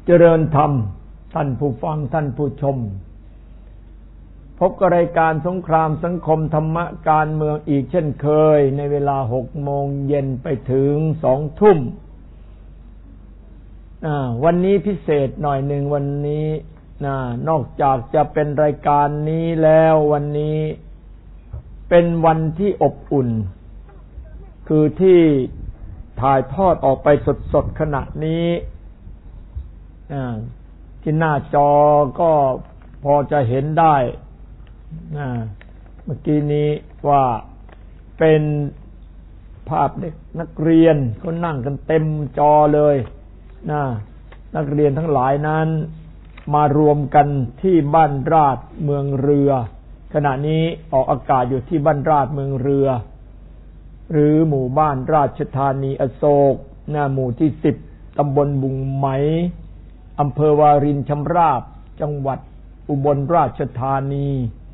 เจริญธรรมท่านผู้ฟังท่านผู้ชมพบกับรายการสงครามสังคมธรรมะการเมืองอีกเช่นเคยในเวลา 18:00 นไปถึง 20:00 นวันนี้พิเศษหน่อยหนึ่งวันนี้นอกจากจะเป็นรายการนี้แล้ววันนี้เป็นวันที่อบอุ่นคือที่ถ่ายทอดออกไปสดๆขณะนี้ที่หน้าจอก็พอจะเห็นได้เมื่อกี้นี้ว่าเป็นภาพเด็กนักเรียนเขานั่งกันเต็มจอเลยนักเรียนทั้งหลายนั้นมารวมกันที่บ้านราชเมืองเรือขณะนี้ออกอากาศอยู่ที่บ้านราชเมืองเรือหรือหมู่บ้านราชธานีอโศกหมู่ที่10ตำบลบุงไหมอำเภอวารินชำราบจังหวัดอุบลราชธานี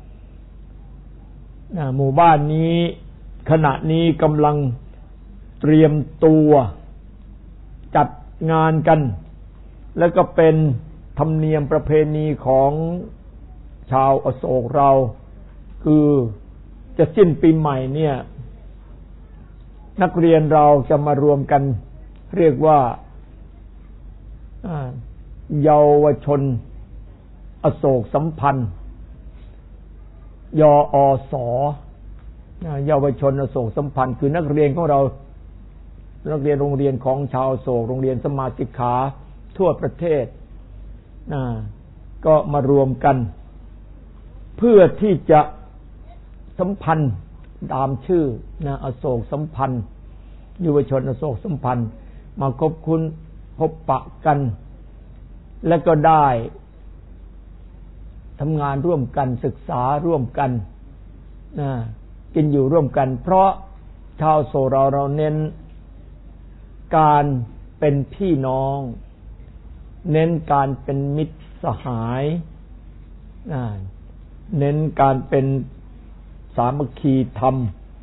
หมู่บ้านนี้ขณะนี้กำลังเตรียมตัวจัดงานกันแล้วก็เป็นธรรมเนียมประเพณีของชาวอโศกเราคือจะสิ้นปีใหม่เนี่ยนักเรียนเราจะมารวมกันเรียกว่าเยาวชนอโศกสัมพันธ์ยอสเยาวชนอโศกสัมพันธ์คือนักเรียนของเรานักเรียนโรงเรียนของชาวอโศกโรงเรียนสมาธิขาทั่วประเทศก็มารวมกันเพื่อที่จะสัมพันธ์ตามชื่ออโศกสัมพันธ์เยาวชนอโศกสัมพันธ์มาคบคุ้นพบปะกันและก็ได้ทำงานร่วมกันศึกษาร่วมกันกินอยู่ร่วมกันเพราะชาวโศกเราเน้นการเป็นพี่น้องเน้นการเป็นมิตรสหายเน้นการเป็นสามัคคีธรรม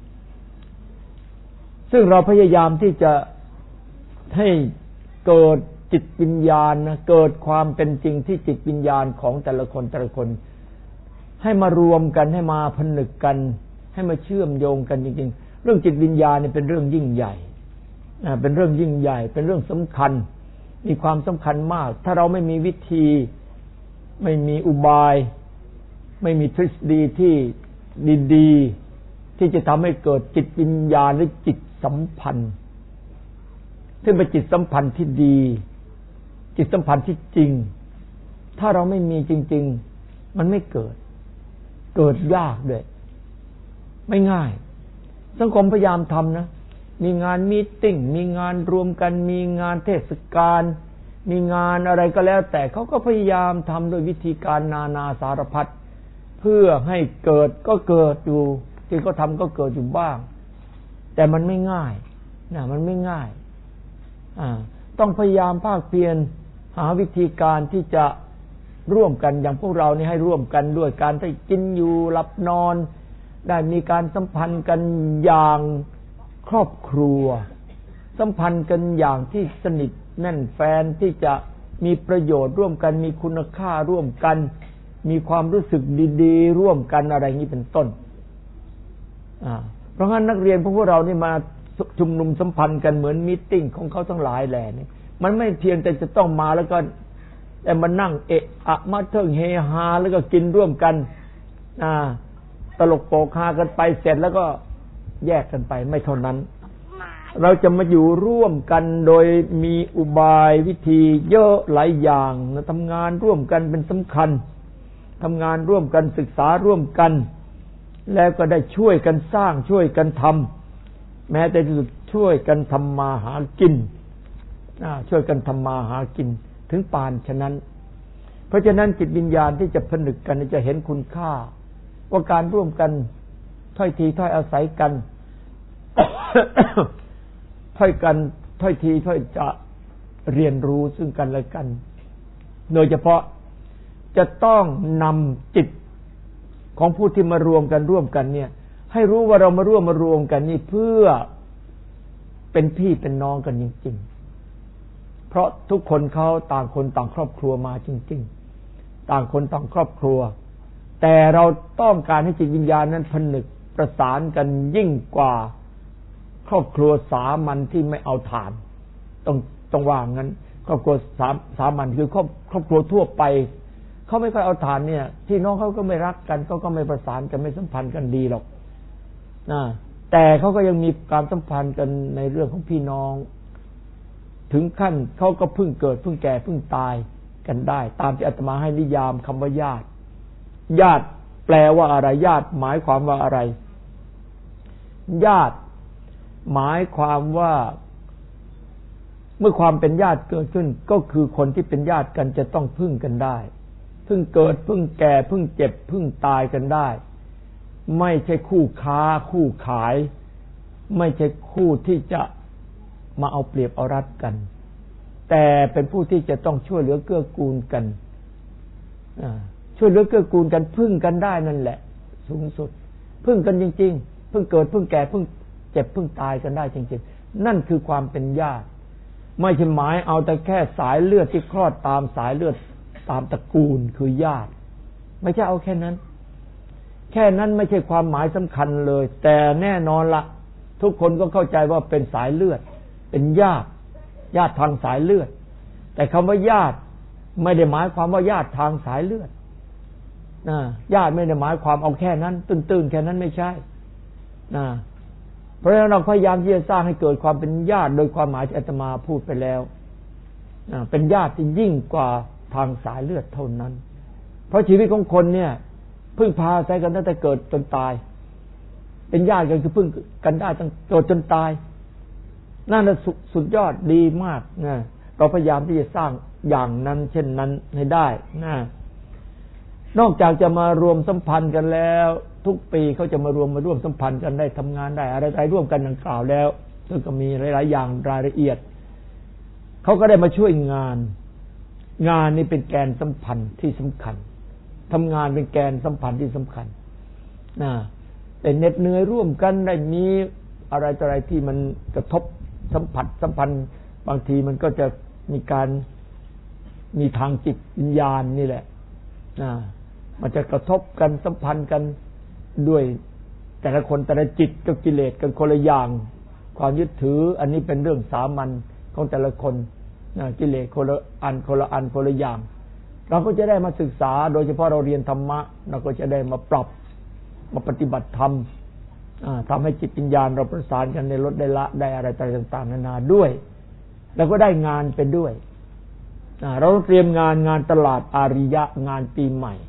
ซึ่งเราพยายามที่จะให้เกิดจิตวิญญาณเกิดความเป็นจริงที่จิตวิญญาณของแต่ละคนให้มารวมกันให้มาผนึกกันให้มาเชื่อมโยงกันจริงๆเรื่องจิตวิญญาณเนี่ยเป็นเรื่องยิ่งใหญ่เป็นเรื่องยิ่งใหญ่เป็นเรื่องสำคัญมีความสำคัญมากถ้าเราไม่มีวิธีไม่มีอุบายไม่มีทฤษฎีที่ดีๆที่จะทำให้เกิดจิตวิญญาณหรือจิตสัมพันธ์ซึ่งเป็นจิตสัมพันธ์ที่ดีจิตสัมพันธ์ที่จริงถ้าเราไม่มีจริงๆมันไม่เกิดยากด้วยไม่ง่ายสังคมพยายามทำนะมีงานมีตติ้งมีงานรวมกันมีงานเทศกาลมีงานอะไรก็แล้วแต่เขาก็พยายามทำโดยวิธีการนานาสารพัดเพื่อให้เกิดก็เกิดอยู่ที่เขาทำก็เกิดอยู่บ้างแต่มันไม่ง่ายมันไม่ง่ายต้องพยายามภาคเพียรหาวิธีการที่จะร่วมกันอย่างพวกเรานี่ให้ร่วมกันด้วยการได้กินอยู่หลับนอนได้มีการสัมพันธ์กันอย่างครอบครัวสัมพันธ์กันอย่างที่สนิทแน่นแฟนที่จะมีประโยชน์ร่วมกันมีคุณค่าร่วมกันมีความรู้สึกดีๆร่วมกันอะไรนี้เป็นต้นเพราะงั้นนักเรียนพวกเรานี่มาชุมนุมสัมพันธ์กันเหมือนมีตติ้งของเขาทั้งหลายแหล่นี่มันไม่เพียงแต่จะต้องมาแล้วก็แต่มานั่งเอะอะมาเถิงเฮฮาแล้วก็กินร่วมกันตลกโปกฮากันไปเสร็จแล้วก็แยกกันไปไม่เท่านั้นเราจะมาอยู่ร่วมกันโดยมีอุบายวิธีเยอะหลายอย่างทำงานร่วมกันเป็นสำคัญทำงานร่วมกันศึกษาร่วมกันแล้วก็ได้ช่วยกันสร้างช่วยกันทำแม้แต่ที่สุดช่วยกันทำมาหากินช่วยกันทำมาหากินถึงปานฉะนั้นเพราะฉะนั้นจิตวิญญาณที่จะผนึกกันจะเห็นคุณค่าว่าการร่วมกันถ้อยทีถ้อยอาศัยกัน ถ้อยทีถ้อยจะเรียนรู้ซึ่งกันและกันโดยเฉพาะจะต้องนำจิตของผู้ที่มารวมกันร่วมกันเนี่ยให้รู้ว่าเรามารวมกันนี่เพื่อเป็นพี่เป็นน้องกันจริงๆเพราะทุกคนเขาต่างคนต่างครอบครัวมาจริงๆต่างคนต่างครอบครัวแต่เราต้องการให้จิตวิญญาณนั้นผนึกประสานกันยิ่งกว่าครอบครัวสามัญที่ไม่เอาฐานต้องว่างั้นครอบครัวสามัญคือครอบครัวทั่วไปเขาไม่ค่อยเอาฐานเนี่ยพี่น้องเขาก็ไม่รักกันเขาก็ไม่ประสานกันไม่สัมพันธ์กันดีหรอกนะแต่เขาก็ยังมีการสัมพันธ์กันในเรื่องของพี่น้องถึงขั้นเขาก็เพิ่งเกิดเพิ่งแก่เพิ่งตายกันได้ตามที่อาตมาให้นิยามคำว่าญาติญาติแปลว่าอะไรญาติหมายความว่าอะไรญาติหมายความว่าเมื่อความเป็นญาติเกิดขึ้นก็คือคนที่เป็นญาติกันจะต้องพึ่งกันได้พึ่งเกิดพึ่งแก่พึ่งเจ็บพึ่งตายกันได้ไม่ใช่คู่ค้าคู่ขายไม่ใช่คู่ที่จะมาเอาเปรียบเอารัดกันแต่เป็นผู้ที่จะต้องช่วยเหลือเกื้อกูลกันช่วยเหลือเกื้อกูลกันพึ่งกันได้นั่นแหละสูงสุดพึ่งกันจริงๆพึ่งเกิดพึ่งแก่พึ่งเจ็บพึ่งตายกันได้จริงๆนั่นคือความเป็นญาติไม่ใช่หมายเอาแต่แค่สายเลือดที่คลอดตามสายเลือดตามตระกูลคือญาติไม่ใช่เอาแค่นั้นไม่ใช่ความหมายสำคัญเลยแต่แน่นอนละทุกคนก็เข้าใจว่าเป็นสายเลือดเป็นญาติทางสายเลือดแต่คำว่าญาติไม่ได้หมายความว่าญาติทางสายเลือดญาติไม่ได้หมายความเอาแค่นั้นตื้นๆแค่นั้นไม่ใช่เพราะฉะนั้นเราพยายามที่จะสร้างให้เกิดความเป็นญาติโดยความหมายที่อาตมาพูดไปแล้วเป็นญาติที่ยิ่งกว่าทางสายเลือดเท่านั้นเพราะชีวิตของคนเนี่ยพึ่งพาอาศัยกันตั้งแต่เกิดจนตายเป็นญาติกันคือพึ่งกันได้ตั้งเกิดจนตายนั่นสุดยอดดีมากนะเราพยายามที่จะสร้างอย่างนั้นเช่นนั้นให้ได้นะนอกจากจะมารวมสัมพันธ์กันแล้วทุกปีเขาจะมาร่วมสัมพันธ์กันได้ทำงานได้อะไรร่วมกันดังกล่าวแล้วซึ่งก็มีหลายๆอย่างรายละเอียดเขาก็ได้มาช่วยงานนี่เป็นแกนสัมพันธ์ที่สำคัญทำงานเป็นแกนสัมพันธ์ที่สำคัญนะแต่เหน็ดเหนื่อยร่วมกันได้มีอะไรต่ออะไรที่มันกระทบสัมพันธ์บางทีมันก็จะมีทางจิตวิญญาณนี่แหละมันจะกระทบกันสัมพันธ์กันด้วยแต่ละคนแต่ละจิตกับกิเลสกันคนละอย่างความยึดถืออันนี้เป็นเรื่องสามัญของแต่ละคนกิเลสคนละอันคนละอย่างเราก็จะได้มาศึกษาโดยเฉพาะเราเรียนธรรมะเราก็จะได้มาปรับมาปฏิบัติธรรมทำให้จิตวิญญาณเราประสานกันในลดได้ละได้อะไรต่างๆนานาด้วยแล้วก็ได้งานเป็นด้วยเราเตรียมงานตลาดอาริยะงานปีใหม่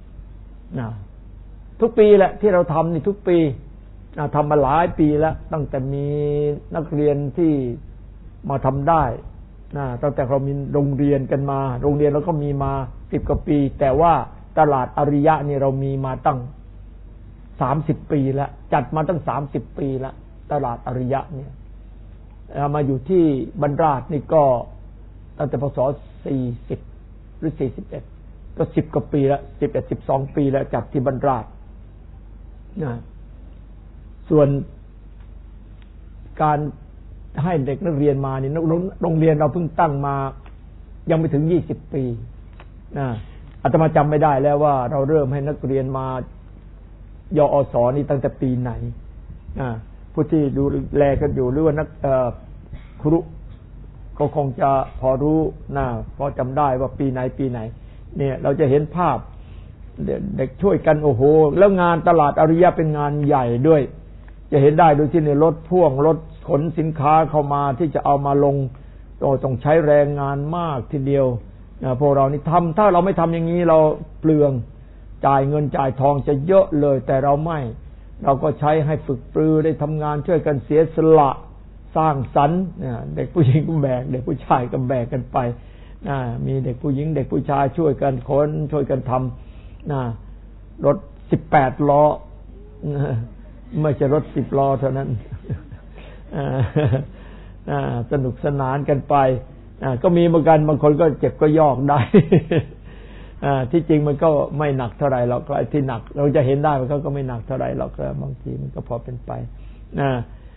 ทุกปีแหละที่เราทำนี่ทุกปีทำมาหลายปีแล้วตั้งแต่มีนักเรียนที่มาทำได้ตั้งแต่เรามีโรงเรียนกันมาโรงเรียนเราก็มีมา10 กว่าปีแต่ว่าตลาดอาริยะนี่เรามีมาตั้ง30 ปีแล้วจัดมาตั้ง30 ปีแล้วตลาดอาริยะเนี่ยมาอยู่ที่บรรราชนี่ก็ตั้งแต่พศ40หรือ41ก็10 กว่าปีแล้ว11-12 ปีแล้วจัดที่บรรราชส่วนการให้เด็กนักเรียนมานี่โรงเรียนเราเพิ่งตั้งมายังไม่ถึง20 ปีอาตมาจำไม่ได้แล้วว่าเราเริ่มให้นักเรียนมายอสนี่ตั้งแต่ปีไหนผู้ที่ดูแลกันอยู่หรือว่านักครูก็คงจะพอรู้พอจำได้ว่าปีไหนเนี่ยเราจะเห็นภาพเด็กช่วยกันโอ้โหแล้วงานตลาดอาริยะเป็นงานใหญ่ด้วยจะเห็นได้โดยที่ในรถพ่วงรถขนสินค้าเข้ามาที่จะเอามาลงต้องใช้แรงงานมากทีเดียวพวกเรานี่ถ้าเราไม่ทำอย่างนี้เราเปลืองจ่ายเงินจ่ายทองจะเยอะเลยแต่เราก็ใช้ให้ฝึกปรือได้ทำงานช่วยกันเสียสละสร้างสรรค์เด็กผู้หญิงก็แบกเด็กผู้ชายก็แบกกันไปมีเด็กผู้หญิงเด็กผู้ชายช่วยกันขนช่วยกันทำรถ18 ล้อไม่ใช่รถ10 ล้อเท่านั้นสนุกสนานกันไปก็มีเหมือนกันบางคนก็เจ็บก็ยอกได้ที่จริงมันก็ไม่หนักเท่าไหร่หรอกไอ้ที่หนักเราจะเห็นได้มันก็ไม่หนักเท่าไหร่หรอกบางทีมันก็พอเป็นไป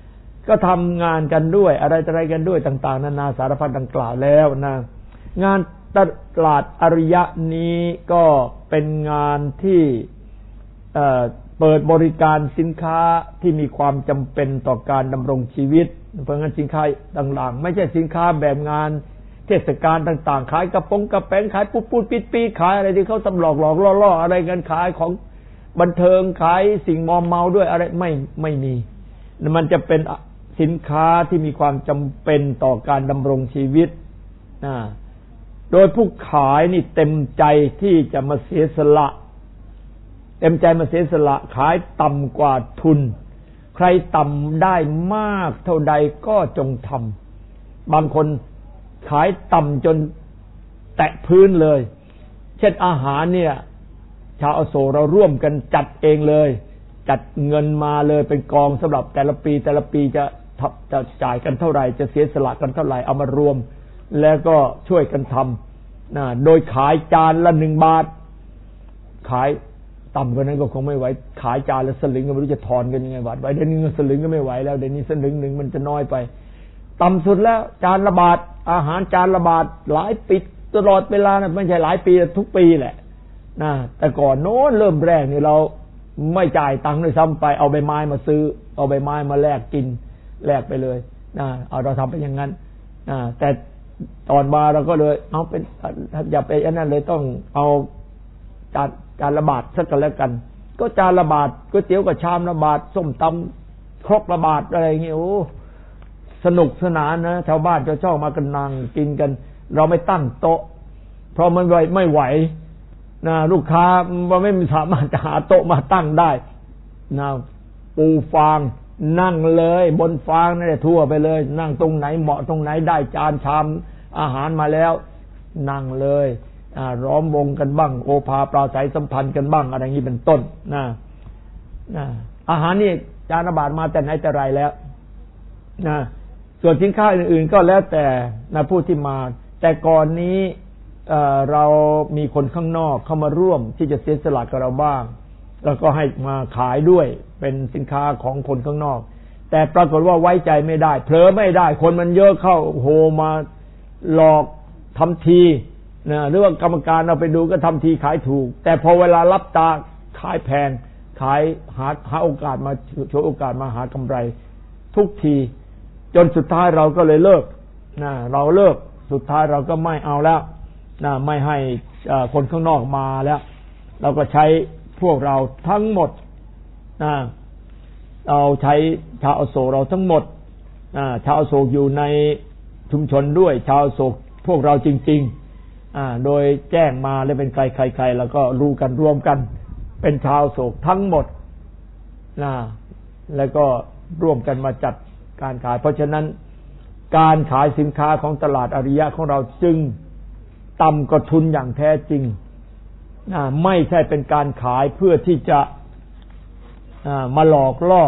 ก็ทำงานกันด้วยอะไรกันด้วยต่างๆนานาสารพัดดังกล่าวแล้วนะงานตลาดอริยะนี้ก็เป็นงานที่เปิดบริการสินค้าที่มีความจำเป็นต่อการดำรงชีวิตเพราะงั้นสินค้าต่างๆไม่ใช่สินค้าแบบงานเทศกาลต่างๆขายกระป๋องกระแป้งขายปูดปีขายอะไรที่เขาตำหลอกล่ออะไรกันขายของบันเทิงขายสิ่งมอมเมาด้วยอะไรไม่มีมันจะเป็นสินค้าที่มีความจำเป็นต่อการดำรงชีวิตโดยผู้ขายนี่เต็มใจที่จะมาเสียสละเต็มใจมาเสียสละขายต่ำกว่าทุนใครต่ำได้มากเท่าใดก็จงทำบางคนขายต่ำจนแตะพื้นเลยเช่นอาหารเนี่ยชาวอโศกเราร่วมกันจัดเองเลยจัดเงินมาเลยเป็นกองสำหรับแต่ละปีจะจ่ายกันเท่าไหร่จะเสียสละกันเท่าไหร่เอามารวมแล้วก็ช่วยกันทำโดยขายจานละ1 บาทขายต่ำกว่านั้นก็คงไม่ไหวขายจานละสลึงก็ไม่รู้จะถอนกันยังไงบาทไว้เดี๋ยวนี้สลึงก็ไม่ไหวแล้วเดี๋ยวนี้สลึงหนึ่งมันจะน้อยไปต่ำสุดแล้วจานละบาทอาหารจานละบาทหลายปีตลอดเวลานะไม่ใช่หลายปีทุกปีแหละนะแต่ก่อนโน้นเริ่มแรกนี่เราไม่จ่ายตังค์ด้วยซ้ำไปเอาใบไม้มาซื้อเอาใบไม้มาแลกกินแลกไปเลยเอาเราทำไปอย่างนั้นแต่ตอนมาเราก็เลยเอาเป็นอย่าไปอันนั้นเลยต้องเอาจานละบาทสักกันแล้วกันก็จานละบาทก๋วยเตี๋ยวกับชามละบาทส้มตำครกละบาทอะไรอย่างเงี้ยโอ้สนุกสนานนะชาวบ้านชอบมากันนั่งกินกันเราไม่ตั้งโต๊ะเพราะมันไม่ไหวนะลูกค้ามันไม่สามารถจะหาโต๊ะมาตั้งได้นะปูฟางนั่งเลยบนฟางนั่นแหละทั่วไปเลยนั่งตรงไหนเหมาะตรงไหนได้จานชามอาหารมาแล้วนั่งเลยล้อมวงกันบ้างโอภาปราศัยสัมพันธ์กันบ้างอะไรอย่างนี้เป็นต้นนะอาหารนี่จานละบาทมาแต่ไหนแต่ไรแล้วนะส่วนสินค้าอื่นๆก็แล้วแต่นะผู้ที่มาแต่ก่อนนี้เรามีคนข้างนอกเข้ามาร่วมที่จะเสียสละกับเราบ้างแล้วก็ให้มาขายด้วยเป็นสินค้าของคนข้างนอกแต่ปรากฏว่าไว้ใจไม่ได้เผลอไม่ได้คนมันเยอะเข้าโหมาหลอกทำทีนะหรือว่ากรรมการเราไปดูก็ทำทีขายถูกแต่พอเวลารับตาขายแพงขายหาโอกาสมาโชว์โอกาสมาหากำไรทุกทีจนสุดท้ายเราก็เลยเลิกนะเราเลิกสุดท้ายเราก็ไม่เอาแล้วนะไม่ให้คนข้างนอกมาแล้วเราก็ใช้พวกเราทั้งหมดนะเราใช้ชาวอโศกเราทั้งหมดชาวอโศกอยู่ในชุมชนด้วยชาวอโศกพวกเราจริงๆโดยแจ้งมาแล้วเป็นใครแล้วก็รู้กันรวมกันเป็นชาวอโศกทั้งหมดนะแล้วก็ร่วมกันมาจัดการขายเพราะฉะนั้นการขายสินค้าของตลาดอริยะของเราจึงต่ำกว่าทุนอย่างแท้จริงไม่ใช่เป็นการขายเพื่อที่จะมาหลอกล่อ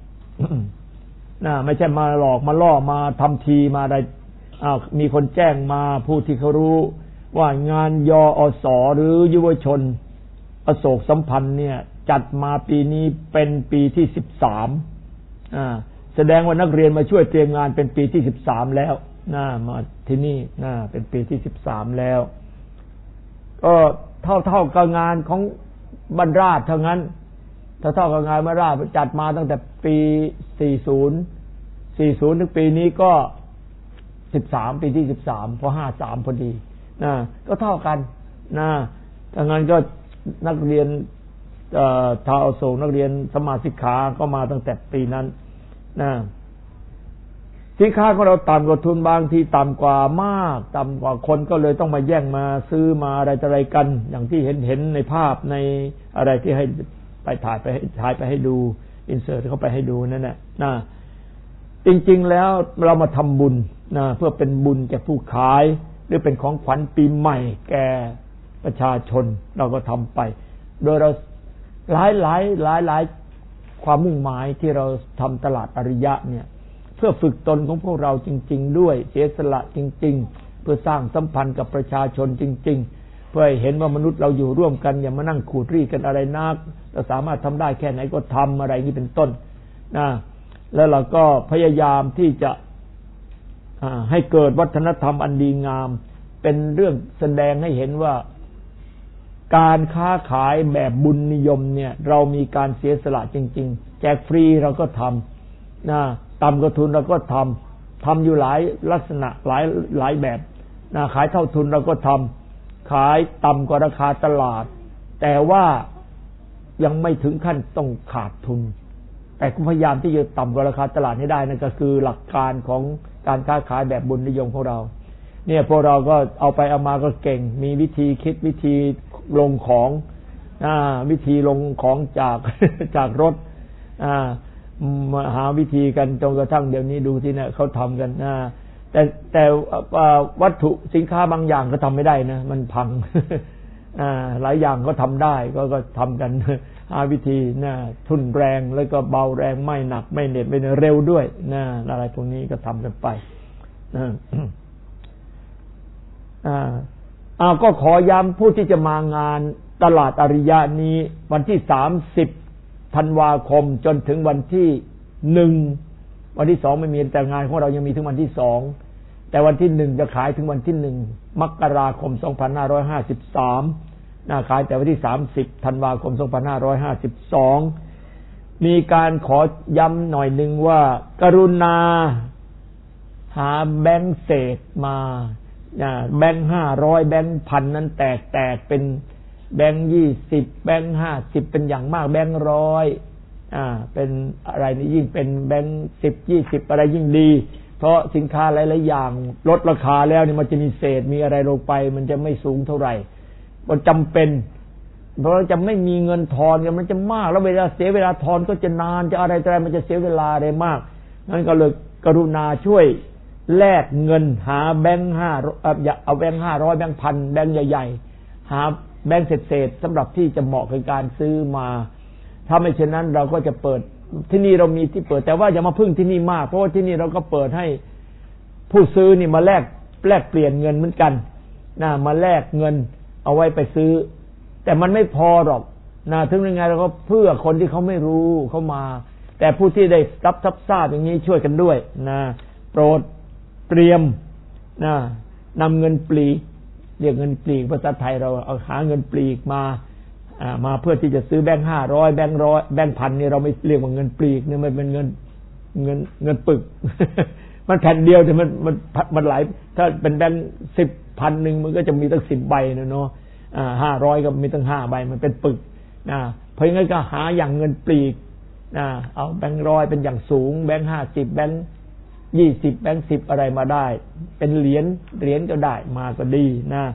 ไม่ใช่มาหลอกมาล่อมาทำทีมาอะไรมีคนแจ้งมาผู้ที่เขารู้ว่างานยอสหรือยุวชนอโศกสัมพันธ์เนี่ยจัดมาปีนี้เป็นปีที่13แสดงว่านักเรียนมาช่วยเตรียมงานเป็นปีที่13แล้วมาที่นี่เป็นปีที่13แล้วก็เท่ากับงานของบรรราชเท่านั้นเท่ากับงานบรรราชจัดมาตั้งแต่ปี40ถึงปีนี้ก็13ปีที่13พอ53พอดีก็เท่ากันถ้างั้นก็นักเรียนชาวอโศกนักเรียนสมาสิกขาก็มาตั้งแต่ปีนั้นสินค้าของเราต่ำกว่าทุนบางทีต่ำกว่ามากต่ำกว่าคนก็เลยต้องมาแย่งมาซื้อมาอะไรกันอย่างที่เห็นในภาพในอะไรที่ให้ไปถ่ายไปให้ดูอินเสิร์ตเข้าไปให้ดูนั่นแหละจริงๆแล้วเรามาทำบุญเพื่อเป็นบุญแก่ผู้ขายหรือเป็นของขวัญปีใหม่แก่ประชาชนเราก็ทำไปโดยเราหลายความมุ่งหมายที่เราทำตลาดอริยะเนี่ยเพื่อฝึกตนของพวกเราจริงๆด้วยเสียสละจริงๆเพื่อสร้างสัมพันธ์กับประชาชนจริงๆเพื่อให้เห็นว่ามนุษย์เราอยู่ร่วมกันอย่ามานั่งขูดรีดกันอะไรนักเราสามารถทำได้แค่ไหนก็ทำอะไรนี้เป็นต้นแล้วเราก็พยายามที่จะให้เกิดวัฒนธรรมอันดีงามเป็นเรื่องแสดงให้เห็นว่าการค้าขายแบบบุญนิยมเนี่ยเรามีการเสียสละจริงๆแจกฟรีเราก็ทำนะต่ำกว่าทุนเราก็ทำอยู่หลายลักษณะหลายแบบนะขายเท่าทุนเราก็ทำขายต่ำกว่าราคาตลาดแต่ว่ายังไม่ถึงขั้นต้องขาดทุนแต่ก็พยายามที่จะต่ำกว่าราคาตลาดให้ได้นั่นก็คือหลักการของการค้าขายแบบบุญนิยมของเราเนี่ยพวกเราก็เอาไปเอามาก็เก่งมีวิธีคิดวิธีลงของวิธีลงของจากรถมาหาวิธีกันจนกระทั่งเดี๋ยวนี้ดูที่เนี่ยเขาทำกันแต่วัตถุสินค้าบางอย่างก็ทำไม่ได้นะมันพังหลายอย่างก็ทำได้ก็ทำกันหาวิธีทุนแรงแล้วก็เบาแรงไม่หนักไม่เหน็ดไม่เร็วด้วยอะไรพวกนี้ก็ทำกันไปก็ขอย้ำผู้ที่จะมางานตลาดอริยะนี้วันที่30 ธันวาคมจนถึงวันที่1วันที่2ไม่มีแต่งานของเรายังมีถึงวันที่2แต่วันที่1จะขายถึงวันที่1มกราคม2553ขายแต่วันที่30 ธันวาคม2552มีการขอย้ำหน่อยนึงว่ากรุณาหาแบงค์เศษมาแบงค์500แบงค์พันนั้นแตกเป็นแบงค์20แบงค์50เป็นอย่างมากแบงค์100เป็นอะไรนี่ยิ่งเป็นแบงค์10 20อะไรยิ่งดีเพราะสินค้าหลายๆอย่างลดราคาแล้วนี่มันจะมีเศษมีอะไรลงไปมันจะไม่สูงเท่าไหร่มันจำเป็นเพราะจะไม่มีเงินทอนกันมันจะมากแล้วเวลาเสียเวลาทอนก็จะนานจะอะไรมันจะเสียเวลาอะไรมากงั้นก็เลยกรุณาช่วยแลกเงินหาแบงค์5อย่าเอาแบงค์500แบงค์พันแบงค์ใหญ่ๆหาแบงค์เศษๆสำหรับที่จะเหมาะกับการซื้อมาถ้าไม่เช่นนั้นเราก็จะเปิดที่นี่เรามีที่เปิดแต่ว่าอย่ามาพึ่งที่นี่มากเพราะว่าที่นี่เราก็เปิดให้ผู้ซื้อนี่มาแลกเปลี่ยนเงินเหมือนกันมาแลกเงินเอาไว้ไปซื้อแต่มันไม่พอหรอกถึงยังไงเราก็เพื่อคนที่เขาไม่รู้เขามาแต่ผู้ที่ได้รับทราบอย่างนี้ช่วยกันด้วยโปรดเตรียมนำเงินปลีกเรียกเงินปลีกภาษาไทยเราเอาหาเงินปลีกมาเพื่อที่จะซื้อแบงค์500แบงค์100แบงค์พันนี่เราไม่เรียกว่าเงินปลีกเนี่ยมันเป็นเงินปึก มันแผ่นเดียวแต่มันหลายถ้าเป็นแบงค์10,000นึงมันก็จะมีตั้ง10ใบเนาะ500ก็มีตั้ง5ใบมันเป็นปึกเพราะงั้นก็หาอย่างเงินปลีกเอาแบงค์100เป็นอย่างสูงแบงค์50แบงค์20แบงค์10อะไรมาได้เป็นเหรียญก็ได้มาก็ดี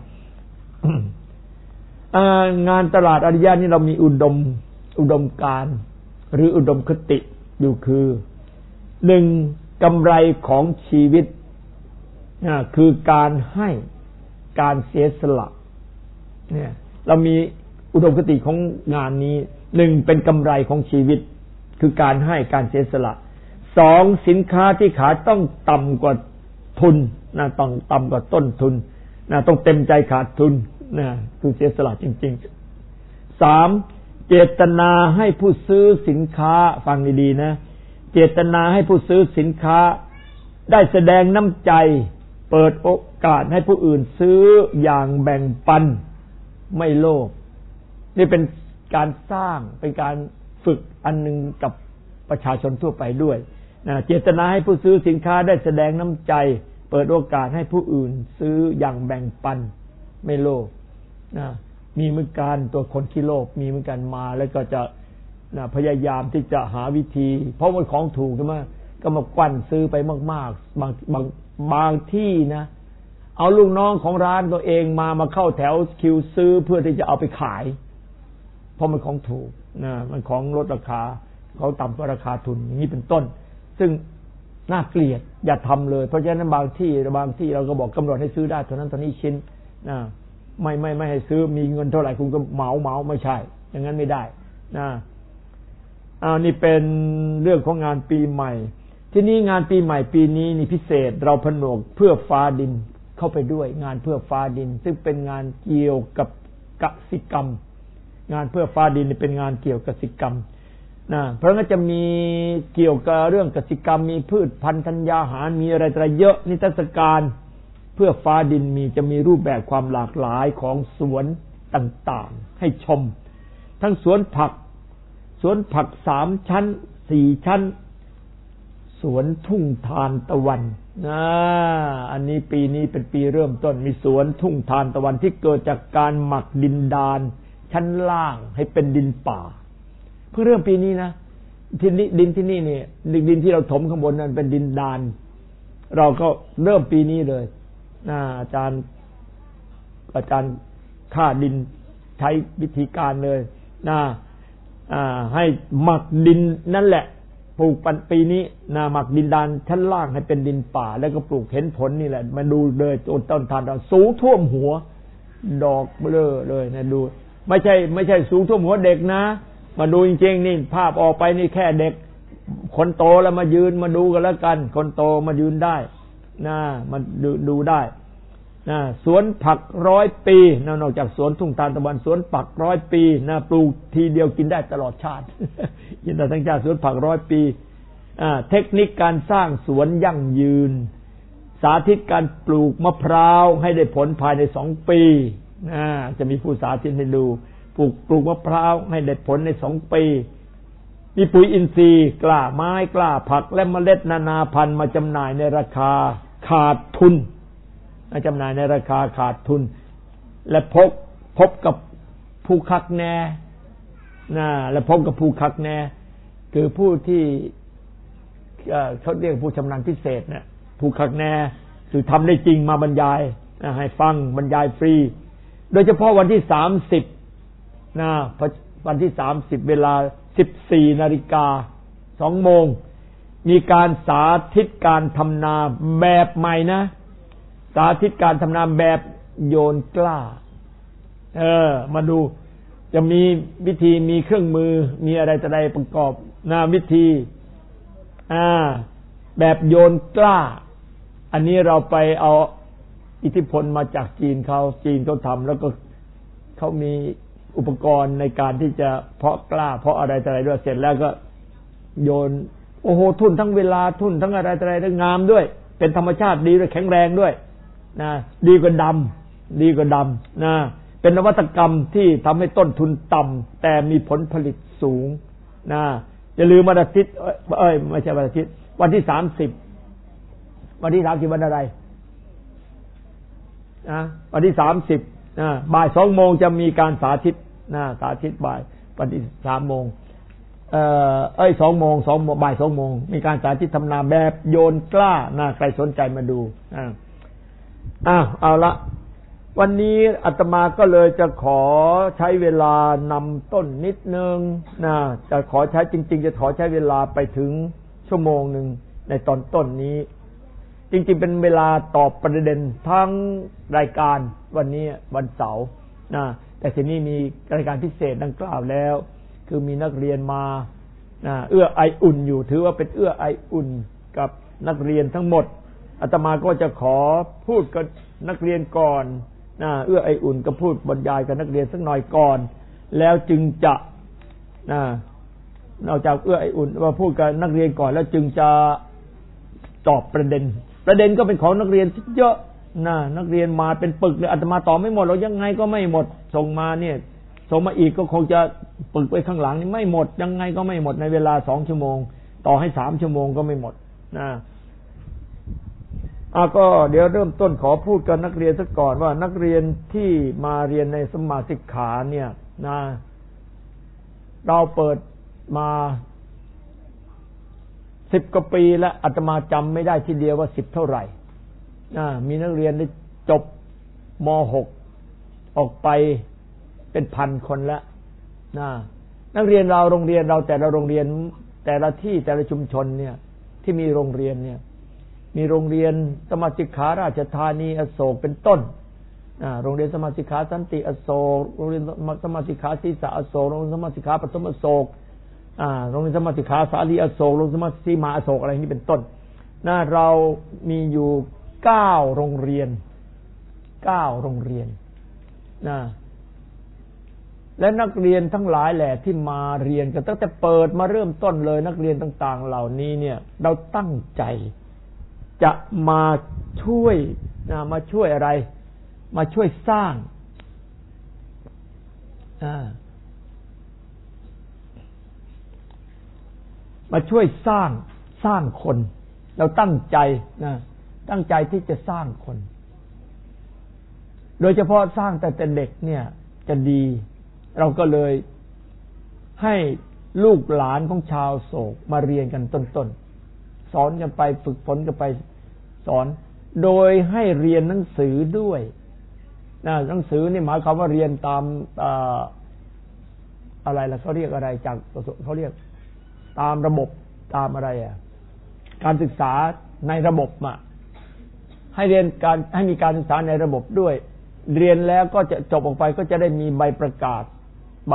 งานตลาดอริยะนี่เรามีอุดมการณ์หรืออุดมคติอยู่คือ1กำไรของชีวิตคือการให้การเสียสละเนี่ยเรามีอุดมคติของงานนี้1เป็นกำไรของชีวิตคือการให้การเสียสละ2สินค้าที่ขายต้องต่ำกว่าทุนต้องต่ำกว่าต้นทุนต้องเต็มใจขาดทุนคือเสียสละจริงๆ3เจตนาให้ผู้ซื้อสินค้าฟังดีๆนะเจตนาให้ผู้ซื้อสินค้าได้แสดงน้ำใจเปิดโอกาสให้ผู้อื่นซื้ออย่างแบ่งปันไม่โลภนี่เป็นการสร้างเป็นการฝึกอันนึงกับประชาชนทั่วไปด้วยเจตนาให้ผู้ซื้อสินค้าได้แสดงน้ำใจเปิดโอกาสให้ผู้อื่นซื้ออย่างแบ่งปันไม่โลภมีเหมือนกันตัวคนขี้โลภมีเหมือนกันมาแล้วก็จะพยายามที่จะหาวิธีเพราะมันของถูกใช่ไหมก็มากวั่นซื้อไปมากๆบางที่นะเอาลูกน้องของร้านตัวเองมาเข้าแถวคิวซื้อเพื่อที่จะเอาไปขายเพราะมันของถูกมันของลดราคาเขาต่ำกว่าราคาทุนอย่างนี้เป็นต้นซึ่งน่าเกลียดอย่าทำเลยเพราะฉะนั้นบางที่เราก็บอกกำหนดให้ซื้อได้เท่านั้นเท่านี้ชิ้นไม่ให้ซื้อมีเงินเท่าไหร่คุณก็เหมาไม่ใช่อย่างนั้นไม่ได้นี่เป็นเรื่องของงานปีใหม่ที่นี่งานปีใหม่ปีนี้นี่พิเศษเราผนวกเพื่อฟ้าดินเข้าไปด้วยงานเพื่อฟ้าดินซึ่งเป็นงานเกี่ยวกับกสิกรรมงานเพื่อฟ้าดินนี่เป็นงานเกี่ยวกับกสิกรรมนะเพราะงั้นจะมีเกี่ยวกับเรื่องกสิกรรมมีพืชพันธุ์ธัญญาหารมีอะไรต่างเยอะนิทรรศการเพื่อฟ้าดินจะมีรูปแบบความหลากหลายของสวนต่างๆให้ชมทั้งสวนผัก3 ชั้น 4 ชั้นสวนทุ่งทานตะวันอันนี้ปีนี้เป็นปีเริ่มต้นมีสวนทุ่งทานตะวันที่เกิดจากการหมักดินดานชั้นล่างให้เป็นดินป่าเพิ่งเริ่มปีนี้นะที่นี่ดินที่นี่เนี่ยดินที่เราถมข้างบนนั้นเป็นดินดานเราก็เริ่มปีนี้เลยอาจารย์ค่าดินใช้วิธีการเลยให้หมักดินนั่นแหละปลูกปีนี้หมักดินดานชั้นล่างให้เป็นดินป่าแล้วก็ปลูกเห็นผลนี่แหละมาดูเลยต้นทานเราสูงท่วมหัวดอกเบ้อเลยนะดูไม่ใช่สูงท่วมหัวเด็กนะมาดูจริงๆนี่ภาพออกไปนี่แค่เด็กคนโตแล้วมายืนมาดูกันแล้วกันคนโตมายืนได้มันดูได้สวนผัก100 ปีนอกจากสวนทุ่งทานตะวันสวนผัก100 ปีปลูกทีเดียวกินได้ตลอดชาติกินได้ทั้งชาติสวนผัก100 ปีเทคนิคการสร้างสวนยั่งยืนสาธิตการปลูกมะพร้าวให้ได้ผลภายใน2 ปีจะมีผู้สาธิตให้ดูปลูกมะพร้าวให้ได้ผลใน2 ปีมีปุ๋ยอินทรีย์กล้าไม้กล้าผักและเมล็ดนานาพันธุ์มาจำหน่ายในราคาขาดทุนจำหน่ายในราคาขาดทุนและพบกับผู้คักแน่และพบกับผู้คักแน่คือผู้ที่เขาเรียกผู้ชำนาญพิเศษเนี่ยผู้คักแน่คือทำได้จริงมาบรรยายให้ฟังบรรยายฟรีโดยเฉพาะวันที่30วันที่30เวลา 14:02 น.มีการสาธิตการทำนาแบบใหม่นะสาธิตการทำนาแบบโยนกล้ามาดูจะมีวิธีมีเครื่องมือมีอะไรต่ออะไรประกอบวิธีแบบโยนกล้าอันนี้เราไปเอาอิทธิพลมาจากจีนเขาทำแล้วก็เขามีอุปกรณ์ในการที่จะเพาะกล้าเพาะอะไรต่ออะไรด้วยเสร็จแล้วก็โยนโอ้โหทุ่นทั้งเวลาทุ่นทั้งอะไรต่ออะไรทั้งงามด้วยเป็นธรรมชาติดีด้วยแข็งแรงด้วยดีกว่าดำเป็นนวัตกรรมที่ทำให้ต้นทุนต่ำแต่มีผลผลิตสูงอย่าลืมวันอาทิตย์ไม่ใช่วันอาทิตย์วันที่30วันอะไรวันที่30บ่าย 2 โมงจะมีการสาธิตสาธิตบ่ายวันที่3 โมง2 โมงบ่าย 2 โมงมีการสาธิตทำนาแบบโยนกล้าใครสนใจมาดูเอาละวันนี้อาตมาก็เลยจะขอใช้เวลานำต้นนิดนึงจะขอใช้จริงๆจะขอใช้เวลาไปถึง1 ชั่วโมงในตอนต้นนี้จริงๆเป็นเวลาตอบประเด็นทั้งรายการวันนี้วันเสาร์แต่ทีนี้มีรายการพิเศษดังกล่าวแล้วคือมีนักเรียนมาเอื้อไออุ่นอยู่ถือว่าเป็นเอื้อไออุ่นกับนักเรียนทั้งหมดอาตมาก็จะขอพูดกับนักเรียนก่อนเอื้อไออุ่นก็พูดบรรยายกับนักเรียนสักหน่อยก่อนแล้วจึงจะนอกจากเอื้อไออุ่นว่าพูดกับนักเรียนก่อนแล้วจึงจะตอบประเด็นก็เป็นของนักเรียนเยอะนักเรียนมาเป็นปึกเลยอาตมาตอบไม่หมดหรอกยังไงก็ไม่หมดส่งมาอีกก็คงจะปึกไว้ข้างหลังนี่ไม่หมดยังไงก็ไม่หมดในเวลา2 ชั่วโมงต่อให้3 ชั่วโมงก็ไม่หมดก็เดี๋ยวเริ่มต้นขอพูดกับนักเรียนซะก่อนว่านักเรียนที่มาเรียนในสัมมาสิกขาเนี่ยเราเปิดมา10 กว่าปีแล้วอาตมาจำไม่ได้ทีเดียวว่า10 เท่าไหร่มีนักเรียนได้จบม.6 ออกไปเป็น1,000 คนแล้วนักเรียนเราโรงเรียนเราแต่ละโรงเรียนแต่ละที่แต่ละชุมชนเนี่ยที่มีโรงเรียนเนี่ยมีโรงเรียนสมมาสิกขาราชธานีอโศกเป็นต้นโรงเรียนสมมาสิกขาสันติอโศกโรงเรียนสมมาสิกขาศรีษะอโศกโรงเรียนสมมาสิกขาปฐมอโศกโรงเรียนสมมาสิกขาสาลีอโศกโรงเรียนสมมาสีมาอโศกอะไรนี้เป็นต้นเรามีอยู่9 โรงเรียน9 โรงเรียนและนักเรียนทั้งหลายแหละที่มาเรียนกันตั้งแต่เปิดมาเริ่มต้นเลยนักเรียนต่างๆเหล่านี้เนี่ยเราตั้งใจจะมาช่วยมาช่วยอะไรมาช่วยสร้างมาช่วยสร้างคนเราตั้งใจตั้งใจที่จะสร้างคนโดยเฉพาะสร้างแต่เด็กเนี่ยจะดีเราก็เลยให้ลูกหลานของชาวโศกมาเรียนกันต้นๆสอนกันไปฝึกฝนกันไปสอนโดยให้เรียนหนังสือด้วยหนังสือนี่หมายความว่าเรียนตามอะไรล่ะเขาเรียกอะไรจากเขาเรียกตามระบบตามอะไรการศึกษาในระบบให้เรียนให้มีการศึกษาในระบบด้วยเรียนแล้วก็จะจบออกไปก็จะได้มีใบประกาศใบ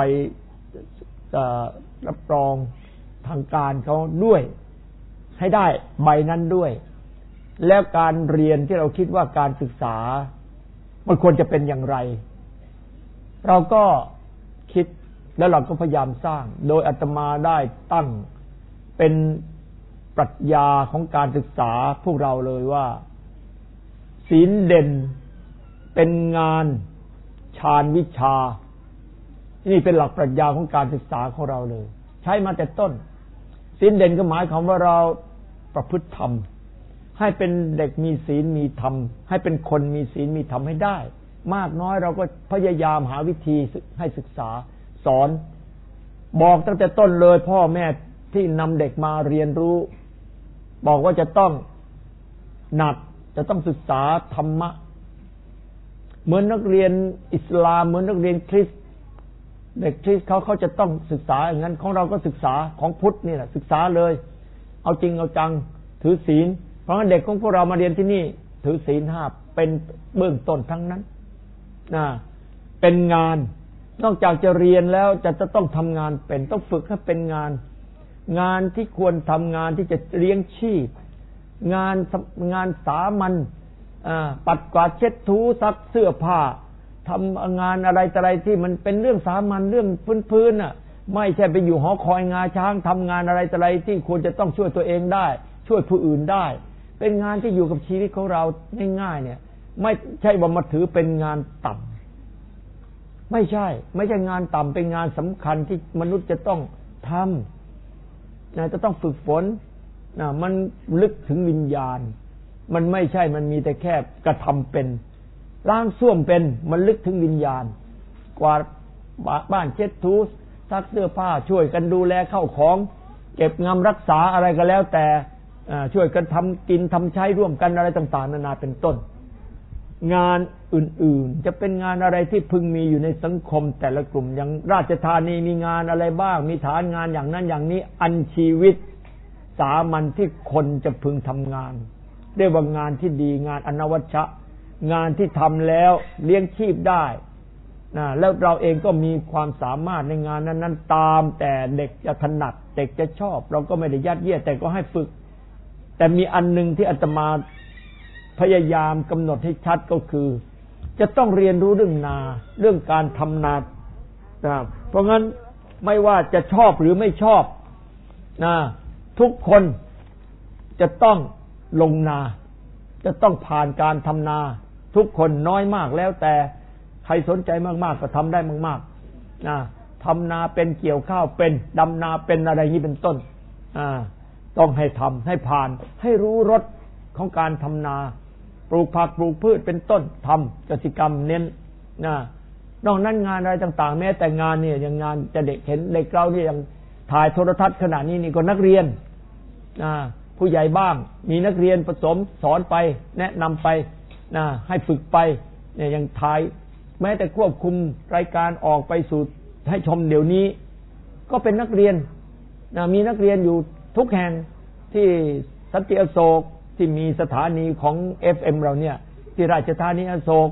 รับรองทางการเขาด้วยให้ได้ใบนั้นด้วยแล้วการเรียนที่เราคิดว่าการศึกษามันควรจะเป็นอย่างไรเราก็คิดแล้วเราก็พยายามสร้างโดยอาตมาได้ตั้งเป็นปรัชญาของการศึกษาพวกเราเลยว่าศีลเด่นเป็นงานฌานวิชานี่เป็นหลักปรัชญาของการศึกษาของเราเลยใช้มาแต่ต้นศีลเด่นก็หมายความว่าเราประพฤติธรรมให้เป็นเด็กมีศีลมีธรรมให้เป็นคนมีศีลมีธรรมให้ได้มากน้อยเราก็พยายามหาวิธีให้ศึกษาสอนบอกตั้งแต่ต้นเลยพ่อแม่ที่นำเด็กมาเรียนรู้บอกว่าจะต้องหนักจะต้องศึกษาธรรมะเหมือนนักเรียนอิสลามเหมือนนักเรียนคริสต์เด็กคริสต์เขาจะต้องศึกษาอย่างนั้นของเราก็ศึกษาของพุทธนี่แหละศึกษาเลยเอาจริงเอาจังถือศีลเพราะงั้นเด็กของพวกเรามาเรียนที่นี่ถือศีล5เป็นเบื้องต้นทั้งนั้นเป็นงานนอกจากจะเรียนแล้วจะต้องทำงานเป็นต้องฝึกให้เป็นงานที่ควรทำงานที่จะเลี้ยงชีพงานสามัญปัดกวาดเช็ดถูซักเสื้อผ้าทำงานอะไรที่มันเป็นเรื่องสามัญเรื่องพื้นๆไม่ใช่ไปอยู่หอคอยงาช้างทำงานอะไรที่ควรจะต้องช่วยตัวเองได้ช่วยผู้อื่นได้เป็นงานที่อยู่กับชีวิตของเราง่ายๆเนี่ยไม่ใช่ว่ามาถือเป็นงานต่ำไม่ใช่งานต่ำเป็นงานสำคัญที่มนุษย์จะต้องทำจะต้องฝึกฝนมันลึกถึงวิญญาณมันไม่ใช่มันมีแต่แค่กระทำเป็นล้างส้วมเป็นมันลึกถึงวิญญาณกวาดบ้านเช็ดถูซักเสื้อผ้าช่วยกันดูแลเข้าของเก็บงำรักษาอะไรก็แล้วแต่ช่วยกันทำกินทำใช้ร่วมกันอะไรต่างๆนานาเป็นต้นงานอื่นๆจะเป็นงานอะไรที่พึงมีอยู่ในสังคมแต่ละกลุ่มอย่างราชธานีมีงานอะไรบ้างมีฐานงานอย่างนั้นอย่างนี้อันชีวิตสามัญที่คนจะพึงทำงานเรียกว่างานที่ดีงานอนวัชชะงานที่ทำแล้วเลี้ยงชีพได้แล้วเราเองก็มีความสามารถในงานนั้นๆตามแต่เด็กจะถนัดเด็กจะชอบเราก็ไม่ได้ยัดเยียดแต่ก็ให้ฝึกแต่มีอันนึงที่อาตมาพยายามกำหนดให้ชัดก็คือจะต้องเรียนรู้เรื่องนาเรื่องการทำนาเพราะงั้นไม่ว่าจะชอบหรือไม่ชอบทุกคนจะต้องลงนาจะต้องผ่านการทำนาทุกคนน้อยมากแล้วแต่ใครสนใจมากๆก็ทำได้มากๆทำนาเป็นเกี่ยวข้าวเป็นดำนาเป็นอะไรนี้เป็นต้นต้องให้ทำให้ผ่านให้รู้รสของการทำนาปลูกผักปลูกพืชเป็นต้นทำกสิกรรมเน้นนอกนั้นงานอะไรต่างๆแม้แต่งานเนี่ยอย่างงานจะเด็กเห็นเด็กเราเนี่ยยังถ่ายโทรทัศน์ขณะนี้นี่ก็นักเรียนผู้ใหญ่บ้างมีนักเรียนผสมสอนไปแนะนำไปให้ฝึกไปเนี่ยยังถ่ายแม้แต่ควบคุมรายการออกไปสู่ให้ชมเดี๋ยวนี้ก็เป็นนักเรียนมีนักเรียนอยู่ทุกแห่งที่สันติอโศกที่มีสถานีของ FM เราเนี่ยที่ราชธานีอโศก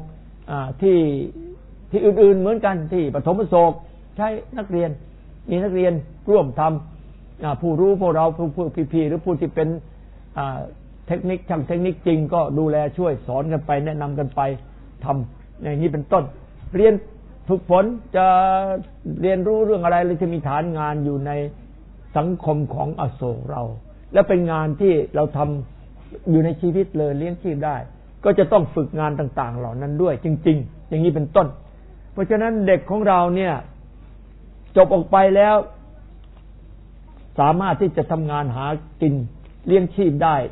ที่อื่นๆเหมือนกันที่ปฐมอโศกใช้นักเรียนมีนักเรียนร่วมทำผู้รู้พวกเราผู้พี่ๆหรือผู้ที่เป็นเทคนิคช่างเทคนิคจริงก็ดูแลช่วยสอนกันไปแนะนำกันไปทำอย่างนี้เป็นต้นเรียนฝึกฝนจะเรียนรู้เรื่องอะไรเลยจะมีฐานงานอยู่ในสังคมของอโศกเราและเป็นงานที่เราทำอยู่ในชีวิตเลยเลี้ยงชีพได้ก็จะต้องฝึกงานต่างๆเหล่านั้นด้วยจริงๆอย่างนี้เป็นต้นเพราะฉะนั้นเด็กของเราเนี่ยจบออกไปแล้วสามารถที่จะทำงานหากินเลี้ยงชีพได้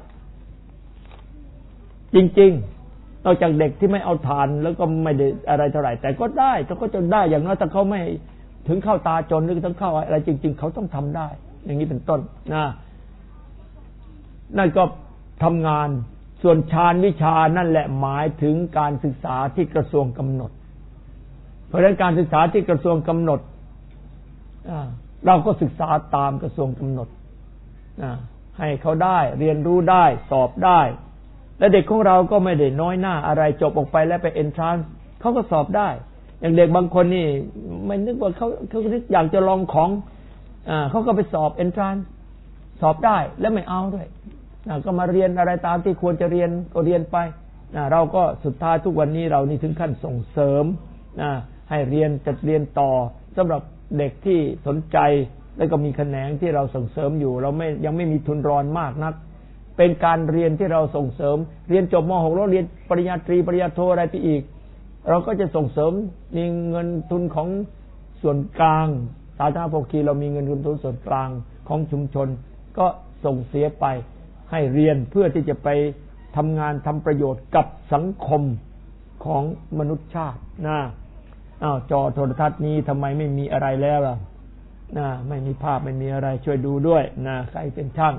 จริงๆนอกจากเด็กที่ไม่เอาทานแล้วก็ไม่ได้อะไรเท่าไหร่แต่ก็ได้เขาก็จะได้อย่างน้อยถ้าเขาไม่ถึงเข้าตาจนหรือต้องเข้าอะไรจริงๆเขาต้องทำได้อย่างนี้เป็นต้นนะนั่นก็ทำงานส่วนฌานวิชานั่นแหละหมายถึงการศึกษาที่กระทรวงกำหนดเพราะฉะนั้นการศึกษาที่กระทรวงกำหนดเราก็ศึกษาตามกระทรวงกำหนดให้เขาได้เรียนรู้ได้สอบได้และเด็กของเราก็ไม่ได้น้อยหน้าอะไรจบออกไปแล้วไปเอนทรานซ์เขาก็สอบได้อย่างเด็กบางคนนี่ไม่นึกว่าเขานึกอยากจะลองของเขาก็ไปสอบเอนทรานซ์สอบได้และไม่เอาด้วยก็มาเรียนอะไรตามที่ควรจะเรียนก็เรียนไปเราก็สุดท้ายทุกวันนี้เรานี่ถึงขั้นส่งเสริมให้เรียนจัดเรียนต่อสำหรับเด็กที่สนใจแล้วก็มีแขนงที่เราส่งเสริมอยู่เรายังไม่มีทุนรอนมากนักเป็นการเรียนที่เราส่งเสริมเรียนจบม.6 แล้วเรียนปริญญาตรีปริญญาโทอะไรไปอีกเราก็จะส่งเสริมมีเงินทุนของส่วนกลางสาธารณภคีเรามีเงินทุนส่วนกลางของชุมชนก็ส่งเสียไปให้เรียนเพื่อที่จะไปทำงานทำประโยชน์กับสังคมของมนุษยชาติจอโทรทัศน์นี้ทำไมไม่มีอะไรแล้วล่ะไม่มีภาพไม่มีอะไรช่วยดูด้วยใครเป็นช่าง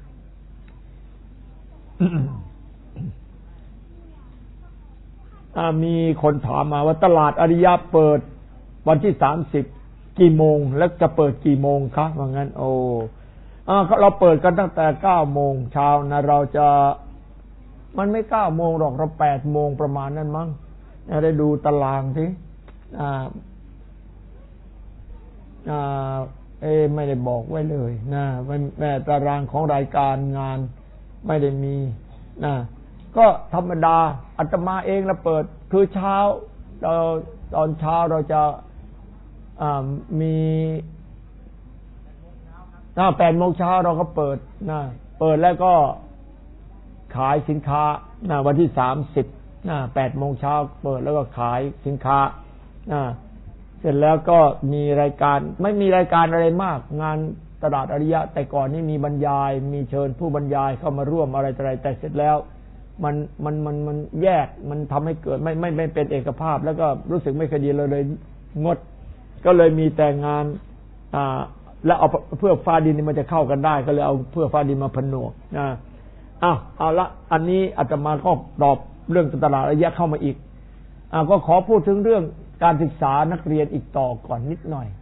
มีคนถามมาว่าตลาดอริยะเปิดวันที่30กี่โมงแล้วจะเปิดกี่โมงคะว่างั้นเราเปิดกันตั้งแต่ 9 โมงเช้านะเราจะมันไม่ 9 โมงหรอกเรา 8 โมงประมาณนั้นมั้งได้ดูตารางสิไม่ได้บอกไว้เลยนะแม่ตารางของรายการงานไม่ได้มีก็ธรรมดาอาตมาเองเราเปิดคือเช้าเราตอนเช้าเราจะมี8 โมงเช้าเราก็เปิดเปิดแล้วก็ขายสินค้าวันที่30 8 โมงเช้าเปิดแล้วก็ขายสินค้าเสร็จแล้วก็มีรายการไม่มีรายการอะไรมากงานตลาดอริยะแต่ก่อนนี่มีบรรยายมีเชิญผู้บรรยายเข้ามาร่วมอะไรแต่เสร็จแล้วมันแยกมันทำให้เกิดไม่เป็นเอกภาพแล้วก็รู้สึกไม่คดีเลยงดก็เลยมีแต่งานแล้วเอาเพื่อฟ้าดินนี่มันจะเข้ากันได้ก็เลยเอาเพื่อฟ้าดินมาผนวกเอาละอันนี้อาตมาก็ตอบเรื่องตลาดอริยะเข้ามาอีกก็ขอพูดถึงเรื่องการศึกษานักเรียนอีกต่อก่อนนิดหน่อย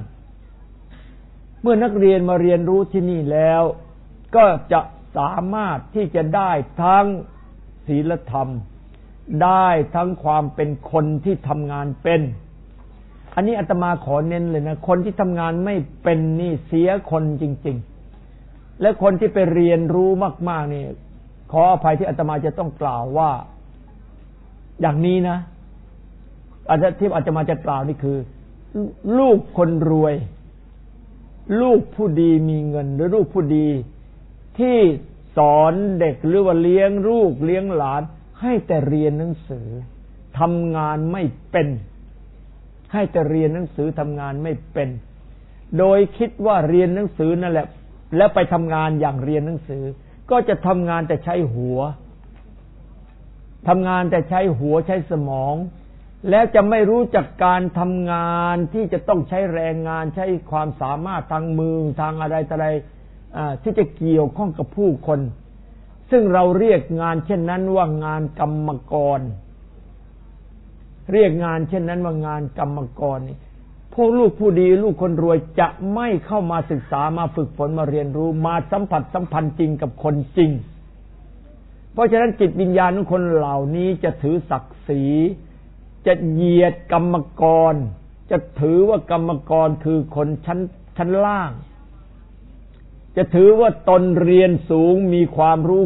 เมื่อนักเรียนมาเรียนรู้ที่นี่แล้วก็จะสามารถที่จะได้ทั้งศีลธรรมได้ทั้งความเป็นคนที่ทำงานเป็นอันนี้อาตมาขอเน้นเลยนะคนที่ทำงานไม่เป็นนี่เสียคนจริงๆและคนที่ไปเรียนรู้มากๆนี่ขออภัยที่อาตมาจะต้องกล่าวว่าอย่างนี้นะที่อาตมาจะกล่าวนี่คือลูกคนรวยลูกผู้ดีมีเงินหรือลูกผู้ดีที่สอนเด็กหรือว่าเลี้ยงลูกเลี้ยงหลานให้แต่เรียนหนังสือทำงานไม่เป็นให้แต่เรียนหนังสือทำงานไม่เป็นโดยคิดว่าเรียนหนังสือนั่นแหละแล้วไปทำงานอย่างเรียนหนังสือก็จะทำงานแต่ใช้หัวทำงานแต่ใช้หัวใช้สมองแล้วจะไม่รู้จักการทำงานที่จะต้องใช้แรงงานใช้ความสามารถทางมือทางอะไรต่ออะไรที่จะเกี่ยวข้องกับผู้คนซึ่งเราเรียกงานเช่นนั้นว่างานกรรมกรเรียกงานเช่นนั้นว่างานกรรมกรนี่พวกลูกผู้ดีลูกคนรวยจะไม่เข้ามาศึกษามาฝึกฝนมาเรียนรู้มาสัมผัสสัมพันธ์จริงกับคนจริงเพราะฉะนั้นจิตวิญญาณของคนเหล่านี้จะถือศักดิ์ศรีจะเหยียดกรรมกรจะถือว่ากรรมกรคือคนชั้นล่างจะถือว่าตนเรียนสูงมีความรู้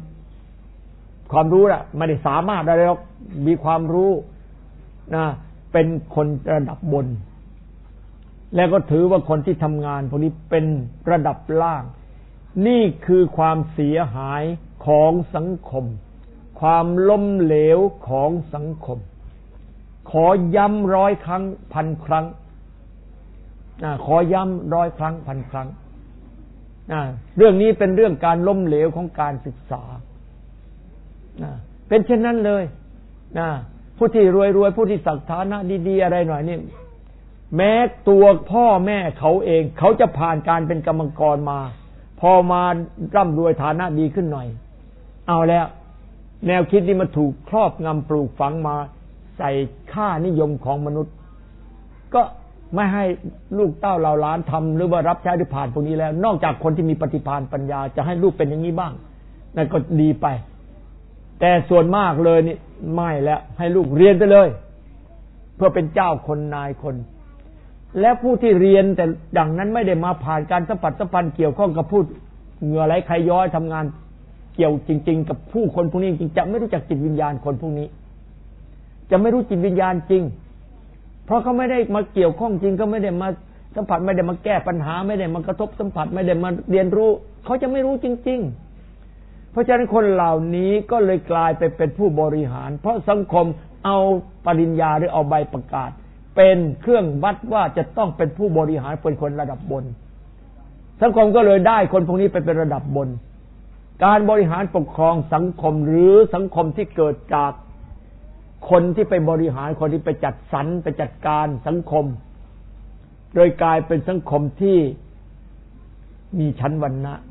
ความรู้ไม่ได้สามารถอะไรหรอกมีความรู้เป็นคนระดับบนแล้วก็ถือว่าคนที่ทำงานพวกนี้เป็นระดับล่างนี่คือความเสียหายของสังคมความล้มเหลวของสังคมขอย้ำ100 ครั้งพันครั้งขอย้ำ100 ครั้งพันครั้งเรื่องนี้เป็นเรื่องการล้มเหลวของการศึกษาเป็นเช่นนั้นเลยผู้ที่รวยๆผู้ที่ศักดิ์ฐานะดีๆอะไรหน่อยนี่แม้ตัวพ่อแม่เขาเองเขาจะผ่านการเป็นกรรมกรมาพอมาร่ำรวยฐานะดีขึ้นหน่อยเอาแล้วแนวคิดนี้มาถูกครอบงำปลูกฝังมาใส่ค่านิยมของมนุษย์ก็ไม่ให้ลูกเต้าเราหลานทำหรือว่ารับใช้หรือผ่านพวกนี้แล้วนอกจากคนที่มีปฏิภาณปัญญาจะให้ลูกเป็นอย่างนี้บ้างนั่นก็ดีไปแต่ส่วนมากเลยนี่ไม่แล้วให้ลูกเรียนไปเลยเพื่อเป็นเจ้าคนนายคนและผู้ที่เรียนแต่ดังนั้นไม่ได้มาผ่านการสัมผัสสัมพันธ์เกี่ยวข้องกับผู้เหงื่อไหลใครย้อยทำงานเกี่ยวจริงๆกับผู้คนพวกนี้จริงจะไม่รู้จักจิตวิญญาณคนพวกนี้จะไม่รู้จิตวิญญาณจริงเพราะเขาไม่ได้มาเกี่ยวข้องจริงก็ไม่ได้มาสัมผัสไม่ได้มาแก้ปัญหาไม่ได้มากระทบสัมผัสไม่ได้มาเรียนรู้เขาจะไม่รู้จริงๆเพราะฉะนั้นคนเหล่านี้ก็เลยกลายไปเป็นผู้บริหารเพราะสังคมเอาปริญญาหรือเอาใบประกาศเป็นเครื่องวัดว่าจะต้องเป็นผู้บริหารเป็นคนระดับบนสังคมก็เลยได้คนพวกนี้ไปเป็นระดับบนการบริหารปกครองสังคมหรือสังคมที่เกิดจากคนที่ไปบริหารคนที่ไปจัดสรรไปจัดการสังคมโดยกลายเป็นสังคมที่มีชั้นวรรณะ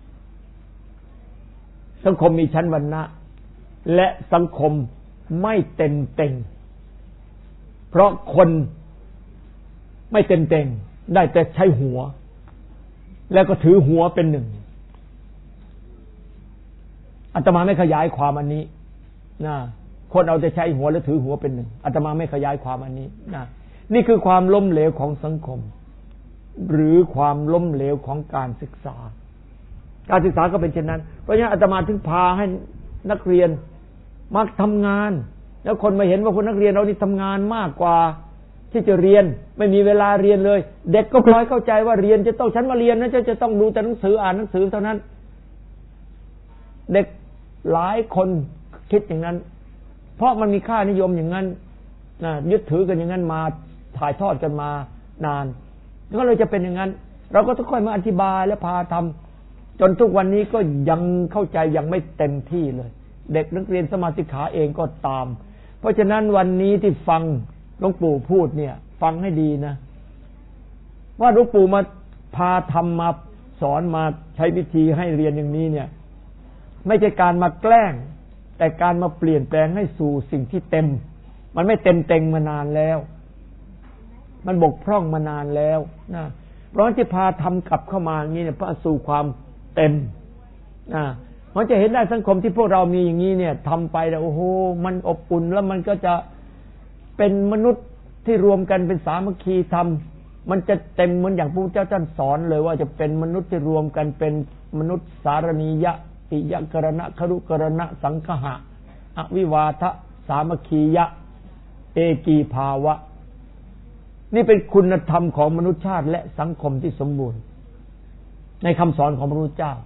สังคมมีชั้นวรรณะและสังคมไม่เต็มเต็งเพราะคนไม่เต็มเต็งได้แต่ใช้หัวแล้วก็ถือหัวเป็นหนึ่งอาตมาไม่ขยายความอันนี้นะคนเอาแต่ใช้หัวแล้วถือหัวเป็นหนึ่งอาตมาไม่ขยายความอันนี้นะนี่คือความล้มเหลวของสังคมหรือความล้มเหลวของการศึกษาการศึกษาก็เป็นเช่นนั้นเพราะฉะนั้นอาตมาถึงพาให้นักเรียนมาทำงานแล้วคนมาเห็นว่าคนนักเรียนเรานี่ทำงานมากกว่าที่จะเรียนไม่มีเวลาเรียนเลยเด็กก็พลอยเข้าใจว่าเรียนจะต้องฉันมาเรียนนะจะต้องดูแต่หนังสืออ่านหนังสือเท่านั้นเด็กหลายคนคิดอย่างนั้นเพราะมันมีค่านิยมอย่างนั้นยึดถือกันอย่างนั้นมาถ่ายทอดกันมานานก็เลยจะเป็นอย่างนั้นเราก็ต้องค่อยมาอธิบายและพาทำจนทุกวันนี้ก็ยังเข้าใจยังไม่เต็มที่เลยเด็กนักเรียนสมาธิขาเองก็ตามเพราะฉะนั้นวันนี้ที่ฟังหลวงปู่พูดเนี่ยฟังให้ดีนะว่าหลวงปู่มาพาทำมาสอนมาใช้วิธีให้เรียนอย่างนี้เนี่ยไม่ใช่การมาแกล้งแต่การมาเปลี่ยนแปลงให้สู่สิ่งที่เต็มมันไม่เต็มเต็งมานานแล้วมันบกพร่องมานานแล้วนะเพราะที่พาทำกลับเข้ามาอย่างนี้เนี่ยเพื่อสู่ความเต็มเพราะจะเห็นได้สังคมที่พวกเรามีอย่างนี้เนี่ยทำไปแล้วโอ้โหมันอบอุ่นแล้วมันก็จะเป็นมนุษย์ที่รวมกันเป็นสามัคคีธรรมมันจะเต็มเหมือนอย่างพระพุทธเจ้าท่านสอนเลยว่าจะเป็นมนุษย์ที่รวมกันเป็นมนุษย์สารณียะปิยกรณะครุกรณะสังคหะอวิวาทะสามัคคียะเอกีภาวะนี่เป็นคุณธรรมของมนุษยชาติและสังคมที่สมบูรณ์ในคำสอนของพระพุทธเจ้า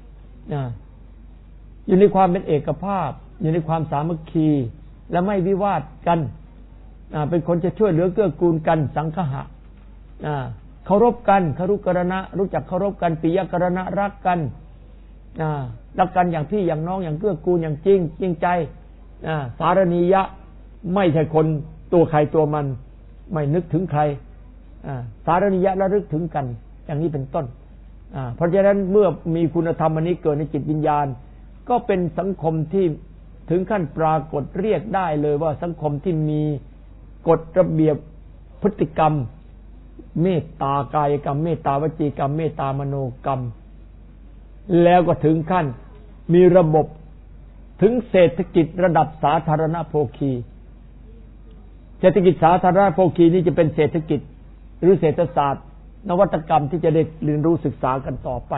อยู่ในความเป็นเอกภาพอยู่ในความสามัคคีและไม่วิวาทกันเป็นคนจะช่วยเหลือเกื้อกูลกันสังคหะเคารพกันครุกรณะรู้จักเคารพกันปิยกรณะรักกันรักกันอย่างพี่อย่างน้องอย่างเกื้อกูลอย่างจริงใจสารณียะไม่ใช่คนตัวใครตัวมันไม่นึกถึงใครสารณียะระลึกถึงกันอย่างนี้เป็นต้นเพราะฉะนั้นเมื่อมีคุณธรรมอันนี้เกิดในจิตวิญญาณก็เป็นสังคมที่ถึงขั้นปรากฏเรียกได้เลยว่าสังคมที่มีกฎระเบียบพฤติกรรมเมตตากายกรรมเมตตาวจีกรรมเมตตามโนกรรมแล้วก็ถึงขั้นมีระบบถึงเศรษฐกิจระดับสาธารณโภคีเศรษฐกิจสาธารณโภคีนี้จะเป็นเศรษฐกิจหรือเศรษฐศาสตร์นวัตกรรมที่จะได้เรียนรู้ศึกษากันต่อไป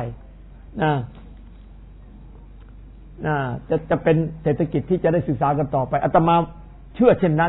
จะเป็นเศรษฐกิจที่จะได้ศึกษากันต่อไปอาตมาเชื่อเช่นนั้น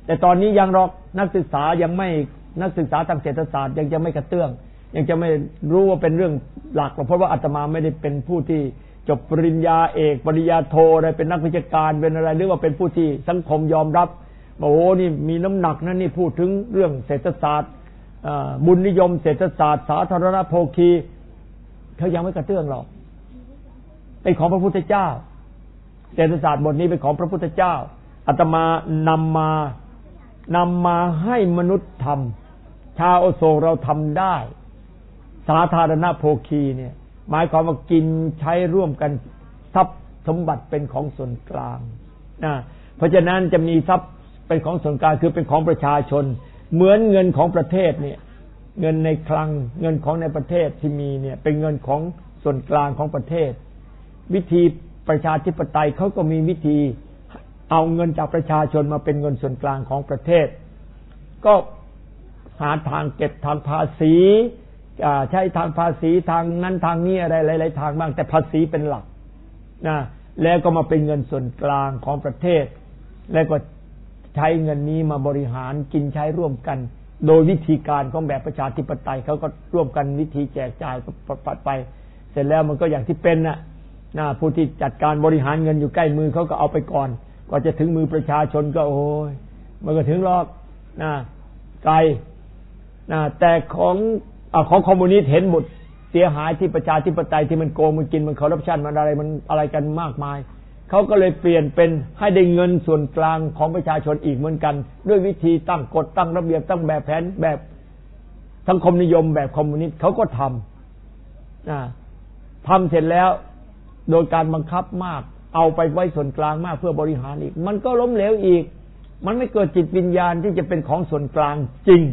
แต่ตอนนี้ยังหรอกนักศึกษายังไม่นักศึกษาทางเศรษฐศาสตร์ยังจะไม่กระเตื้องยังจะไม่รู้ว่าเป็นเรื่องหลักเพราะว่าอาตมาไม่ได้เป็นผู้ที่จบปริญญาเอกปริญญาโทอะไรเป็นนักวิชาการเป็นอะไรหรือว่าเป็นผู้ที่สังคมยอมรับโอ้นี่มีน้ำหนักนะนี่พูดถึงเรื่องเศรษฐศาสตร์บุญนิยมเศรษฐศาสตร์สาธารณโภคีเขายังไม่กระเตื้องหรอกเป็นของพระพุทธเจ้าเศรษฐศาสตร์บทนี้เป็นของพระพุทธเจ้าอาตมานำมาให้มนุษย์ทำชาวอโศกเราทำได้สาธารณโภคีเนี่ยหมายความว่ากินใช้ร่วมกันทรัพย์สมบัติเป็นของส่วนกลางนะเพราะฉะนั้นจะมีทรัพย์เป็นของส่วนกลางคือเป็นของประชาชนเหมือนเงินของประเทศเนี่ยเงินในคลังเงินของในประเทศที่มีเนี่ยเป็นเงินของส่วนกลางของประเทศวิธีประชาธิปไตยเขาก็มีวิธีเอาเงินจากประชาชนมาเป็นเงินส่วนกลางของประเทศก็หาทางเก็บทางภาษีใช้ทางภาษีทางนั้นทางนี้อะไรหลายๆทางบ้างแต่ภาษีเป็นหลักนะแล้วก็มาเป็นเงินส่วนกลางของประเทศแล้วก็ใช้เงินนี้มาบริหารกินใช้ร่วมกันโดยวิธีการของแบบประชาธิปไตยเขาก็ร่วมกันวิธีแจกจ่ายไปเสร็จแล้วมันก็อย่างที่เป็นนะผู้ที่จัดการบริหารเงินอยู่ใกล้มือเขาก็เอาไปก่อนกว่าจะถึงมือประชาชนก็โอ้ยมันก็ถึงรอบไกลแต่ของคอมมิวนิสต์เห็นหมดเสียหายที่ประชาธิปไตยที่มันโกงมันกินมันคอร์รัปชันมันอะไรกันมากมายเขาก็เลยเปลี่ยนเป็นให้ได้เงินส่วนกลางของประชาชนอีกเหมือนกันด้วยวิธีตั้งกฎตั้งระเบียบตั้งแบบแผนแบบสังคมนิยมแบบคอมมิวนิสต์เขาก็ทำเสร็จแล้วโดยการบังคับมากเอาไปไว้ส่วนกลางมากเพื่อบริหารอีกมันก็ล้มเหลวอีกมันไม่เกิดจิตวิญญาณที่จะเป็นของส่วนกลางจริง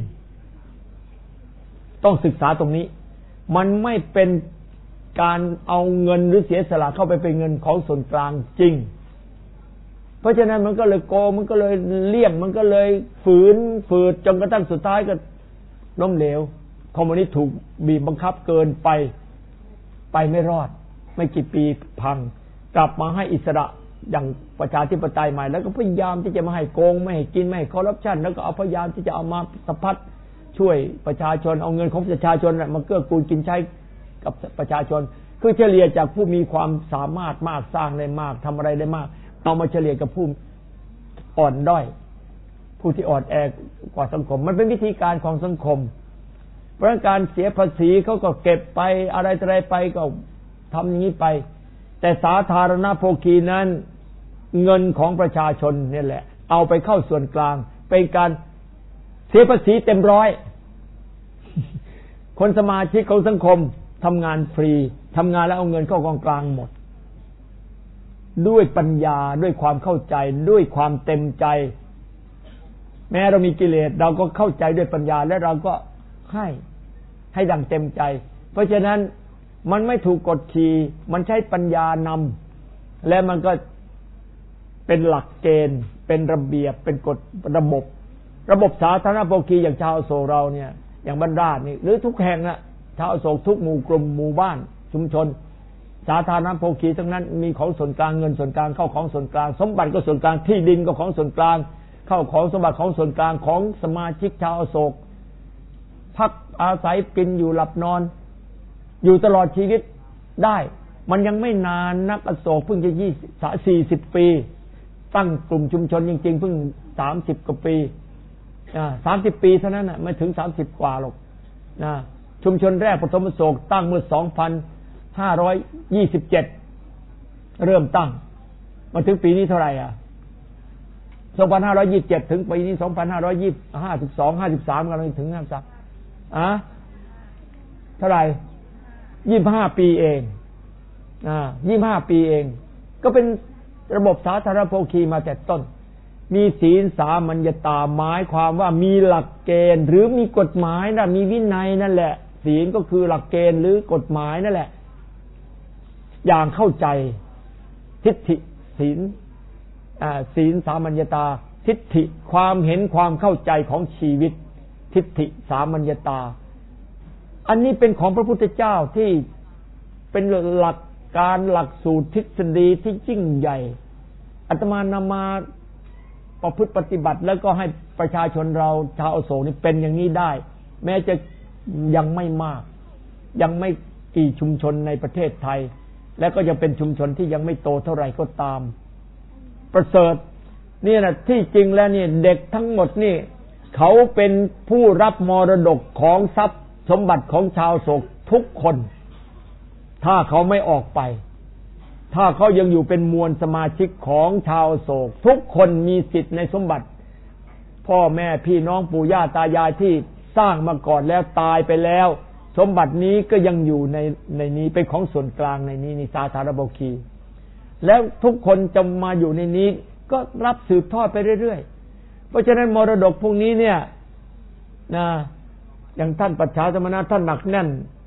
ต้องศึกษาตรงนี้มันไม่เป็นการเอาเงินหรือเสียสละเข้าไปเป็นเงินของส่วนกลางจริงเพราะฉะนั้นมันก็เลยโกงมันก็เลยเลี่ยงมันก็เลยฝืดจนกระทั่งสุดท้ายก็ล้มเหลวคอมมิวนิสต์ถูกบีบบังคับเกินไปไม่รอดไม่กี่ปีพังกลับมาให้อิสระอย่างประชาธิปไตยใหม่แล้วก็พยายามที่จะไม่ให้โกงไม่ให้กินไม่ให้คอร์รัปชันแล้วก็เอาพยายามที่จะเอามาสะพัดช่วยประชาชนเอาเงินของประชาชนมาเกื้อกูลกินใช้กับประชาชนคือเฉลี่ยจากผู้มีความสามารถมากสร้างได้มากทำอะไรได้มากเอามาเฉลี่ยกับผู้อ่อนด้อยผู้ที่อ่อนแอกว่าสังคมมันเป็นวิธีการของสังคมเพราะการเสียภาษีเขาก็เก็บไปอะไรไปก็ทำอย่างนี้ไปแต่สาธารณโภคีนั้นเงินของประชาชนนี่แหละเอาไปเข้าส่วนกลางเป็นการเสียภาษีเต็มร้อยคนสมาชิกของสังคมทำงานฟรีทำงานแล้วเอาเงินเข้ากองกลางหมดด้วยปัญญาด้วยความเข้าใจด้วยความเต็มใจแม้เรามีกิเลสเราก็เข้าใจด้วยปัญญาและเราก็ให้ดังเต็มใจเพราะฉะนั้นมันไม่ถูกกดขี่มันใช้ปัญญานำและมันก็เป็นหลักเกณฑ์เป็นระเบียบเป็นกฎระบบสาธารณโภคีอย่างชาวอโศกเราเนี่ยอย่างบ้านราษฎร์นี่หรือทุกแห่งน่ะชาวอโศกทุกหมู่กลุ่มหมู่บ้านชุมชนสาธารณโภคีทั้งนั้นมีของส่วนกลางเงินส่วนกลางเข้าของส่วนกลางสมบัติก็ส่วนกลางที่ดินก็ของส่วนกลางเข้าของสมบัติของส่วนกลางของสมาชิกชาวอโศกพักอาศัยกินอยู่หลับนอนอยู่ตลอดชีวิตได้มันยังไม่นานนักอโศกเพิ่งจะ40 ปีตั้งกลุ่มชุมชนจริงๆเพิ่ง30 กว่าปี30 ปีเท่านั้นน่ะไม่ถึง30 กว่าหรอกชุมชนแรกปฐมอโศกตั้งเมื่อ2527เริ่มตั้งมาถึงปีนี้เท่าไหร่2527ถึงปีนี้2552 53กำลังถึง53เท่าไหร่25 ปีเอง25 ปีเองก็เป็นระบบสาธารณโภคีมาแต่ต้นมีศีลสามัญญตาหมายความว่ามีหลักเกณฑ์หรือมีกฎหมายนะมีวินัยนั่นแหละศีลก็คือหลักเกณฑ์หรือกฎหมายนั่นแหละอย่างเข้าใจทิฏฐิศีลสามัญญตาทิฏฐิความเห็นความเข้าใจของชีวิตทิฏฐิสามัญญตาอันนี้เป็นของพระพุทธเจ้าที่เป็นหลักการหลักสูตรทฤษฎีที่ยิ่งใหญ่อาตมานำมาประพฤติปฏิบัติแล้วก็ให้ประชาชนเราชาวอโศกนี่เป็นอย่างนี้ได้แม้จะยังไม่มากยังไม่กี่ชุมชนในประเทศไทยและก็ยังเป็นชุมชนที่ยังไม่โตเท่าไหร่ก็ตามประเสริฐนี่นะที่จริงแล้วนี่เด็กทั้งหมดนี่เขาเป็นผู้รับมรดกของทรัพย์สมบัติของชาวโศกทุกคนถ้าเขาไม่ออกไปถ้าเขายังอยู่เป็นมวลสมาชิกของชาวโศกทุกคนมีสิทธิ์ในสมบัติพ่อแม่พี่น้องปู่ย่าตายายที่สร้างมาก่อนแล้วตายไปแล้วสมบัตินี้ก็ยังอยู่ในนี้เป็นของส่วนกลางในนี้นี่สาธารณบคีแล้วทุกคนจะมาอยู่ในนี้ก็รับสืบทอดไปเรื่อยๆเพราะฉะนั้นมรดกพวกนี้เนี่ยนะอย่างท่านปัจฉาสมณะท่านหนักแน่น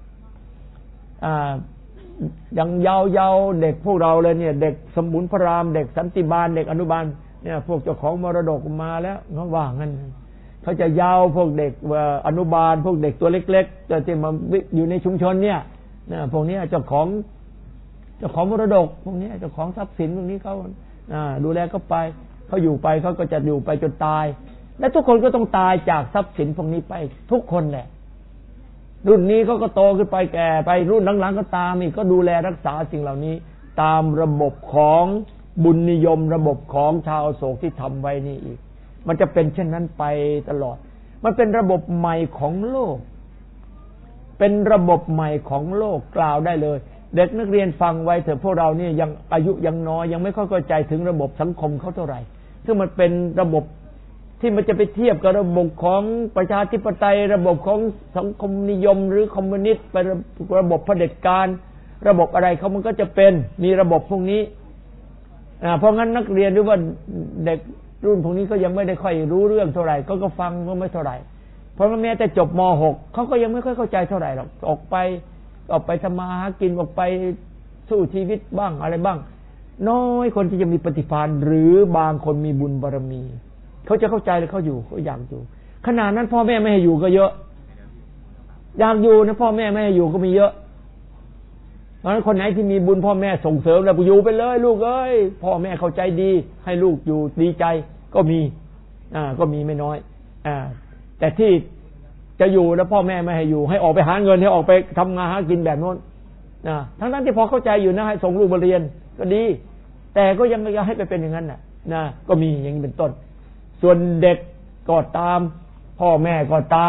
อย่างเยาว์เด็กพวกเราเลยเนี่ยเด็กสมุนพระรามเด็กสันติบาลเด็กอนุบาลเนี่ยพวกเจ้าของมรดกมาแล้วเขาว่างั้นเขาจะเยาว์พวกเด็กอนุบาลพวกเด็กตัวเล็กๆจะมาอยู่ในชุมชนเนี่ยพวกนี้เจ้าของมรดกพวกนี้เจ้าของทรัพย์สินพวกนี้เขาดูแลเขาไปเขาอยู่ไปเขาก็จะอยู่ไปจนตายและทุกคนก็ต้องตายจากทรัพย์สินพวกนี้ไปทุกคนแหละรุ่นนี้เขาก็โตขึ้นไปแก่ไปรุ่นหลังๆก็ตามอีกก็ดูแลรักษาสิ่งเหล่านี้ตามระบบของบุญนิยมระบบของชาวอโศกที่ทำไว้นี่อีกมันจะเป็นเช่นนั้นไปตลอดมันเป็นระบบใหม่ของโลกเป็นระบบใหม่ของโลกกล่าวได้เลยเด็กนักเรียนฟังไว้เถอะพวกเรานี่ยังอายุยังน้อยยังไม่ค่อยเข้าใจถึงระบบสังคมเขาเท่าไหร่ซึ่งมันเป็นระบบที่มันจะไปเทียบกับระบบของประชาธิปไตยระบบของสังคมนิยมหรือคอมมิวนิสต์ไประบบเผด็จการระบบอะไรเขามันก็จะเป็นมีระบบพวกนี้เพราะงั้นนักเรียนหรือว่าเด็กรุ่นพวกนี้ก็ยังไม่ได้ค่อยรู้เรื่องเท่าไหร่ก็ฟังก็ไม่เท่าไหร่เพราะแม้แต่จบม.6 เขาก็ยังไม่ค่อยเข้าใจเท่าไหร่หรอกออกไปทำมาหากินออกไปสู้ชีวิตบ้างอะไรบ้างน้อยคนที่จะมีปฏิภาณหรือบางคนมีบุญบารมีเขาจะเข้าใจเลยเขาอยู่เขาอยากอยู่ขนาดนั้นพ่อแม่ไม่ให้อยู่ก็เยอะอยากอยู่นะพ่อแม่ไม่ให้อยู่ก็มีเยอะเพราะฉะนั้นคนไหนที่มีบุญพ่อแม่ส่งเสริมแล้วอยู่ไปเลยลูกเอ้ยพ่อแม่เข้าใจดีให้ลูกอยู่ดีใจก็มีไม่น้อยแต่ที่จะอยู่แล้วพ่อแม่ไม่ให้อยู่ให้ออกไปหาเงินให้ออกไปทำงานหากินแบบโน้นทั้งนั้นที่พอเข้าใจอยู่นะให้ส่งลูกมาเรียนก็ดีแต่ก็ยังให้ไปเป็นอย่างนั้นนะก็มีอย่างนี้เป็นต้นส่วนเด็กก็ตามพ่อแม่ก็ตาม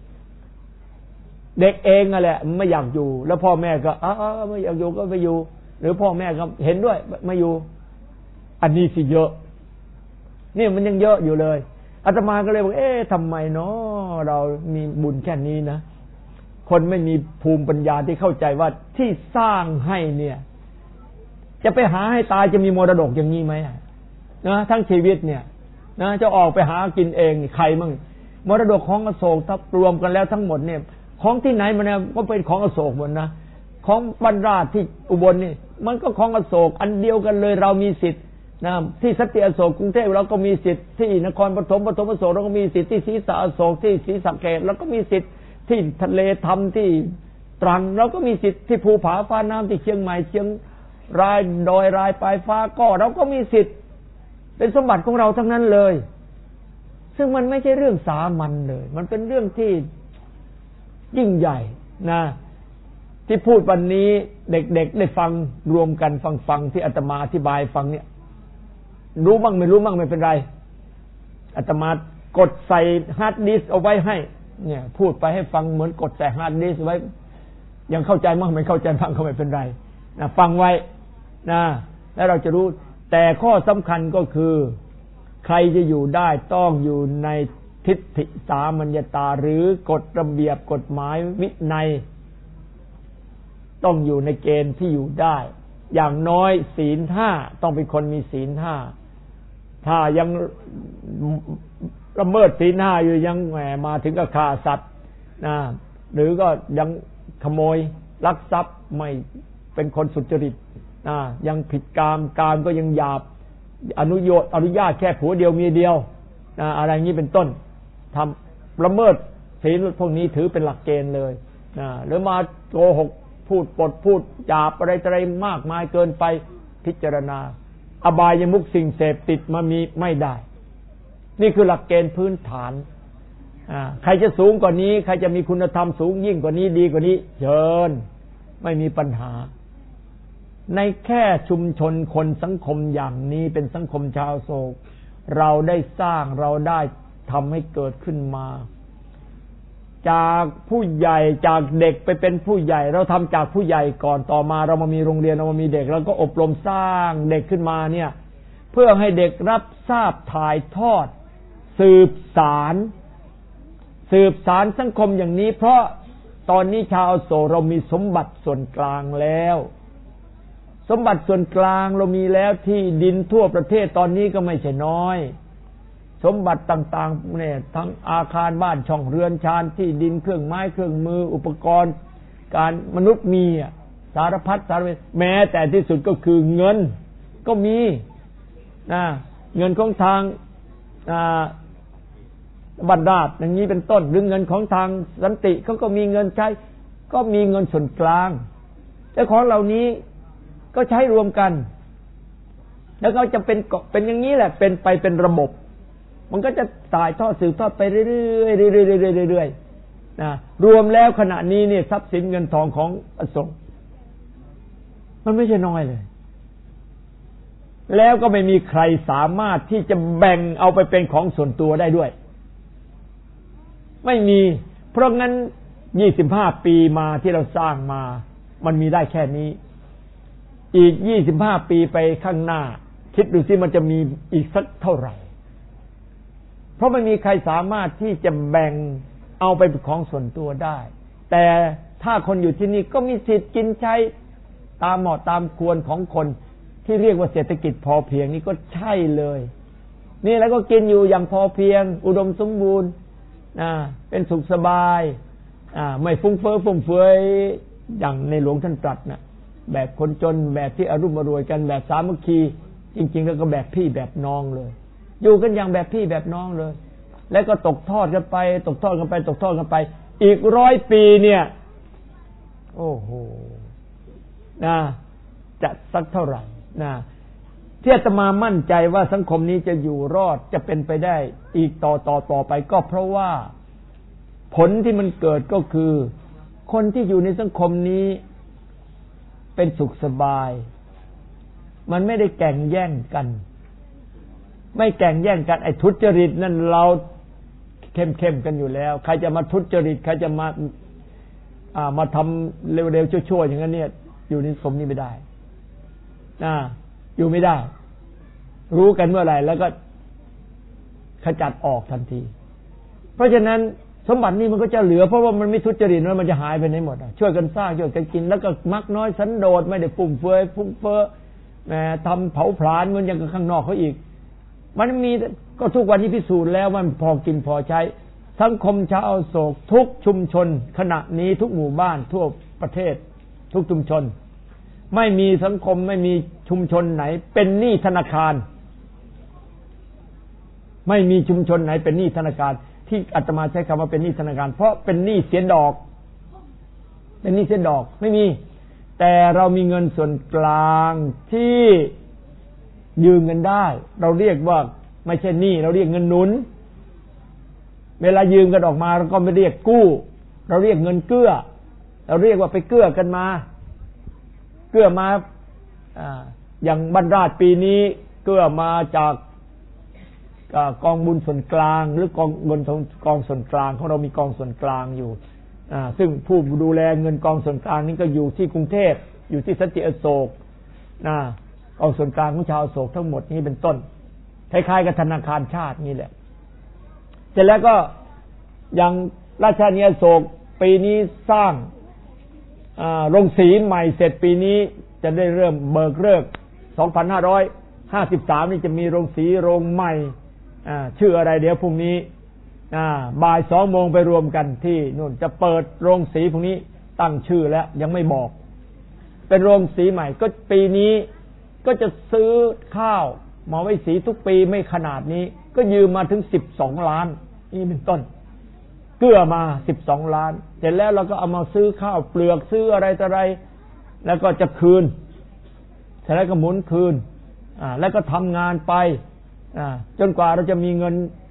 เด็กเองนั่นแหละไม่อยากอยู่แล้วพ่อแม่ก็ไม่อยากอยู่ก็ไม่อยู่หรือพ่อแม่ก็เห็นด้วยไม่อยู่อันนี้สิเยอะนี่มันยังเยอะอยู่เลยอาตมาก็เลยบอกทำไมเนาะเรามีบุญแค่นี้นะคนไม่มีภูมิปัญญาที่เข้าใจว่าที่สร้างให้เนี่ยจะไปหาให้ตายจะมีมรดกอย่างนี้ไหมนะทั้งชีวิตเนี่ยนะจะออกไปหากินเองใครมั่งมรดกของอโศกถ้ารวมกันแล้วทั้งหมดเนี่ยของที่ไหนมันก็เป็นของอโศกหมดนะของบรรราชที่อุบลนี่มันก็ของอโศกอันเดียวกันเลยเรามีสิทธิ์นะที่สัตยอโศกกรุงเทพเราก็มีสิทธิ์ที่นครปฐมอโศกเราก็มีสิทธิ์ที่ศรีสะอโศกที่ศรีสะเกษเราก็มีสิทธิ์ที่ทะเลธรรมที่ตรังเราก็มีสิทธิ์ที่ภูผาฟ้าน้ำที่เชียงใหม่เชียงรายดอยรายปลายฟ้าก็เราก็มีสิทธิ์เป็นสมบัติของเราทั้งนั้นเลยซึ่งมันไม่ใช่เรื่องสามัญเลยมันเป็นเรื่องที่ยิ่งใหญ่นะที่พูดวันนี้เด็กๆได้ฟังรวมกันฟังที่อาตมาอธิบายฟังเนี่ยรู้บ้างไม่รู้บ้างไม่เป็นไรอาตมากดใส่ฮาร์ดดิสก์เอาไว้ให้เนี่ยพูดไปให้ฟังเหมือนกดใส่ฮาร์ดดิสก์ไว้ยังเข้าใจบ้างไม่เข้าใจบ้างก็ไม่เป็นไรนะฟังไว้นะแล้วเราจะรู้แต่ข้อสำคัญก็คือใครจะอยู่ได้ต้องอยู่ในทิฏฐิสามัญญตาหรือกฎระเบียบกฎหมายวินัยต้องอยู่ในเกณฑ์ที่อยู่ได้อย่างน้อยศีล 5ต้องเป็นคนมีศีล 5ถ้ายังละเมิดศีล 5อยู่ยังแหมมาถึงกับฆ่าสัตว์นะหรือก็ยังขโมยลักทรัพย์ไม่เป็นคนสุจริตยังผิดกามก็ยังหยาบอนุญาตแค่ผัวเดียวเมียเดียวอะไรงี้เป็นต้นทำละเมิดศีลพวกนี้ถือเป็นหลักเกณฑ์เลยหรือมาโกหกพูดปดพูดหยาบอะไรมากมายเกินไปพิจารณาอบายมุขสิ่งเสพติดมามีไม่ได้นี่คือหลักเกณฑ์พื้นฐานใครจะสูงกว่านี้ใครจะมีคุณธรรมสูงยิ่งกว่านี้ดีกว่านี้เชิญไม่มีปัญหาในแค่ชุมชนคนสังคมอย่างนี้เป็นสังคมชาวโศกเราได้สร้างเราได้ทำให้เกิดขึ้นมาจากผู้ใหญ่จากเด็กไปเป็นผู้ใหญ่เราทำจากผู้ใหญ่ก่อนต่อมาเรามามีโรงเรียนเรามามีเด็กแล้วก็อบรมสร้างเด็กขึ้นมาเนี่ยเพื่อให้เด็กรับทราบถ่ายทอดสืบสารสังคมอย่างนี้เพราะตอนนี้ชาวโศกเรามีสมบัติส่วนกลางแล้วสมบัติส่วนกลางเรามีแล้วที่ดินทั่วประเทศตอนนี้ก็ไม่ใช่น้อยสมบัติต่างๆเนี่ยทั้งอาคารบ้านช่องเรือนชานที่ดินเครื่องไม้เครื่องมืออุปกรณ์การมนุษย์มีสารพัดสารพัดแม้แต่ที่สุดก็คือเงินก็มีนะเงินของทางบรรดาอย่างนี้เป็นต้นหรือเงินของทางสันติเขาก็มีเงินใช้ก็มีเงินส่วนกลางแต่ของเหล่านี้ก็ใช้รวมกันแล้วก็จะเป็นอย่างนี้แหละเป็นไปเป็นระบบมันก็จะถ่ายทอดสืบทอดไปเรื่อยๆนะรวมแล้วขณะนี้เนี่ยทรัพย์สินเงินทองของอโศกมันไม่ใช่น้อยเลยแล้วก็ไม่มีใครสามารถที่จะแบ่งเอาไปเป็นของส่วนตัวได้ด้วยไม่มีเพราะงั้น25ปีมาที่เราสร้างมามันมีได้แค่นี้อีก25ปีไปข้างหน้าคิดดูสิมันจะมีอีกสักเท่าไหร่เพราะไม่มีใครสามารถที่จะแบ่งเอาไปเป็นของส่วนตัวได้แต่ถ้าคนอยู่ที่นี่ก็มีสิทธิ์กินใช้ตามเหมาะตามควรของคนที่เรียกว่าเศรษฐกิจพอเพียงนี่ก็ใช่เลยนี่แล้วก็กินอยู่อย่างพอเพียงอุดมสมบูรณ์เป็นสุขสบายไม่ฟุ้งเฟ้อฟุ่มเฟือยอย่างในหลวงท่านตรัสนะแบบคนจนแบบที่อรุ่มอร่วยกันแบบสามัคคีจริงๆแล้วก็แบบพี่แบบน้องเลยอยู่กันอย่างแบบพี่แบบน้องเลยแล้วก็ตกทอดกันไปตกทอดกันไปตกทอดกันไปอีก100 ปีเนี่ยโอ้โหจะสักเท่าไหร่ที่อาตมามั่นใจว่าสังคมนี้จะอยู่รอดจะเป็นไปได้อีกต่อไปก็เพราะว่าผลที่มันเกิดก็คือคนที่อยู่ในสังคมนี้เป็นสุขสบายมันไม่ได้แข่งแย่งกันไม่แข่งแย่งกันไอ้ทุจริตนั่นเราเข้มกันอยู่แล้วใครจะมาทุจริตใครจะมาทำเร็วๆชั่วๆอย่างนั้นเนี่ยอยู่ในสังคมนี้ไม่ได้อยู่ไม่ได้รู้กันเมื่อไหร่แล้วก็ขจัดออกทันทีเพราะฉะนั้นสมบัตินี้มันก็จะเหลือเพราะว่ามันไม่ทุจริตมันจะหายไปไหนหมดช่วยกันสร้างช่วยกันกินแล้วก็มักน้อยสันโดษไม่ได้ฟุ่มเฟือยฟุ้งเฟ้อทำเผาผลาญมันยังกับข้างนอกเขาอีกมันมีก็ทุกวันนี้พิสูจน์แล้วมันพอกินพอใช้สังคมชาวโศกทุกชุมชนขณะนี้ทุกหมู่บ้านทั่วประเทศทุกชุมชนไม่มีสังคมไม่มีชุมชนไหนเป็นหนี้ธนาคารไม่มีชุมชนไหนเป็นหนี้ธนาคารที่อาตมาใช้คำว่าเป็นหนี้ธนาคารเพราะเป็นหนี้เสียดอกเป็นหนี้เสียดอกไม่มีแต่เรามีเงินส่วนกลางที่ยืมเงินได้เราเรียกว่าไม่ใช่หนี้เราเรียกเงินหนุนเวลายืมกันออกมาเราก็ไม่เรียกกู้เราเรียกเงินเกื้อเราเรียกว่าไปเกื้อกันมาเกื้อมาอย่างบรรดาศปีนี้เกื้อมาจากกองบุญส่วนกลางหรือกองเงินกองส่วนกลางของเรามีกองส่วนกลางอยู่ซึ่งผู้ดูแลเงินกองส่วนกลางนี้ก็อยู่ที่กรุงเทพอยู่ที่สันติอโศกกองส่วนกลางของชาวอโศกทั้งหมดนี้เป็นต้นคล้ายๆกับธนาคารชาตินี่แหละเสร็จแล้วก็อย่างราชธานีอโศกปีนี้สร้างโรงสีใหม่เสร็จปีนี้จะได้เริ่มเบิกเลิก2553นี่จะมีโรงสีโรงใหม่ชื่ออะไรเดี๋ยวพรุ่งนี้บ่าย 2 โมงไปรวมกันที่นู่นจะเปิดโรงสีพวกนี้ตั้งชื่อแล้วยังไม่บอกเป็นโรงสีใหม่ก็ปีนี้ก็จะซื้อข้าวมาไว้สีทุกปีไม่ขนาดนี้ก็ยืมมาถึง12 ล้านนี่เป็นต้นเกื้อมา12 ล้านเสร็จแล้วเราก็เอามาซื้อข้าวเปลือกซื้ออะไรต่ออะไรแล้วก็จะคืนเสร็จแล้วก็หมุนคืนแล้วก็ทำงานไปจนกว่าเราจะมีเงิน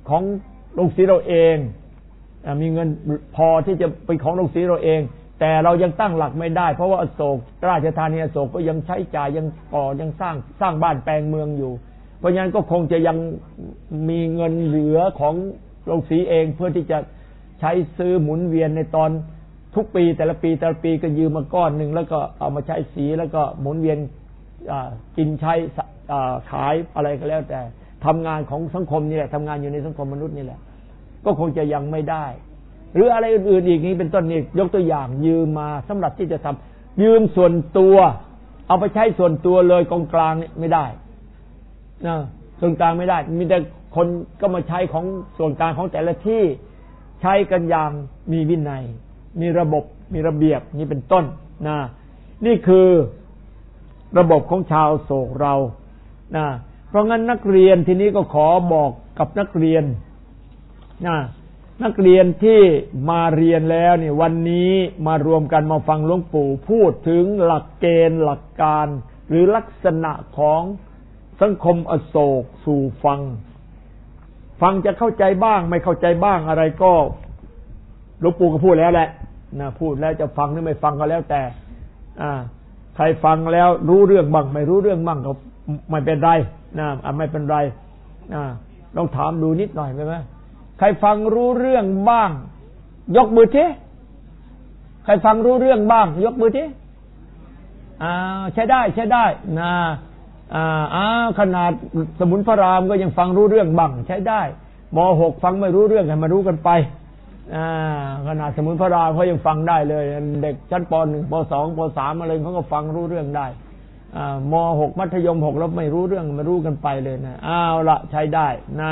ของโรงสีเราเองมีเงินพอที่จะเป็นของโรงสีเราเองแต่เรายังตั้งหลักไม่ได้เพราะว่าอโศกราชธานีอโศกก็ยังใช้จ่ายยังก่อยังสร้างบ้านแปลงเมืองอยู่เพราะฉะนั้นก็คงจะยังมีเงินเหลือของโรงสีเองเพื่อที่จะใช้ซื้อหมุนเวียนในตอนทุกปีแต่ละปีก็ยืมมาก้อนหนึ่งแล้วก็เอามาใช้สีแล้วก็หมุนเวียนกินใช้ขายอะไรก็แล้วแต่ทำงานของสังคมนี่แหละทำงานอยู่ในสังคมมนุษย์นี่แหละก็คงจะยังไม่ได้หรืออะไรอื่นๆอีกนี้เป็นต้นนี่ยกตัวอย่างยืมมาสำหรับที่จะทำยืมส่วนตัวเอาไปใช้ส่วนตัวเลยกองกลางนี่ไม่ได้นะส่วนกลางไม่ได้มีแต่คนก็มาใช้ของส่วนกลางของแต่ละที่ใช้กันอย่างมีวินัยมีระบบมีระเบียบนี่เป็นต้นนะนี่คือระบบของชาวโศกเรานะเพราะงั้นนักเรียนทีนี้ก็ขอบอกกับนักเรียนนะนักเรียนที่มาเรียนแล้วเนี่ยวันนี้มารวมกันมาฟังหลวงปู่พูดถึงหลักเกณฑ์หลักการหรือลักษณะของสังคมอโศกสู่ฟังจะเข้าใจบ้างไม่เข้าใจบ้างอะไรก็หลวงปู่ก็พูดแล้วแหละนะพูดแล้วจะฟังหรือไม่ฟังก็แล้วแต่ใครฟังแล้วรู้เรื่องบ้างไม่รู้เรื่องบ้างก็ไม่เป็นไรนะไม่เป็นไรลองถามดูนิดหน่อยไหมใครฟังรู้เรื่องบ้างยกมือทีใครฟังรู้เรื่องบ้างยกมือทีใช้ได้นะขนาดสมุนพระรามก็ยังฟังรู้เรื่องบ้างใช้ได้ม.6 ฟังไม่รู้เรื่องให้มารู้กันไปขนาดสมุนพระรามเขายังฟังได้เลยเด็กชั้นป.1 ป.2 ป.3 อะไรเขาก็ฟังรู้เรื่องได้ม.6 มัธยม 6แล้วไม่รู้เรื่องมารู้กันไปเลยนะละใช้ได้นะ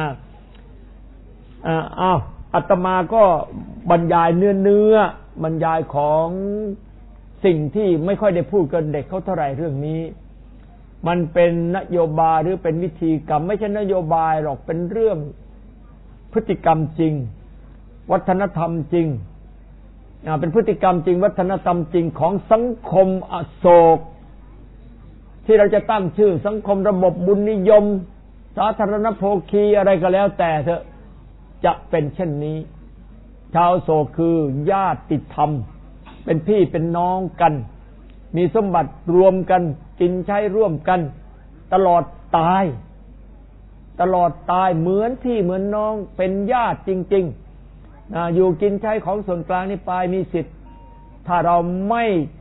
อาตมาก็บรรยายเนื้อบรรยายของสิ่งที่ไม่ค่อยได้พูดกับเด็กเขาเท่าไหร่เรื่องนี้มันเป็นนโยบายหรือเป็นวิธีกรรมไม่ใช่นโยบายหรอกเป็นเรื่องพฤติกรรมจริงวัฒนธรรมจริงเป็นพฤติกรรมจริงวัฒนธรรมจริงของสังคมอโศกที่เราจะตั้งชื่อสังคมระบบบุญนิยมสาธารณโภคีอะไรก็แล้วแต่เถอะจะเป็นเช่นนี้ชาวโศกคือญาติธรรมเป็นพี่เป็นน้องกันมีสมบัติรวมกันกินใช้ร่วมกันตลอดตายเหมือนพี่เหมือนน้องเป็นญาติจริงๆอยู่กินใช้ของส่วนกลางนี่ไปมีสิทธิ์ถ้าเราไม่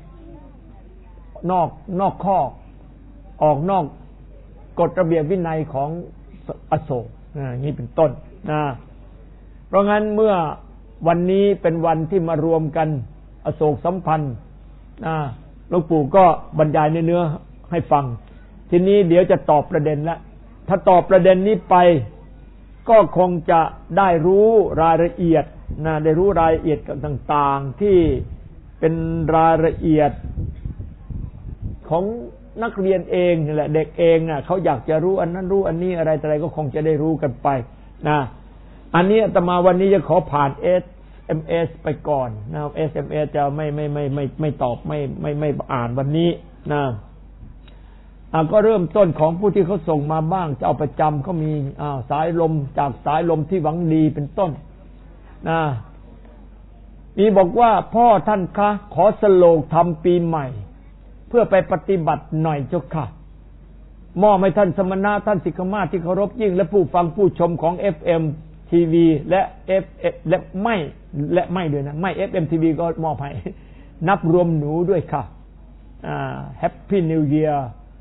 นอกข้อออกนอกกฎระเบียบวินัยของอโศกนี่เป็นต้นเพราะงั้นเมื่อวันนี้เป็นวันที่มารวมกันอโศกสัมพันธ์หลวงปู่ก็บรรยายเนื้อให้ฟังทีนี้เดี๋ยวจะตอบประเด็นละถ้าตอบประเด็นนี้ไปก็คงจะได้รู้รายละเอียดได้รู้รายละเอียดต่างๆที่เป็นรายละเอียดของนักเรียนเองนี่แหละเด็กเองเขาอยากจะรู้อันนั้นรู้อันนี้อะไรก็คงจะได้รู้กันไปอันนี้อาตมาวันนี้จะขอผ่าน SMS ไปก่อนนะ SMS จะไม่ตอบไม่อ่านวันนี้นะก็เริ่มต้นของผู้ที่เขาส่งมาบ้างจะเอาประจำเขามีสายลมจากสายลมที่หวังดีเป็นต้นนะมีบอกว่าพ่อท่านคะขอสโลกทำปีใหม่เพื่อไปปฏิบัติหน่อยเจ้าค่ะมอบให้ท่านสมณะท่านสิกขมาศที่เคารพยิ่งและผู้ฟังผู้ชมของ FM ทีวีและ และไม่ด้วยนะไม่ FM ทีวีก็มอบให้นับรวมหนูด้วยค่ะHappy New Year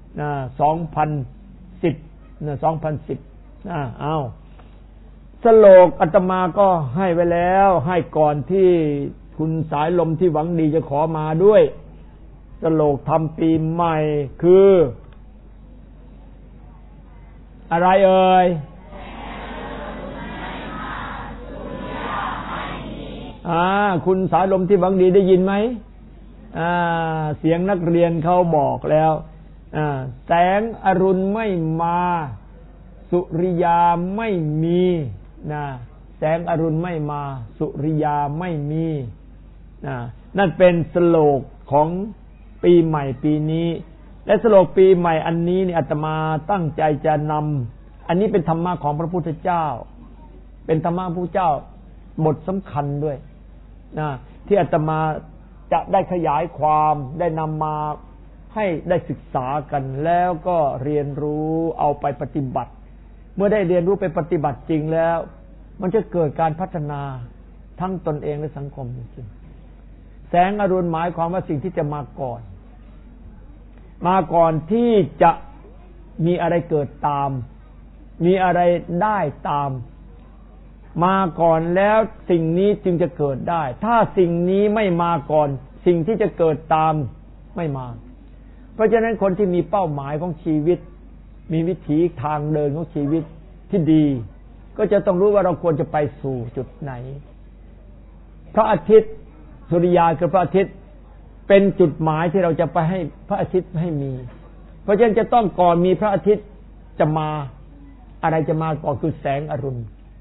2010 เอาสโลกอาตมาก็ให้ไว้แล้วให้ก่อนที่คุณสายลมที่หวังดีจะขอมาด้วยสโลกทำปีใหม่คืออะไรเอ่ยคุณสายลมที่หวังดีได้ยินไหมเสียงนักเรียนเขาบอกแล้วแสงอรุณไม่มาสุริยาไม่มีแสงอรุณไม่มาสุริยาไม่มีนั่นเป็นสโลกของปีใหม่ปีนี้และสโลกปีใหม่อันนี้เนี่ยอาตมาตั้งใจจะนำอันนี้เป็นธรรมะของพระพุทธเจ้าเป็นธรรมะพระพุทธเจ้าบทสำคัญด้วยนะที่อาตมาจะได้ขยายความได้นำมาให้ได้ศึกษากันแล้วก็เรียนรู้เอาไปปฏิบัติเมื่อได้เรียนรู้ไปปฏิบัติจริงแล้วมันจะเกิดการพัฒนาทั้งตนเองและสังคมจริงๆแสงอรุณหมายความว่าสิ่งที่จะมาก่อนที่จะมีอะไรเกิดตามมีอะไรได้ตามมาก่อนแล้วสิ่งนี้จึงจะเกิดได้ถ้าสิ่งนี้ไม่มาก่อนสิ่งที่จะเกิดตามไม่มาเพราะฉะนั้นคนที่มีเป้าหมายของชีวิตมีวิถีทางเดินของชีวิตที่ดีก็จะต้องรู้ว่าเราควรจะไปสู่จุดไหนพระอาทิตย์สุริยาคือพระอาทิตย์เป็นจุดหมายที่เราจะไปให้พระอาทิตย์ให้มีเพราะฉะนั้นจะต้องก่อนมีพระอาทิตย์จะมาอะไรจะมาก่อนคือแสงอรุณ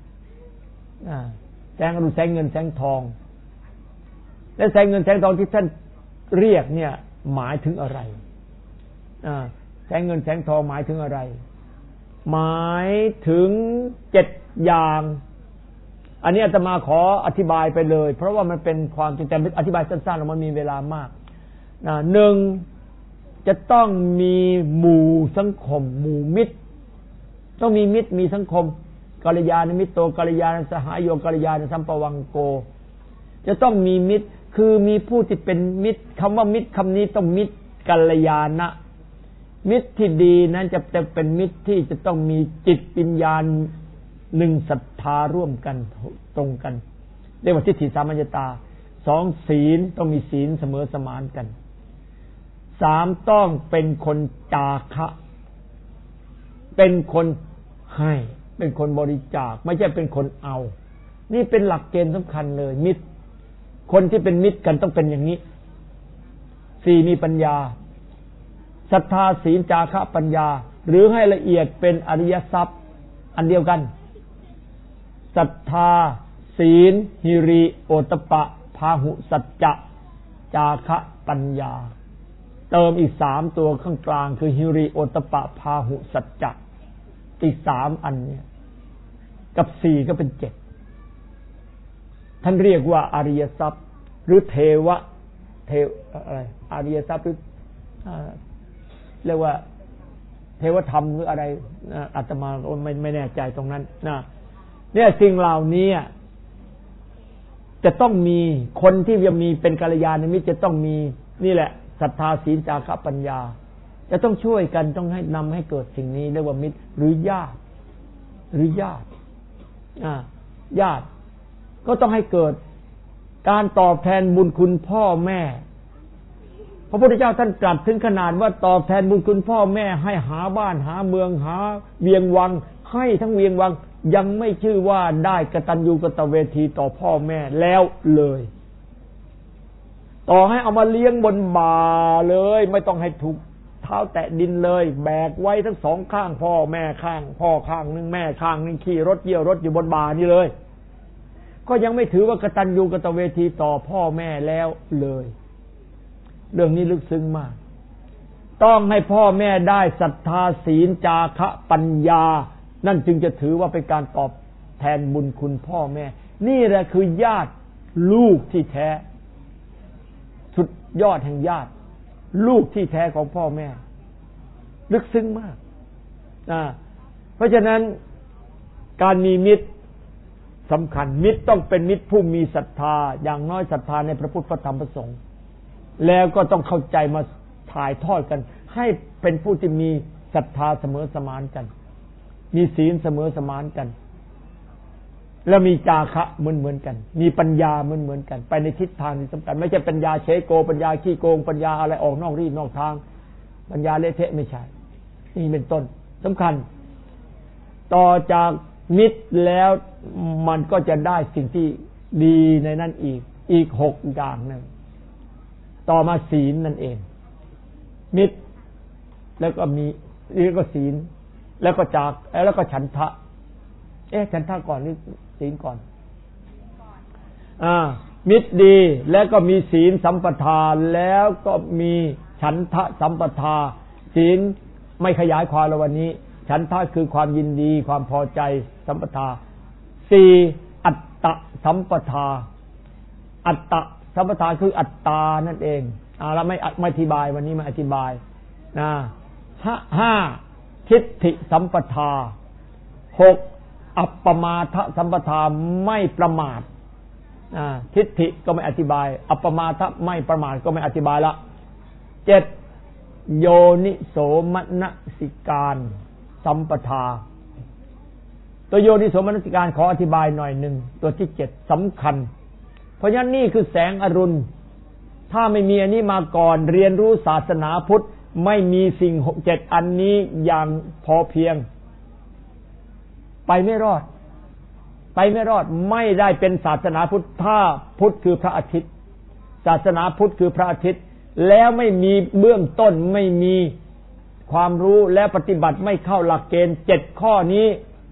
แสงอรุณแสงเงินแสงทองและแสงเงินแสงทองที่ท่านเรียกเนี่ยหมายถึงอะไรแสงเงินแสงทองหมายถึงอะไรหมายถึง7อย่างอันนี้อาตมาขออธิบายไปเลยเพราะว่ามันเป็นความจริงแต่อธิบายสั้นๆแล้วมันมีเวลามากหนึ่งจะต้องมีหมู่สังคมหมู่มิตรต้องมีมิตรมีสังคมกัลยาณมิตรโตกัลยาณสหายโยกัลยาณสัมปวังโกจะต้องมีมิตรคือมีผู้ที่เป็นมิตรคำว่ามิตรคำนี้ต้องมิตรกัลยาณะมิตรที่ดีนั้นจะเป็นมิตรที่จะต้องมีจิตวิญญาณหนึ่งศรัทธาร่วมกันตรงกันเรียกว่าทิฏฐิสามัญญตาสองศีลต้องมีศีลเสมอสมานกันสามต้องเป็นคนจาคะเป็นคนให้เป็นคนบริจาคไม่ใช่เป็นคนเอานี่เป็นหลักเกณฑ์สำคัญเลยมิตรคนที่เป็นมิตรกันต้องเป็นอย่างนี้สี่มีปัญญาศรัทธาศีลจาคะปัญญาหรือให้ละเอียดเป็นอริยทรัพย์อันเดียวกันศรัทธาศีลหิริโอตตัปปะพาหุสัจจะจาคะปัญญาเติมอีก3ตัวข้างกลางคือหิริโอตตัปปะพาหุสัจจะอีก3อันเนี่ยกับ4ก็เป็น7ท่านเรียกว่าอริยทรัพย์หรือเทวอะไรอริยทรัพย์หรือเรียกว่าเทวธรรมหรืออะไรอาตมาไม่แน่ใจตรงนั้นนะเนี่ยสิ่งเหล่านี้จะต้องมีคนที่จะมีเป็นกัลยาณมิตรจะต้องมีนี่แหละศรัทธาศีลจาคะปัญญาจะต้องช่วยกันต้องให้นำให้เกิดสิ่งนี้เรียกว่ามิตรหรือญาติญาติก็ต้องให้เกิดการตอบแทนบุญคุณพ่อแม่พระพุทธเจ้าท่านตรัสถึงขนาดว่าตอบแทนบุญคุณพ่อแม่ให้หาบ้านหาเมืองหาเวียงวังให้ทั้งเวียงวังยังไม่ชื่อว่าได้กตัญญูกตเวทีต่อพ่อแม่แล้วเลยต่อให้เอามาเลี้ยงบนบ่าเลยไม่ต้องให้ถูกเท้าแตะดินเลยแบกไว้ทั้งสองข้างพ่อแม่ข้างพ่อข้างนึงแม่ข้างนึงขี่รถเยี่ยวรถอยู่บนบ่านี่เลยก็ยังไม่ถือว่ากตัญญูกตเวทีต่อพ่อแม่แล้วเลยเรื่องนี้ลึกซึ้งมากต้องให้พ่อแม่ได้ศรัทธาศีลจาคะปัญญานั่นจึงจะถือว่าเป็นการตอบแทนบุญคุณพ่อแม่นี่แหละคือญาติลูกที่แท้สุดยอดแห่งญาติลูกที่แท้ของพ่อแม่ลึกซึ้งมากเพราะฉะนั้นการมีมิตรสำคัญมิตรต้องเป็นมิตรผู้มีศรัทธาอย่างน้อยศรัทธาในพระพุทธพระธรรมพระสงฆ์แล้วก็ต้องเข้าใจมาถ่ายทอดกันให้เป็นผู้ที่มีศรัทธาเสมอสมานกันมีศีลเสมอสมานกันแล้วมีจาคะเหมือนกันมีปัญญาเหมือนกันไปในทิศทางที่สำคัญไม่ใช่ปัญญาเฉโกปัญญาขี้โกงปัญญาอะไรออกนอกรีนอกทางปัญญาเละเทะไม่ใช่นี่เป็นต้นสำคัญต่อจากมิตรแล้วมันก็จะได้สิ่งที่ดีในนั้นอีก6อย่างนึงต่อมาศีลนั่นเองมิตรแล้วก็มีแล้วก็ศีลแล้วก็จากแล้วก็ฉันทะฉันทะก่อนหรือศีลก่อนมิตรดีแล้วก็มีศีลสัมปทาแล้วก็มีฉันทะสัมปทาศีลไม่ขยายความแล้ววันนี้ฉันทะคือความยินดีความพอใจสัมปทาศ 4อัตตสัมปทาอัตตสัมปทาคืออัตตานั่นเองเราไม่อธิบายวันนี้มาอธิบายนะ5ทิฏฐิสัมปทา6อัปปมาทสัมปทาไม่ประมาททิฏฐิก็ไม่อธิบายอัปปมาทไม่ประมาทก็ไม่อธิบายละ7โยนิโสมนสิการสัมปทาตัวโยนิโสมนสิการขออธิบายหน่อยหนึ่งตัวที่7สำคัญเพราะฉะนั้นนี่คือแสงอรุณถ้าไม่มีอันนี้มาก่อนเรียนรู้ศาสนาพุทธไม่มีสิ่ง7อันนี้อย่างพอเพียงไปไม่รอดไม่ได้เป็นศาสนาพุทธถ้าพุทธคือพระอาทิตย์ศาสนาพุทธคือพระอาทิตย์แล้วไม่มีเบื้องต้นไม่มีความรู้และปฏิบัติไม่เข้าหลักเกณฑ์7ข้อนี้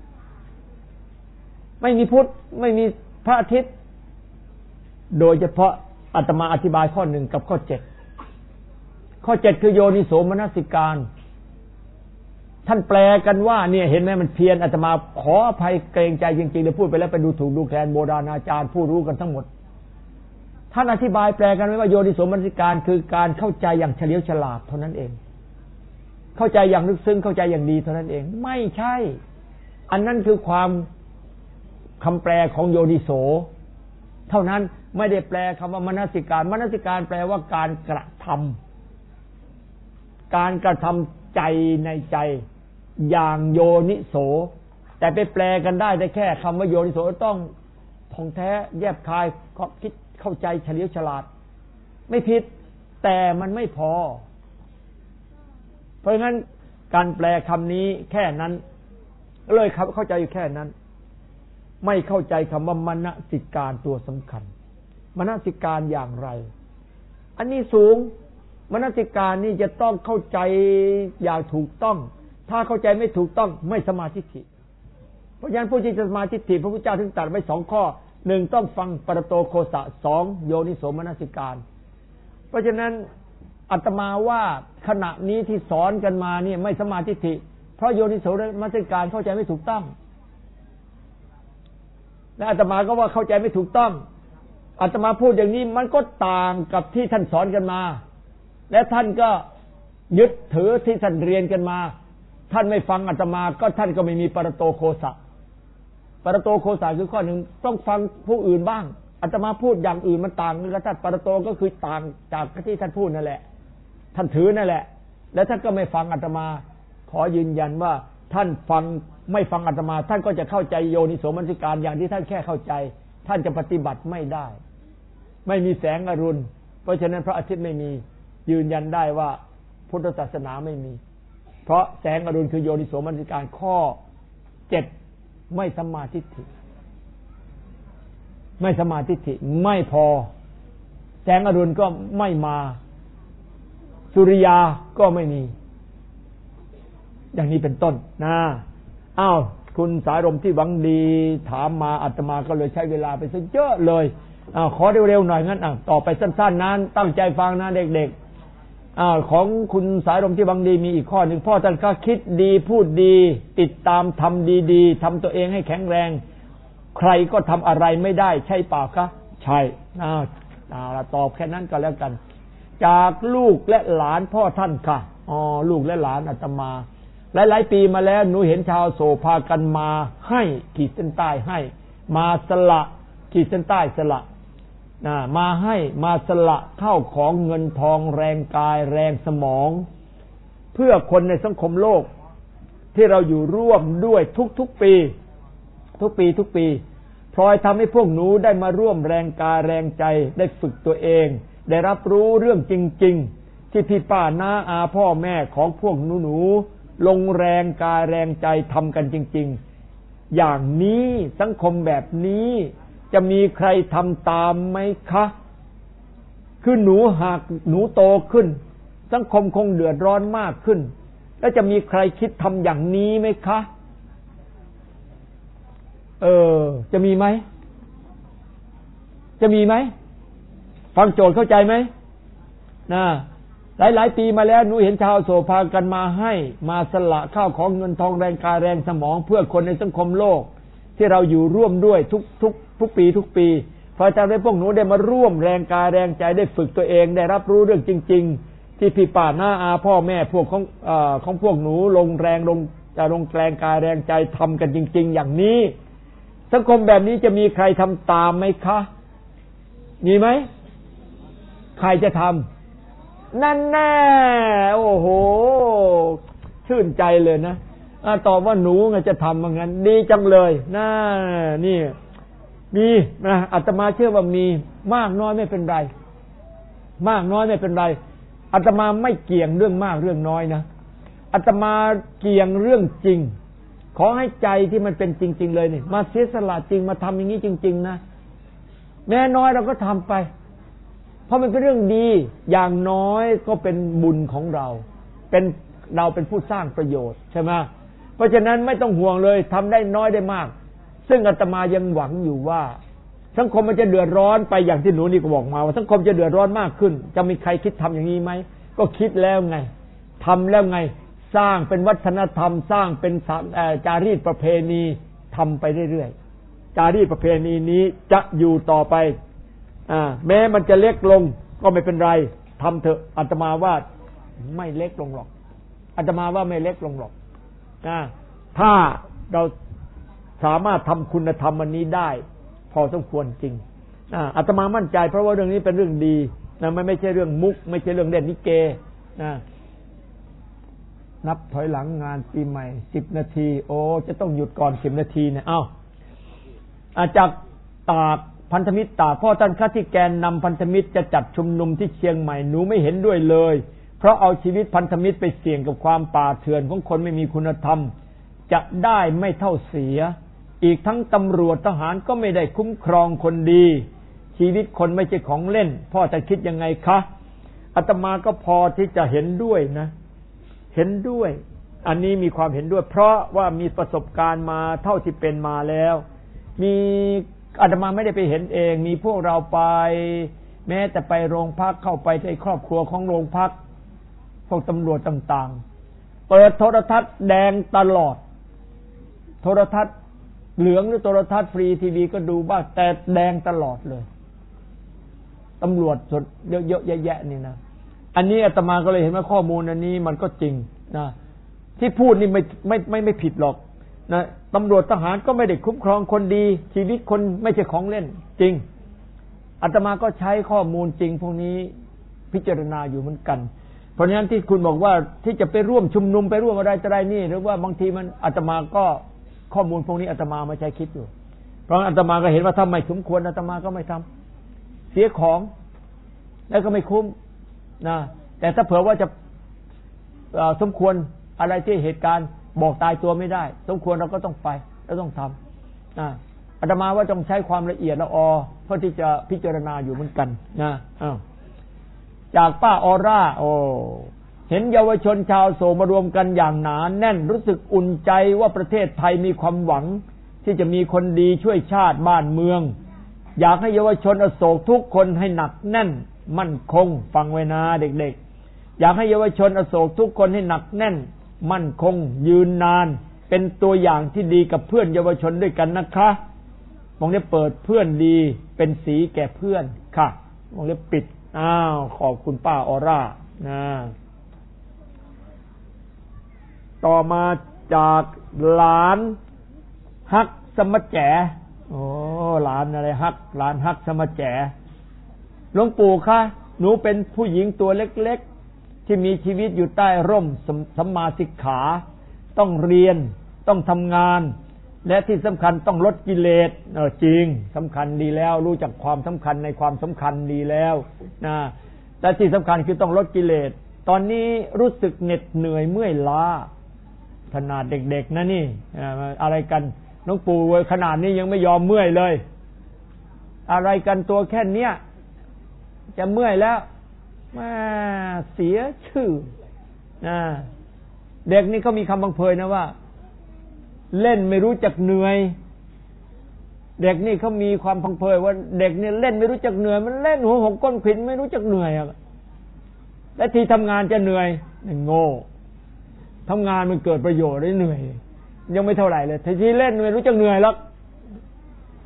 ไม่มีพุทธไม่มีพระอาทิตย์โดยเฉพาะอาตมาอธิบายข้อ1กับข้อ7ข้อ7คือโยนิโสมนสิการท่านแปลกันว่าเนี่ยเห็นไหมมันเพี้ยนอาตมาขออภัยเกรงใจจริงๆเลยพูดไปแล้วไปดูถูกดูแคลนโบราณอาจารย์ผู้รู้กันทั้งหมดท่านอธิบายแปลกันไว้ว่าโยนิโสมนสิการคือการเข้าใจอย่างเฉลียวฉลาดเท่านั้นเองเข้าใจอย่างลึกซึ้งเข้าใจอย่างดีเท่านั้นเองไม่ใช่อันนั้นคือความคำแปลของโยนิโสเท่านั้นไม่ได้แปลคำว่ามนสิการมนสิการแปลว่าการกระทำใจในใจอย่างโยนิโสแต่ไปแปลกันได้แค่คำว่าโยนิโสต้องท่องแท้แยบคายคิดเข้าใจเฉลียวฉลาดไม่ผิดแต่มันไม่พอเพราะงั้นการแปลคำนี้แค่นั้นเลยเข้าใจอยู่แค่นั้นไม่เข้าใจคำว่ามนสิการตัวสำคัญมนสิการอย่างไรอันนี้สูงมนสิการนี่จะต้องเข้าใจอย่างถูกต้องถ้าเข้าใจไม่ถูกต้องไม่สมาธิิเพราะฉะนั้นผู้ที่จะสมาธิิพระพุทธเจ้าถึงตรัสไว้2ข้อ1ต้องฟังปรโตโคสะ2โยนิโสมนสิการเพราะฉะนั้นอาตมาว่าขณะนี้ที่สอนกันมานี่ไม่สมาธิิเพราะโยนิโสมนสิการเข้าใจไม่ถูกต้องและอาตมาก็ว่าเข้าใจไม่ถูกต้องอาตมาพูดอย่างนี้มันก็ต่างกับที่ท่านสอนกันมาและท่านก็ยึดถือที่ท่านเรียนกันมาท่านไม่ฟังอาตมาก็ท่านก็ไม่มีปรโตโคสะปรโตโคสะคือข้อหนึ่งต้องฟังผู้อื่นบ้างอาตมาพูดอย่างอื่นมันต่างกันท่านปรโตก็คือต่างจากที่ท่านพูดนั่นแหละท่านถือนั่นแหละและท่านก็ไม่ฟังอาตมาขอยืนยันว่าท่านไม่ฟังอาตมาท่านก็จะเข้าใจโยนิโสมนสิการอย่างที่ท่านแค่เข้าใจท่านจะปฏิบัติไม่ได้ไม่มีแสงอรุณเพราะฉะนั้นพระอาทิตย์ไม่มียืนยันได้ว่าพุทธศาสนาไม่มีเพราะแสงอรุณคือโยนิโสมนสิการข้อ7ไม่สัมมาทิฏฐิไม่พอแสงอรุณก็ไม่มาสุริยาก็ไม่มีอย่างนี้เป็นต้นนะคุณสายลมที่หวังดีถามมาอาตมาก็เลยใช้เวลาไปซะเยอะเลยขอเร็วๆหน่อยงั้นต่อไปสั้นๆนั้นตั้งใจฟังนะเด็กๆของคุณสายลมที่หวังดีมีอีกข้อหนึ่งพ่อท่านก็คิดดีพูดดีติดตามทำดีๆทำตัวเองให้แข็งแรงใครก็ทำอะไรไม่ได้ใช่เปล่าคะใช่เราตอบแค่นั้นก็แล้วกันจากลูกและหลานพ่อท่านค่ะลูกและหลานอาตมาหลายๆปีมาแล้วหนูเห็นชาวโสพากันมาให้ขีดเส้นใต้ให้มาสละขีดเส้นใต้สละมาให้มาสละเข้าของเงินทองแรงกายแรงสมองเพื่อคนในสังคมโลกที่เราอยู่ร่วมด้วยทุกปีพลอยทำให้พวกหนูได้มาร่วมแรงกายแรงใจได้ฝึกตัวเองได้รับรู้เรื่องจริงๆที่พี่ป้าน้าอาพ่อแม่ของพวกหนูลงแรงกายแรงใจทำกันจริงๆอย่างนี้สังคมแบบนี้จะมีใครทำตามไหมคะคือหากหนูโตขึ้นสังคมคงเดือดร้อนมากขึ้นแล้วจะมีใครคิดทำอย่างนี้ไหมคะจะมีไหมฟังโจทย์เข้าใจไหมหลายปีมาแล้วหนูเห็นชาวโสภากันมาให้มาสละข้าวของเงินทองแรงกายแรงสมองเพื่อคนในสังคมโลกที่เราอยู่ร่วมด้วยทุกปีพอจะได้พวกหนูได้มาร่วมแรงกายแรงใจได้ฝึกตัวเองได้รับรู้เรื่องจริงๆที่พี่ป้าน้าอาพ่อแม่พวกของพวกหนูลงแรงลงแรงกายแรงใจทำกันจริงๆอย่างนี้สังคมแบบนี้จะมีใครทำตามไหมคะมีไหมใครจะทำนั่นแน่โอ้โหชื่นใจเลยนะตอบว่าหนูไงจะทำอย่างนั้นดีจังเลยน่านี่มีนะอาตมาเชื่อว่ามีมากน้อยไม่เป็นไรมากน้อยไม่เป็นไรอาตมาไม่เกี่ยงเรื่องมากเรื่องน้อยนะอาตมาเกี่ยงเรื่องจริงขอให้ใจที่มันเป็นจริงๆเลยนี่มาเสียสละจริงมาทำอย่างนี้จริงๆนะแม้น้อยเราก็ทำไปเพราะมันเป็นเรื่องดีอย่างน้อยก็เป็นบุญของเราเป็นผู้สร้างประโยชน์ใช่ไหมเพราะฉะนั้นไม่ต้องห่วงเลยทำได้น้อยได้มากซึ่งอาตมายังหวังอยู่ว่าสังคมมันจะเดือดร้อนไปอย่างที่หนูนี่ก็บอกมาว่าสังคมจะเดือดร้อนมากขึ้นจะมีใครคิดทำอย่างนี้ไหมก็คิดแล้วไงทำแล้วไงสร้างเป็นวัฒนธรรมสร้างเป็นจารีตประเพณีทำไปเรื่อยๆจารีตประเพณีนี้จะอยู่ต่อไปแม้มันจะเล็กลงก็ไม่เป็นไรทำเถอะอาตมาว่าไม่เล็กลงหรอกอาตมาว่าไม่เล็กลงหรอกถ้าเราสามารถทำคุณธรรมอันนี้ได้พอสมควรจริงอาตมามั่นใจเพราะว่าเรื่องนี้เป็นเรื่องดีนะไม่ใช่เรื่องมุกไม่ใช่เรื่องเล่นลิเกนับถอยหลังงานปีใหม่10 นาทีโอ้จะต้องหยุดก่อน10 นาทีเนี่ยจากตากพันธมิตรตากพ่อท่านข้าที่แกนนำพันธมิตรจะจัดชุมนุมที่เชียงใหม่หนูไม่เห็นด้วยเลยเพราะเอาชีวิตพันธมิตรไปเสี่ยงกับความป่าเถื่อนของคนไม่มีคุณธรรมจะได้ไม่เท่าเสียอีกทั้งตำรวจทหารก็ไม่ได้คุ้มครองคนดีชีวิตคนไม่ใช่ของเล่นพ่อจะคิดยังไงคะอาตมาก็พอที่จะเห็นด้วยนะเห็นด้วยอันนี้มีความเห็นด้วยเพราะว่ามีประสบการณ์มาเท่าที่เป็นมาแล้วมีอาตมาไม่ได้ไปเห็นเองมีพวกเราไปแม้แต่ไปโรงพักเข้าไปในครอบครัวของโรงพักพวกตำรวจต่างๆเปิดโทรทัศน์แดงตลอดโทรทัศน์เหลืองหรือโทรทัศน์ฟรีทีวีก็ดูบ้างแต่แดงตลอดเลยตำรวจเยอะๆแยะๆนี่นะอันนี้อาตมาก็เลยเห็นว่าข้อมูลอันนี้มันก็จริงนะที่พูดนี่ไม่ผิดหรอกนะตำรวจทหารก็ไม่ได้คุ้มครองคนดีชีวิตคนไม่ใช่ของเล่นจริงอาตมาก็ใช้ข้อมูลจริงพวกนี้พิจารณาอยู่เหมือนกันเพราะฉะนั้นที่คุณบอกว่าที่จะไปร่วมชุมนุมไปร่วมอะไรจะได้นี่หรือว่าบางทีมันอาตมาก็ข้อมูลพวกนี้อาตมาไม่ใช้คิดอยู่เพราะอาตมาก็เห็นว่าถ้าไม่สมควรอาตมาก็ไม่ทำเสียของแล้วก็ไม่คุ้มนะแต่ถ้าเผื่อว่าจะสมควรอะไรที่เหตุการณ์บอกตายตัวไม่ได้สมควรเราก็ต้องไปเราต้องทำอาตมาว่าต้องใช้ความละเอียดละออเพื่อที่จะพิจารณาอยู่เหมือนกันนะจากป้าออร่าเห็นเยาวชนชาวโศกมารวมกันอย่างหนาแน่นรู้สึกอุ่นใจว่าประเทศไทยมีความหวังที่จะมีคนดีช่วยชาติบ้านเมืองอยากให้เยาวชนอโศกทุกคนให้หนักแน่นมั่นคงฟังไว้นะเด็กๆอยากให้เยาวชนอโศกทุกคนให้หนักแน่นมั่นคงยืนนานเป็นตัวอย่างที่ดีกับเพื่อนเยาวชนด้วยกันนะคะมองได้เปิดเพื่อนดีเป็นสีแก่เพื่อนค่ะมองได้ปิดขอบคุณป้าออร่านะต่อมาจากหลานฮักสมแจหลานอะไรฮักหลานฮักสมแจหลวงปู่คะหนูเป็นผู้หญิงตัวเล็กๆที่มีชีวิตอยู่ใต้ร่มสัมมาสิกขาต้องเรียนต้องทำงานและที่สำคัญต้องลดกิเลสจริงสำคัญดีแล้วรู้จักความสำคัญในความสำคัญดีแล้วนะแต่ที่สำคัญคือต้องลดกิเลสตอนนี้รู้สึกเหน็ดเหนื่อยเมื่อยล้าขนาดเด็กๆนะนี่อะไรกันหลวงปู่ขนาดนี้ยังไม่ยอมเมื่อยเลยอะไรกันตัวแค่เนี้ยจะเมื่อยแล้วเสียชื่อเด็กนี่เขามีคำบังเพยนะว่าเล่นไม่รู้จักเหนื่อยเด็กนี่เขามีความพังเพยว่าเด็กเนี่ยเล่นไม่รู้จักเหนื่อยมันเล่นหัวหกก้นขินไม่รู้จักเหนื่อยและที่ทำงานจะเหนื่อยโง่ทำงานมันเกิดประโยชน์ได้เหนื่อยยังไม่เท่าไหร่เลยที่เล่นไม่รู้จักเหนื่อยหรอก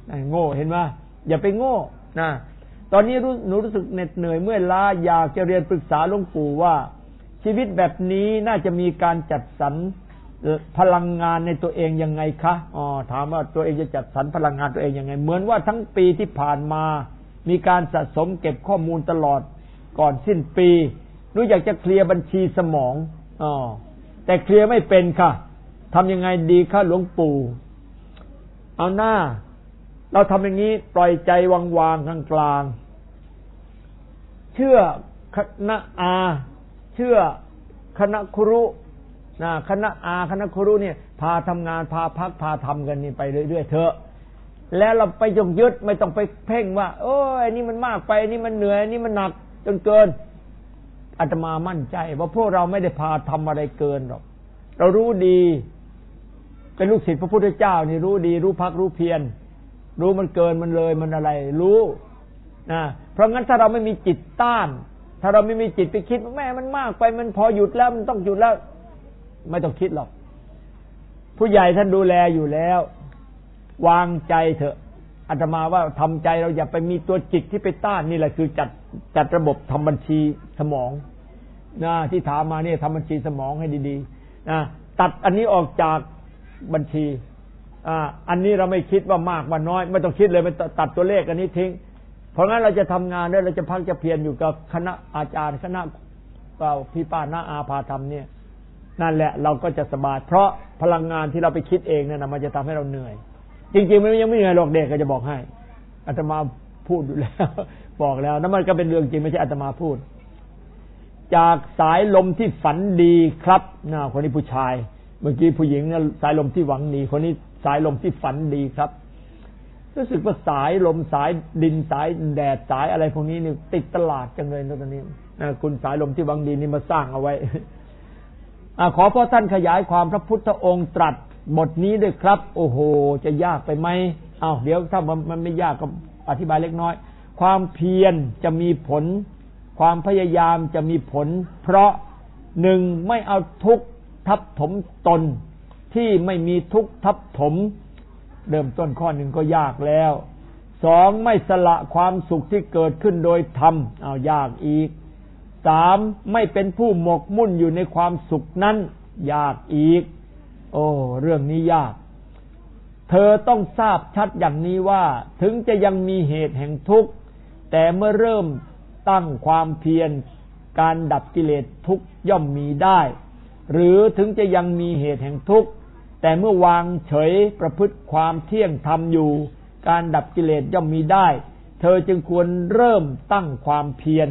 โง่เห็นไหมอย่าไปโง่นะตอนนี้หนูรู้สึกเหน็ดเหนื่อยเมื่อยล้าอยากจะเรียนปรึกษาหลวงปู่ว่าชีวิตแบบนี้น่าจะมีการจัดสรรพลังงานในตัวเองยังไงคะถามว่าตัวเองจะจัดสรรพลังงานตัวเองยังไงเหมือนว่าทั้งปีที่ผ่านมามีการสะสมเก็บข้อมูลตลอดก่อนสิ้นปีหนูอยากจะเคลียร์บัญชีสมองแต่เคลียร์ไม่เป็นค่ะทำยังไงดีคะหลวงปู่เอาหน้าเราทำอย่างนี้ปล่อยใจวางๆกลางๆเชื่อคณะเชื่อคณะครุคณะคณะครุเนี่ยพาทำงานพาพักพาทำกันนี่ไปเรื่อยๆเถอะแล้วเราไปยงยึดไม่ต้องไปเพ่งว่าโอ้ยนี่มันมากไปนี่มันเหนื่อยนี่มันหนักจนเกินอาตมามั่นใจว่าพวกเราไม่ได้พาทำอะไรเกินหรอกเรารู้ดีเป็นลูกศิษย์พระพุทธเจ้านี่รู้ดีรู้พักรู้เพียรรู้มันเกินมันเลยมันอะไรรู้นะเพราะงั้นถ้าเราไม่มีจิตต้านถ้าเราไม่มีจิตไปคิดว่าแม่มันมากไปมันพอหยุดแล้วมันต้องหยุดแล้วไม่ต้องคิดหรอกผู้ใหญ่ท่านดูแลอยู่แล้ววางใจเถอะอาตมาว่าทำใจเราอย่าไปมีตัวจิตที่ไปต้านนี่แหละคือจัดระบบทำบัญชีสมองนะที่ถามมาเนี่ยทำบัญชีสมองให้ดีๆนะตัดอันนี้ออกจากบัญชีอันนี้เราไม่คิดว่ามากว่าน้อยไม่ต้องคิดเลยมันตัดตัวเลขอันนี้ทิ้งเพราะงั้นเราจะทำงานได้เราจะพักจะเพียรอยู่กับคณะอาจารย์คณะพี่ป้าน้าอาพาทำเนี่ยนั่นแหละเราก็จะสบายเพราะพลังงานที่เราไปคิดเองเนี่ยนะมันจะทำให้เราเหนื่อยจริงๆมันยังไม่เหนื่อยหรอกเด็กก็จะบอกให้อาตมาพูดอยู่แล้วบอกแล้วนั่นมันก็เป็นเรื่องจริงไม่ใช่อาตมาพูดจากสายลมที่ฝันดีครับคนนี้ผู้ชายเมื่อกี้ผู้หญิงเนี่ยสายลมที่หวังดีคนนี้สายลมที่ฝันดีครับรู้สึกว่าสายลมสายดินสายแดดสายอะไรพวกนี้นี่ติดตลาดจังเลยตอนนี้คุณสายลมที่หวังดีนี่มาสร้างเอาไว้ขอพระท่านขยายความพระพุทธองค์ตรัสบทนี้ด้วยครับโอ้โหจะยากไปไหมเดี๋ยวถ้ามันไม่ยากก็อธิบายเล็กน้อยความเพียรจะมีผลความพยายามจะมีผลเพราะหนึ่งไม่เอาทุกข์ทับถมตนที่ไม่มีทุกข์ทับถมเริ่มต้นข้อหนึ่งก็ยากแล้วสองไม่สละความสุขที่เกิดขึ้นโดยธรรมยากอีกสามไม่เป็นผู้หมกมุ่นอยู่ในความสุขนั้นยากอีกโอ้เรื่องนี้ยากเธอต้องทราบชัดอย่างนี้ว่าถึงจะยังมีเหตุแห่งทุกข์แต่เมื่อเริ่มตั้งความเพียรการดับกิเลสทุกข์ย่อมมีได้หรือถึงจะยังมีเหตุแห่งทุกข์แต่เมื่อวางเฉยประพฤติความเที่ยงธรรมอยู่การดับกิเลสย่อมมีได้เธอจึงควรเริ่มตั้งความเพียร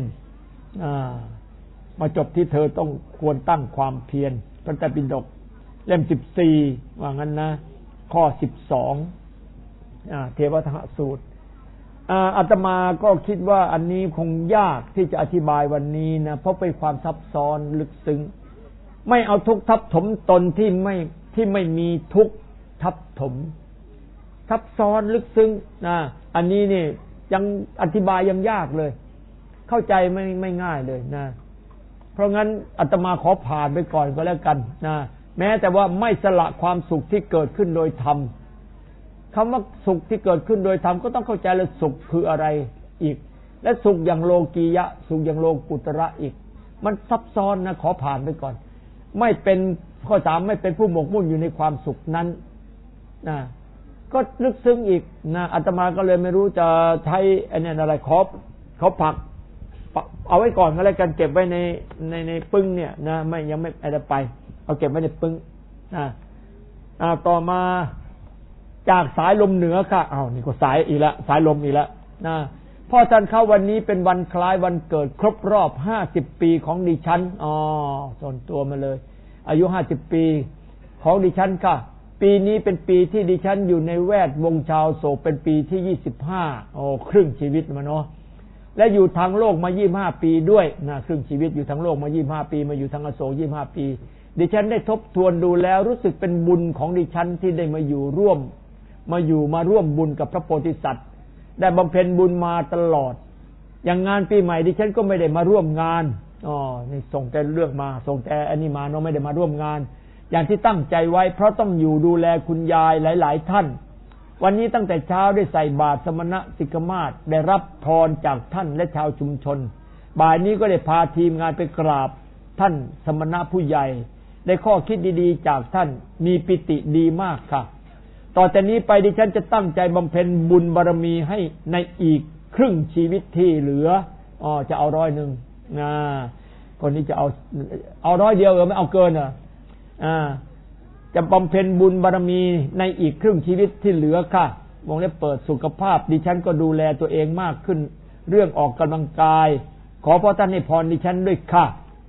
มาจบที่เธอต้องควรตั้งความเพียรพระไตรปิฎกเล่ม14ว่างั้นนะข้อ12เทวทัตสูตรอาตมาก็คิดว่าอันนี้คงยากที่จะอธิบายวันนี้นะเพราะเป็นความซับซ้อนลึกซึ้งไม่เอาทุกข์ทับถมตนที่ไม่มีทุกข์ทับถมซับซ้อนลึกซึ้งอันนี้นี่ยังอธิบายยังยากเลยเข้าใจไม่ง่ายเลยนะเพราะงั้นอาตมาขอผ่านไปก่อนก็แล้วกันนะแม้แต่ว่าไม่สละความสุขที่เกิดขึ้นโดยธรรมคำว่าสุขที่เกิดขึ้นโดยธรรมก็ต้องเข้าใจเลยสุขคืออะไรอีกและสุขอย่างโลกียะสุขอย่างโลกุตระอีกมันซับซ้อนนะขอผ่านไปก่อนไม่เป็นข้อ3ไม่เป็นผู้หมกมุ่นอยู่ในความสุขนั้นนะก็ลึกซึ้งอีกนะอาตมาก็เลยไม่รู้จะใช้อันนี้อะไรเขาผักเอาไว้ก่อนก็แล้วกันเก็บไว้ในปึ้งเนี่ยนะไม่ยังไม่อะไรไปเอาเก็บไว้ในปึ้งต่อมาจากสายลมเหนือค่ะนี่ก็สายอีกแล้วสายลมอีกแล้วนะพ่อท่านเข้าวันนี้เป็นวันคล้ายวันเกิดครบรอบ50ปีของดิฉันส่วนตัวมาเลยอายุ50ปีของดิฉันค่ะปีนี้เป็นปีที่ดิฉันอยู่ในแวดวงชาวโศกเป็นปีที่25ครึ่งชีวิตมาเนาะและอยู่ทางโลกมา25ปีด้วยนะครึ่งชีวิตอยู่ทางโลกมา25ปีมาอยู่ทางอโศก25ปีดิฉันได้ทบทวนดูแล้วรู้สึกเป็นบุญของดิฉันที่ได้มาร่วมบุญกับพระโพธิสัตว์ได้บำเพ็ญบุญมาตลอดอย่างงานปีใหม่ดิฉันก็ไม่ได้มาร่วมงานนี่ส่งแต่เรื่องมาส่งแต่อันนี้มาเนาะไม่ได้มาร่วมงานอย่างที่ตั้งใจไว้เพราะต้องอยู่ดูแลคุณยายหลายๆท่านวันนี้ตั้งแต่เช้าได้ใส่บาตรสมณะสิกขมาศได้รับพรจากท่านและชาวชุมชนบ่ายนี้ก็ได้พาทีมงานไปกราบท่านสมณะผู้ใหญ่ได้ข้อคิดดีๆจากท่านมีปิติดีมากค่ะต่อจากนี้ไปดิฉันจะตั้งใจบำเพ็ญบุญบารมีให้ในอีกครึ่งชีวิตที่เหลือจะเอา100คนนี้จะเอา100เดียวไม่เอาเกินจะบำเพ็ญบุญบารมีในอีกครึ่งชีวิตที่เหลือค่ะวงเล็บเปิดสุขภาพดิฉันก็ดูแลตัวเองมากขึ้นเรื่องออกกำลังกายขอพระท่านให้พรดิฉันด้วยค่ะ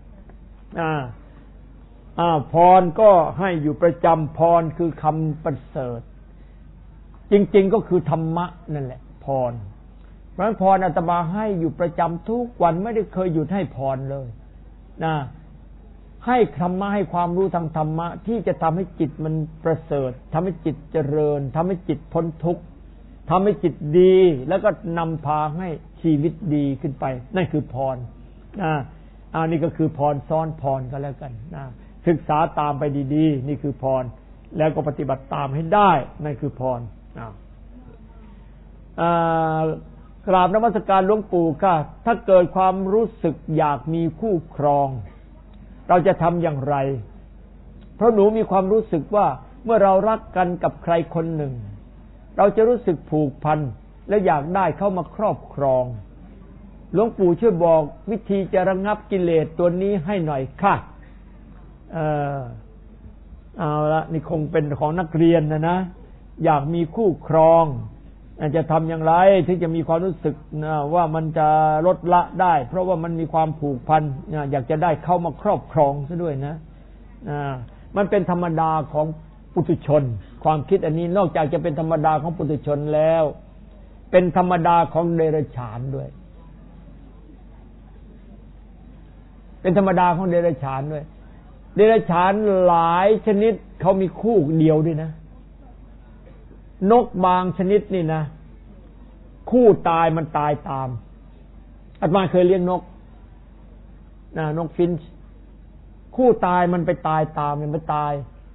พรก็ให้อยู่ประจำพรคือคำประเสริฐจริงๆก็คือธรรมะนั่นแหละพรเพราะฉะนั้นพรอาตมาให้อยู่ประจำทุกวันไม่ได้เคยหยุดให้พรเลยให้ธรรมะให้ความรู้ทางธรรมะที่จะทำให้จิตมันประเสริฐทำให้จิตเจริญทำให้จิตพ้นทุกข์ทำให้จิตดีแล้วก็นำพาให้ชีวิตดีขึ้นไปนั่นคือพรนี่ก็คือพรซ้อนพรก็แล้วกันศึกษาตามไปดีๆนี่คือพรแล้วก็ปฏิบัติตามให้ได้นั่นคือพรกราบนมัสการหลวงปู่ค่ะถ้าเกิดความรู้สึกอยากมีคู่ครองเราจะทำอย่างไรเพราะหนูมีความรู้สึกว่าเมื่อเรารักกันกับใครคนหนึ่งเราจะรู้สึกผูกพันและอยากได้เข้ามาครอบครองหลวงปู่ช่วยบอกวิธีจะระงับกิเลสตัวนี้ให้หน่อยค่ะเอาละนี่คงเป็นของนักเรียนนะอยากมีคู่ครองจะทำอย่างไรถึงจะมีความรู้สึกว่ามันจะลดละได้เพราะว่ามันมีความผูกพันอยากจะได้เข้ามาครอบครองซะด้วยนะมันเป็นธรรมดาของปุถุชนความคิดอันนี้นอกจากจะเป็นธรรมดาของปุถุชนแล้วเป็นธรรมดาของเดรัจฉานด้วยเป็นธรรมดาของเดรัจฉานด้วยเดรัจฉานหลายชนิดเขามีคู่เดียวด้วยนะนกบางชนิดนี่นะคู่ตายมันตายตามอาตมาเคยเลี้ยงนกฟินช์คู่ตายมันไปตายตามมันไปตาย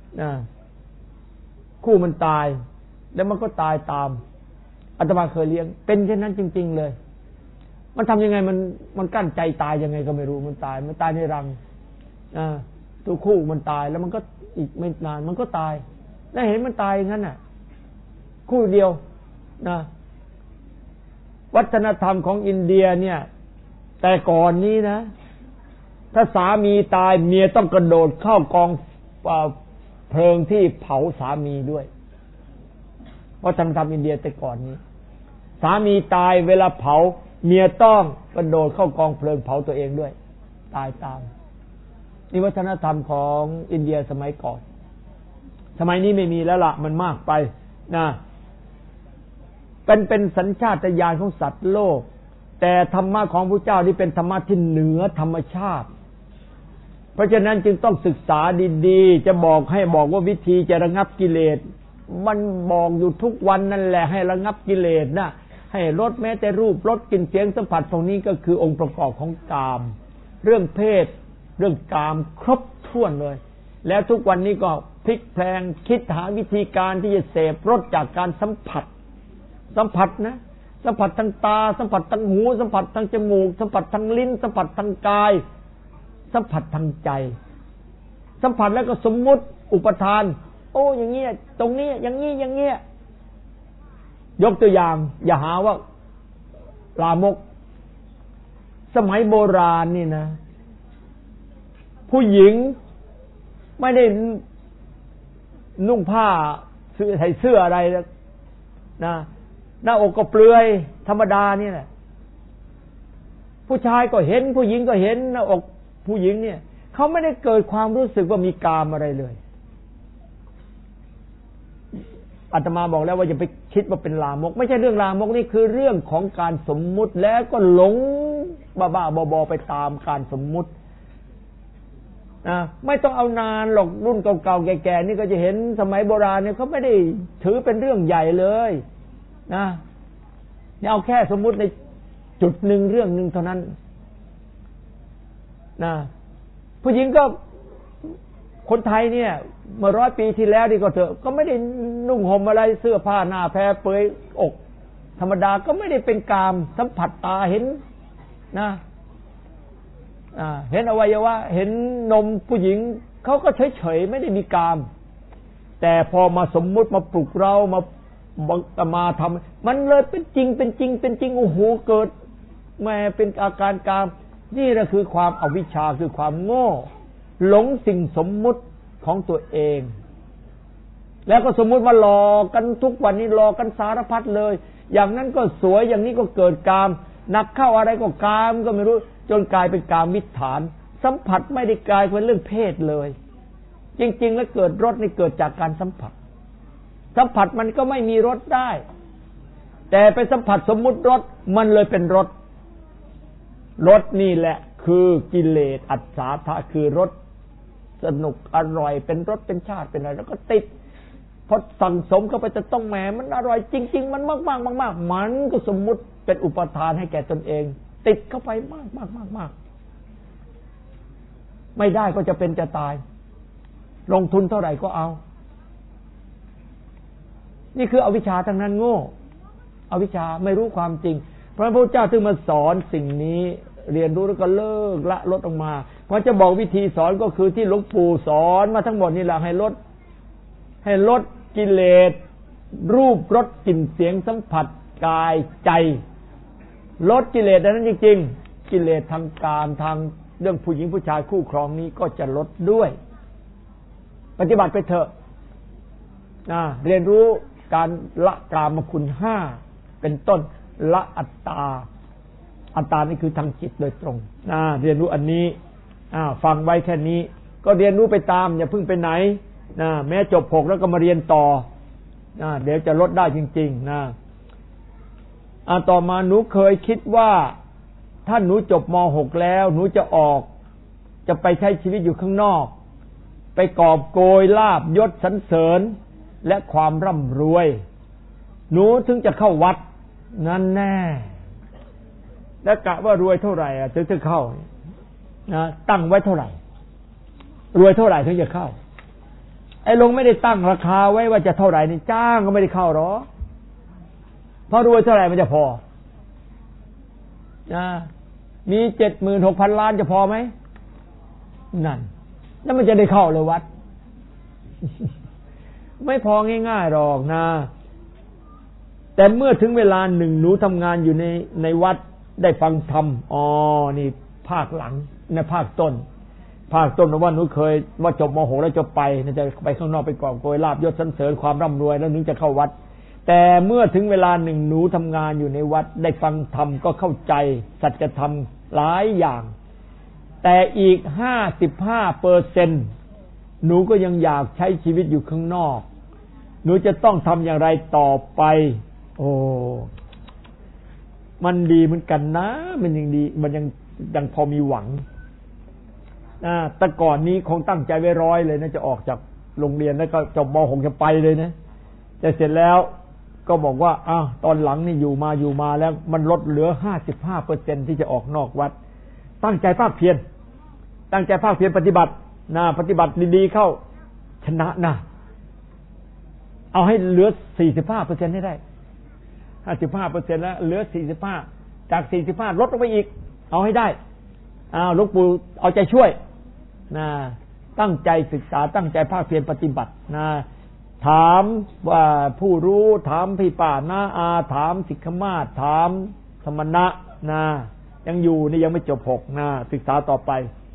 คู่มันตายแล้วมันก็ตายตามอาตมาเคยเลี้ยงเป็นเช่นนั้นจริงๆเลยมันทำยังไงมันกั้นใจตายยังไงก็ไม่รู้มันตายในรังตัวคู่มันตายแล้วมันก็อีกไม่นานมันก็ตายแล้วเห็นมันตายอย่างนั้นน่ะคู่เดียววัฒนธรรมของอินเดียเนี่ยแต่ก่อนนี้นะถ้าสามีตายเมียต้องกระโดดเข้ากองเพลิงที่เผาสามีด้วยวัฒนธรรมอินเดียแต่ก่อนนี้สามีตายเวลาเผาเมียต้องกระโดดเข้ากองเพลิงเผาตัวเองด้วยตายตามนี่วัฒนธรรมของอินเดียสมัยก่อนสมัยนี้ไม่มีแล้วล่ะมันมากไปเป็นสัญชาตญาณของสัตว์โลกแต่ธรรมะของพระเจ้านี่เป็นธรรมะที่เหนือธรรมชาติเพราะฉะนั้นจึงต้องศึกษาดีๆจะบอกว่าวิธีจะระงับกิเลสมันบอกอยู่ทุกวันนั่นแหละให้ระงับกิเลสนะให้ลดแม้แต่รูปรสกลิ่นเสียงสัมผัสตรงนี้ก็คือองค์ประกอบของกามเรื่องเพศเรื่องกามครบถ้วนเลยแล้วทุกวันนี้ก็พลิกแพลงคิดหาวิธีการที่จะเสพรสจากการสัมผัสนะสัมผัสทางตาสัมผัสทางหูสัมผัสทางจมูกสัมผัสทางลิ้นสัมผัสทางกายสัมผัสทางใจสัมผัสแล้วก็สมมุติอุปทานโอ้อย่างเงี้ยตรงนี้อย่างงี้ยกตัวอย่างอย่าหาว่าลามกสมัยโบราณนี่นะผู้หญิงไม่ได้นุ่งผ้าใส่เสื้ออะไรนะหน้าอกก็เปลือยธรรมดานี่แหละผู้ชายก็เห็นผู้หญิงก็เห็นหน้าอกผู้หญิงเนี่ยเขาไม่ได้เกิดความรู้สึกว่ามีกามอะไรเลยอาตมาบอกแล้วว่าอย่าไปคิดว่าเป็นลามกไม่ใช่เรื่องลามกนี่คือเรื่องของการสมมุติแล้วก็หลงบ้าๆบอๆไปตามการสมมุติไม่ต้องเอานานหรอกรุ่นเก่าๆแก่ๆนี่ก็จะเห็นสมัยโบราณเนี่ยเขาไม่ได้ถือเป็นเรื่องใหญ่เลยนะเอาแค่สมมุติในจุดหนึ่งเรื่องหนึ่งเท่านั้นนะผู้หญิงก็คนไทยเนี่ยเมื่อ100 ปีที่แล้วนี่ก็เถอะก็ไม่ได้นุ่งห่มอะไรเสื้อผ้าหน้าแพรเปยอกธรรมดาก็ไม่ได้เป็นกามสัมผัสตาเห็นนะเห็นอวัยวะเห็นนมผู้หญิงเขาก็เฉยๆไม่ได้มีกามแต่พอมาสมมุติมาปลุกเรามาทำมันเลยเป็นจริงโอ้โหเกิดแม่เป็นอาการกามนี่แหละคือความอวิชชาคือความโง่หลงสิ่งสมมุติของตัวเองแล้วก็สมมุติว่าหลอกกันทุกวันนี้หลอกกันสารพัดเลยอย่างนั้นก็สวยอย่างนี้ก็เกิดกามหนักเข้าอะไรก็กามก็ไม่รู้จนกลายเป็นกามมิจฉาสัมผัสไม่ได้กลายเป็นเรื่องเพศเลยจริงๆแล้วเกิดรสนี่เกิดจากการสัมผัสมันก็ไม่มีรสได้แต่ไปสัมผัสสมมุติรสมันเลยเป็นรสนี่แหละคือกิเลสอัศสาทะคือรสสนุกอร่อยเป็นรสเป็นชาติเป็นอะไรแล้วก็ติดพอสั่งสมเข้าไปจะต้องแหมมันอร่อยจริงๆมันมากมันก็สมมุติเป็นอุปทานให้แก่ตนเองติดเข้าไปมากไม่ได้ก็จะเป็นจะตายลงทุนเท่าไหร่ก็เอานี่คืออวิชชาทั้งนั้นโง่อวิชชาไม่รู้ความจริงพระพุทธเจ้าถึงมาสอนสิ่งนี้เรียนรู้แล้วก็เลิกละลดออกมาเพราะจะบอกวิธีสอนก็คือที่หลวงปู่สอนมาทั้งหมดนี่แหละให้ลดกิเลสรูปรสกลิ่นเสียงสัมผัสกายใจลดกิเลสนั้นจริงๆกิเลสทางกามทางเรื่องผู้หญิงผู้ชายคู่ครองนี้ก็จะลดด้วยปฏิบัติไปเถอะเรียนรู้การละกามคุณ5เป็นต้นละอัตตานี่คือทางจิตโดยตรงเรียนรู้อันนี้ฟังไว้แค่นี้ก็เรียนรู้ไปตามอย่าเพิ่งไปไหนแม้จบ6แล้วก็มาเรียนต่อเดี๋ยวจะลดได้จริงๆต่อมาหนูเคยคิดว่าถ้าหนูจบม.6 แล้วหนูจะไปใช้ชีวิตอยู่ข้างนอกไปกอบโกยลาภยศสรรเสริญและความร่ำรวยหนูถึงจะเข้าวัดนั่นแน่แล้วกะว่ารวยเท่าไหร่ถึงจะเข้าตั้งไว้เท่าไหร่รวยเท่าไหร่ถึงจะเข้าไอ้ลงไม่ได้ตั้งราคาไว้ว่าจะเท่าไหร่นี่จ้างก็ไม่ได้เข้าหรอกเพราะรวยเท่าไหร่มันจะพอมี 76,000 ล้านจะพอไหมนั่นแล้วมันจะได้เข้าเลยวัดไม่พอง่ายๆหรอกนะแต่เมื่อถึงเวลาหนึ่งหนูทำงานอยู่ในวัดได้ฟังธรรมนี่ภาคหลังในภาคต้นว่าหนูเคยว่าจบม.6 แล้วจะไปจะไปข้างนอกไปกอบโกยลาภยศสรรเสริญความร่ำรวยแล้วนึงจะเข้าวัดแต่เมื่อถึงเวลาหนึ่งหนูทำงานอยู่ในวัดได้ฟังธรรมก็เข้าใจสัจธรรมหลายอย่างแต่อีก 55% หนูก็ยังอยากใช้ชีวิตอยู่ข้างนอกหนูจะต้องทำอย่างไรต่อไปมันดีเหมือนกันนะมันยังดีมันยังพอมีหวังแต่ก่อนนี้คงตั้งใจไว้100เลยนะจะออกจากโรงเรียนแล้วก็จบม.6 จะไปเลยนะแต่เสร็จแล้วก็บอกว่าตอนหลังนี่อยู่มาแล้วมันลดเหลือ 55% ที่จะออกนอกวัดตั้งใจภาคเพียรปฏิบัติดีๆเข้าชนะนะเอาให้เหลือ 45% ให้ได้ 55% แล้วเหลือ 45จาก 45ลดลงไปอีกเอาให้ได้หลวงปู่เอาใจช่วยตั้งใจศึกษาตั้งใจภาคเพียรปฏิบัติถามว่าผู้รู้ถามพี่ป้าน้าอาถามสิกขมาศถามสมณะยังอยู่นี่ยังไม่จบ6ศึกษาต่อไป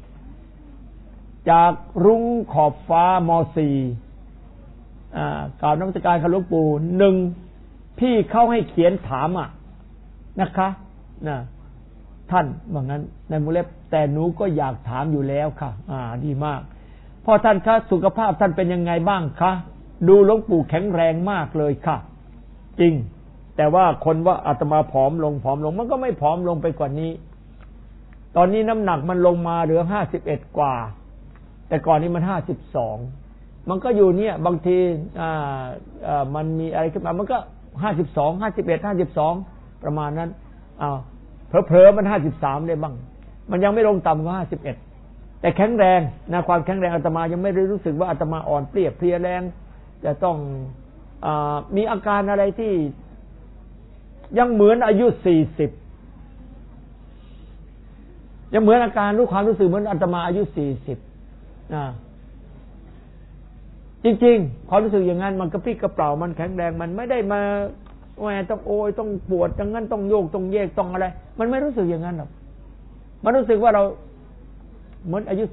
จากรุ้งขอบฟ้าม.4 กล่าวนมัสการหลวงปู่1พี่เข้าให้เขียนถามนะคะท่านว่างั้นในวงเล็บแต่หนูก็อยากถามอยู่แล้วค่ะดีมากพ่อท่านคะสุขภาพท่านเป็นยังไงบ้างคะดูหลวงปู่แข็งแรงมากเลยค่ะจริงแต่ว่าคนว่าอาตมาผอมลงมันก็ไม่ผอมลงไปกว่านี้ตอนนี้น้ำหนักมันลงมาเหลือ51กว่าแต่ก่อนนี้มัน52มันก็อยู่เนี่ยบางทีมันมีอะไรขึ้นมามันก็52 51 52ประมาณนั้นเผลอๆมัน53ได้บ้างมันยังไม่ลงต่ำกว่า51 แต่แข็งแรงนะความแข็งแรงอาตมายังไม่ได้รู้สึกว่าอาตมาอ่อนเปรี้ยเพลียแรงจะต้องมีอาการอะไรที่ยังเหมือนอายุ40ยังเหมือนอาการรู้ความรู้สึกเหมือนอาตมาอายุ40จริงๆความรู้สึกอย่างนั้นมันกระปรี้กระเปร่ามันแข็งแรงมันไม่ได้มาแหวต้องโอยต้องปวดอย่างนั้นต้องโยกต้องแยกต้องอะไรมันไม่รู้สึกอย่างนั้นหรอกมันรู้สึกว่าเราเหมือนอายุ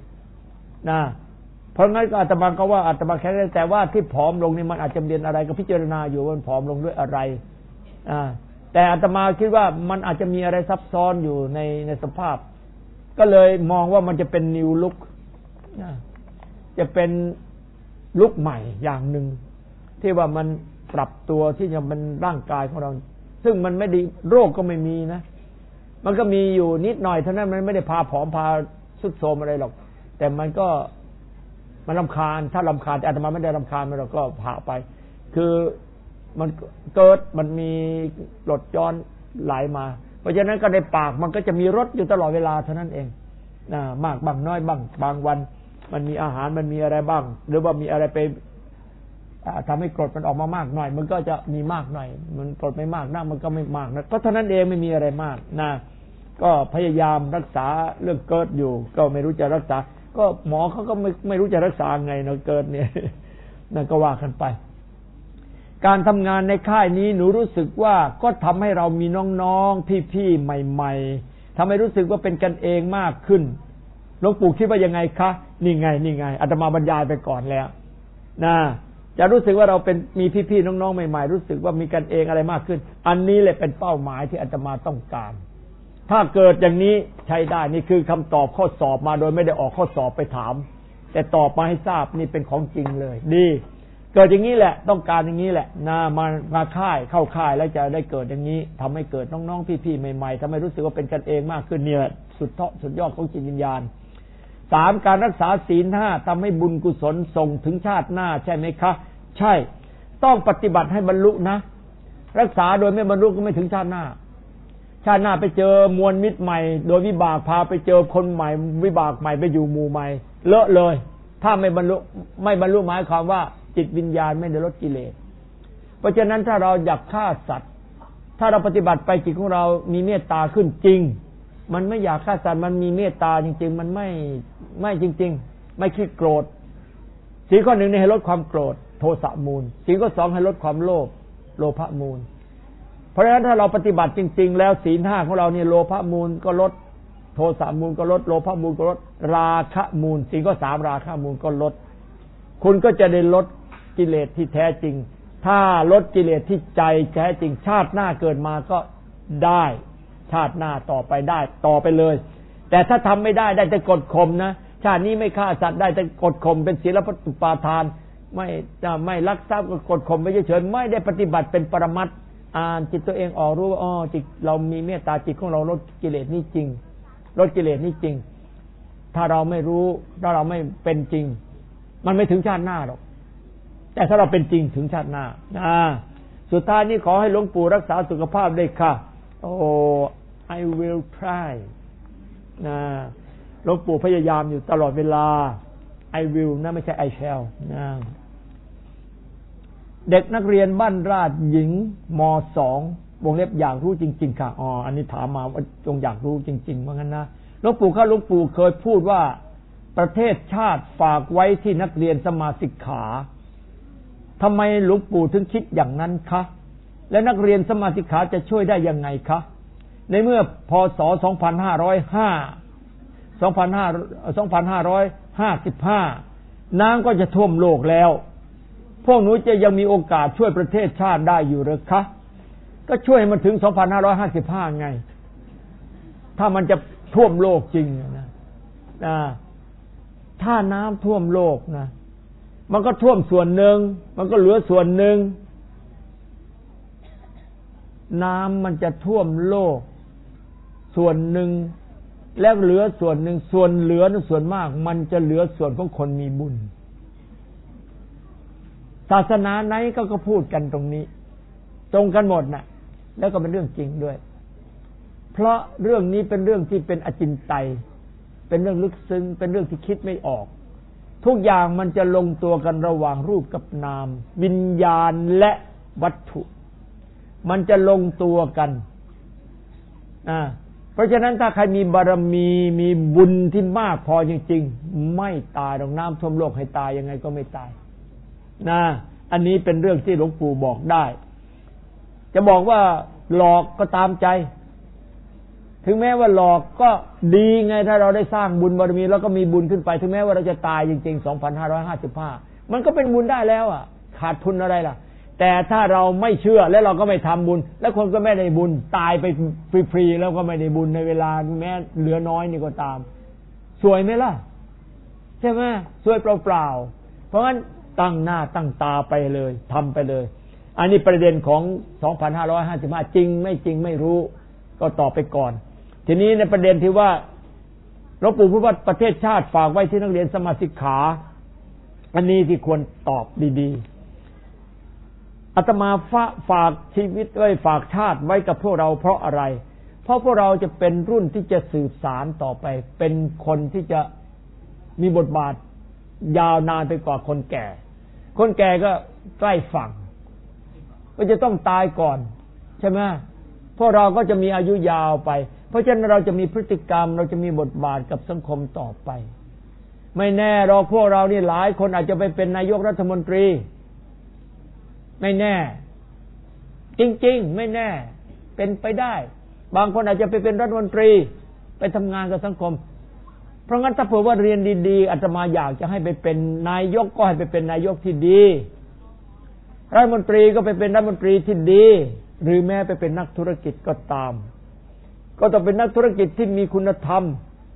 40นะเพราะงั้นก็อาตมาก็ว่าอาตมาแข็งแรงแต่ว่าที่ผอมลงนี่มันอาจจะเป็นอะไรก็พิจารณาอยู่ว่ามันผอมลงด้วยอะไรแต่อาตมาคิดว่ามันอาจจะมีอะไรซับซ้อนอยู่ในสภาพก็เลยมองว่ามันจะเป็นนิวลุคจะเป็นลุคใหม่อย่างหนึ่งที่ว่ามันปรับตัวที่จะเป็นร่างกายของเราซึ่งมันไม่ดีโรคก็ไม่มีนะมันก็มีอยู่นิดหน่อยเท่านั้นมันไม่ได้พาผอมพาสุดโทรมอะไรหรอกแต่มันก็มันรำคาญถ้ารำคาญแต่อาตมาไม่ได้รำคาญมันเราก็ผ่าไปคือมันเกิดมันมีกรดย้อนไหลมาเพราะฉะนั้นก็ในปากมันก็จะมีรสอยู่ตลอดเวลาเท่านั้นเองมากบ้างน้อยบ้างบางวันมันมีอาหารมันมีอะไรบ้างหรือว่ามีอะไรไปทำให้กรดมันออกมามากหน่อยมันก็จะมีมากหน่อยมันกรดไม่มากนะมันก็ไม่มากนะก็เท่านั้นเองไม่มีอะไรมากนะก็พยายามรักษาเรื่องเกิดอยู่ก็ไม่รู้จะรักษาก็หมอเขาก็ไม่รู้จะรักษาไงเนาะเกิดเนี่ยนั่นก็ว่ากันไปการทำงานในค่ายนี้หนูรู้สึกว่าก็ทำให้เรามีน้องๆพี่ๆใหม่ๆทำให้รู้สึกว่าเป็นกันเองมากขึ้นหลวงปู่คิดว่ายังไงคะนี่ไงอาตมาบรรยายไปก่อนแล้วนะจะรู้สึกว่าเราเป็นมีพี่ๆน้องๆใหม่ๆรู้สึกว่ามีกันเองอะไรมากขึ้นอันนี้แหละเป็นเป้าหมายที่อาตมาต้องการถ้าเกิดอย่างนี้ใช้ได้นี่คือคำตอบข้อสอบมาโดยไม่ได้ออกข้อสอบไปถามแต่ตอบมาให้ทราบนี่เป็นของจริงเลยดีเกิดอย่างนี้แหละต้องการอย่างนี้แหละมาค่ายเข้าค่ายแล้วจะได้เกิดอย่างนี้ทำให้เกิดน้องๆพี่ๆใหม่ๆทำให้รู้สึกว่าเป็นกันเองมากขึ้นเนี่ยสุดยอดของจิตวิญญาณ3การรักษาศีล5ทำให้บุญกุศลส่งถึงชาติหน้าใช่ไหมคะใช่ต้องปฏิบัติให้บรรลุนะรักษาโดยไม่บรรลุก็ไม่ถึงชาติหน้าไปเจอมวลมิตรใหม่โดยวิบากพาไปเจอคนใหม่วิบากใหม่ไปอยู่หมู่ใหม่เลอะเลยถ้าไม่บรรลุหมายความว่าจิตวิญญาณไม่ได้ลดกิเลสเพราะฉะนั้นถ้าเราอยากฆ่าสัตว์ถ้าเราปฏิบัติไปจิตของเรามีเมตตาขึ้นจริงมันไม่อยากฆ่าสัตว์มันมีเมตตาจริงๆมันไม่จริงๆไม่คิดโกรธศีลข้อ 1นี่ให้ลดความโกรธโทสะมูลศีลข้อ 2ให้ลดความโลภโลภะมูลเพราะฉะนั้นถ้าเราปฏิบัติจริงๆแล้วศีล5ของเราเนี่ยโลภะมูลก็ลดโทสะมูลก็ลดโลภะมูลก็ลดราคะมูลศีลข้อ 3ราคะมูลก็ลดคุณก็จะได้ลดกิเลสที่แท้จริงถ้าลดกิเลสที่ใจแท้จริงชาติหน้าเกิดมาก็ได้ชาติหน้าต่อไปได้ต่อไปเลยแต่ถ้าทำไม่ได้แต่กดข่มนะชาตินี้ไม่ฆ่าสัตว์ได้แต่กดข่มเป็นศีลปาทานไม่ลักทรัพย์ก็กดข่มไปเฉยๆไม่ได้ปฏิบัติเป็นปรมัตถ์อ่านจิตตัวเองออกรู้ว่าจิตเรามีเมตตาจิตของเราลดกิเลสนี่จริงลดกิเลสนี่จริงถ้าเราไม่รู้ถ้าเราไม่เป็นจริงมันไม่ถึงชาติหน้าหรอกแต่ถ้าเราเป็นจริงถึงชาติหน้าสุดท้ายนี้ขอให้หลวงปู่รักษาสุขภาพด้วยค่ะI will try หลวงปู่พยายามอยู่ตลอดเวลา I will นะไม่ใช่ I shall เด็กนักเรียนบ้านราชหญิงม.2 วงเล็บอยากรู้จริงๆค่ะอันนี้ถามมาว่าจงอยากรู้จริงๆว่างั้นนะหลวงปู่เคยพูดว่าประเทศชาติฝากไว้ที่นักเรียนสมาสิกขาทำไมหลวงปู่ถึงคิดอย่างนั้นคะและนักเรียนสมาสิกขาจะช่วยได้ยังไงคะในเมื่อพศ2555น้ำก็จะท่วมโลกแล้วพวกหนูจะยังมีโอกาสช่วยประเทศชาติได้อยู่หรือคะก็ช่วยมันถึง2555ไงถ้ามันจะท่วมโลกจริงนะถ้าน้ำท่วมโลกนะมันก็ท่วมส่วนหนึ่งมันก็เหลือส่วนหนึ่งน้ำมันจะท่วมโลกส่วนหนึ่งแล้วเหลือส่วนหนึ่งส่วนเหลือส่วนมากมันจะเหลือส่วนของคนมีบุญศาสนาไหนก็พูดกันตรงนี้ตรงกันหมดน่ะแล้วก็เป็นเรื่องจริงด้วยเพราะเรื่องนี้เป็นเรื่องที่เป็นอจินไตยเป็นเรื่องลึกซึ้งเป็นเรื่องที่คิดไม่ออกทุกอย่างมันจะลงตัวกันระหว่างรูปกับนามวิญญาณและวัตถุมันจะลงตัวกันเพราะฉะนั้นถ้าใครมีบารมีมีบุญที่มากพอจริงๆไม่ตายหรอกน้ำท่วมโลกให้ตายยังไงก็ไม่ตายอันนี้เป็นเรื่องที่หลวงปู่บอกได้จะบอกว่าหลอกก็ตามใจถึงแม้ว่าหลอกก็ดีไงถ้าเราได้สร้างบุญบารมีแล้วก็มีบุญขึ้นไปถึงแม้ว่าเราจะตายจริงๆ 2555 มันก็เป็นบุญได้แล้วขาดทุนอะไรล่ะแต่ถ้าเราไม่เชื่อและเราก็ไม่ทำบุญแล้วคนก็ไม่ได้บุญตายไปฟรีๆแล้วก็ไม่ได้บุญในเวลาแม้เหลือน้อยนี่ก็ตามสวยไหมล่ะใช่ไหมสวยเปล่าๆเพราะงั้นตั้งหน้าตั้งตาไปเลยทำไปเลยอันนี้ประเด็นของ 2555 จริงไม่จริงไม่รู้ก็ตอบไปก่อนทีนี้ในประเด็นที่ว่าหลวงปู่พูดว่าประเทศชาติฝากไว้ที่นักเรียนสมาสิกขาอันนี้ที่ควรตอบดีๆอาตมาฝากชีวิตไว้ฝากชาติไว้กับพวกเราเพราะอะไรเพราะพวกเราจะเป็นรุ่นที่จะสืบสารต่อไปเป็นคนที่จะมีบทบาทยาวนานไปกว่าคนแก่คนแก่ก็ใกล้ฝั่งก็จะต้องตายก่อนใช่ไหมพวกเราก็จะมีอายุยาวไปเพราะฉะนั้นเราจะมีพฤติกรรมเราจะมีบทบาทกับสังคมต่อไปไม่แน่หรอกพวกเรานี่หลายคนอาจจะไปเป็นนายกรัฐมนตรีไม่แน่จริงๆไม่แน่เป็นไปได้บางคนอาจจะไปเป็นรัฐมนตรีไปทำงานกับสังคมเพราะงั้นถ้าเผื่อว่าเรียนดีๆอาตมาอยากจะให้ไปเป็นนายกก็ให้ไปเป็นนายกที่ดีรัฐมนตรีก็ไปเป็นรัฐมนตรีที่ดีหรือแม้ไปเป็นนักธุรกิจก็ตามก็ต้องเป็นนักธุรกิจที่มีคุณธรรม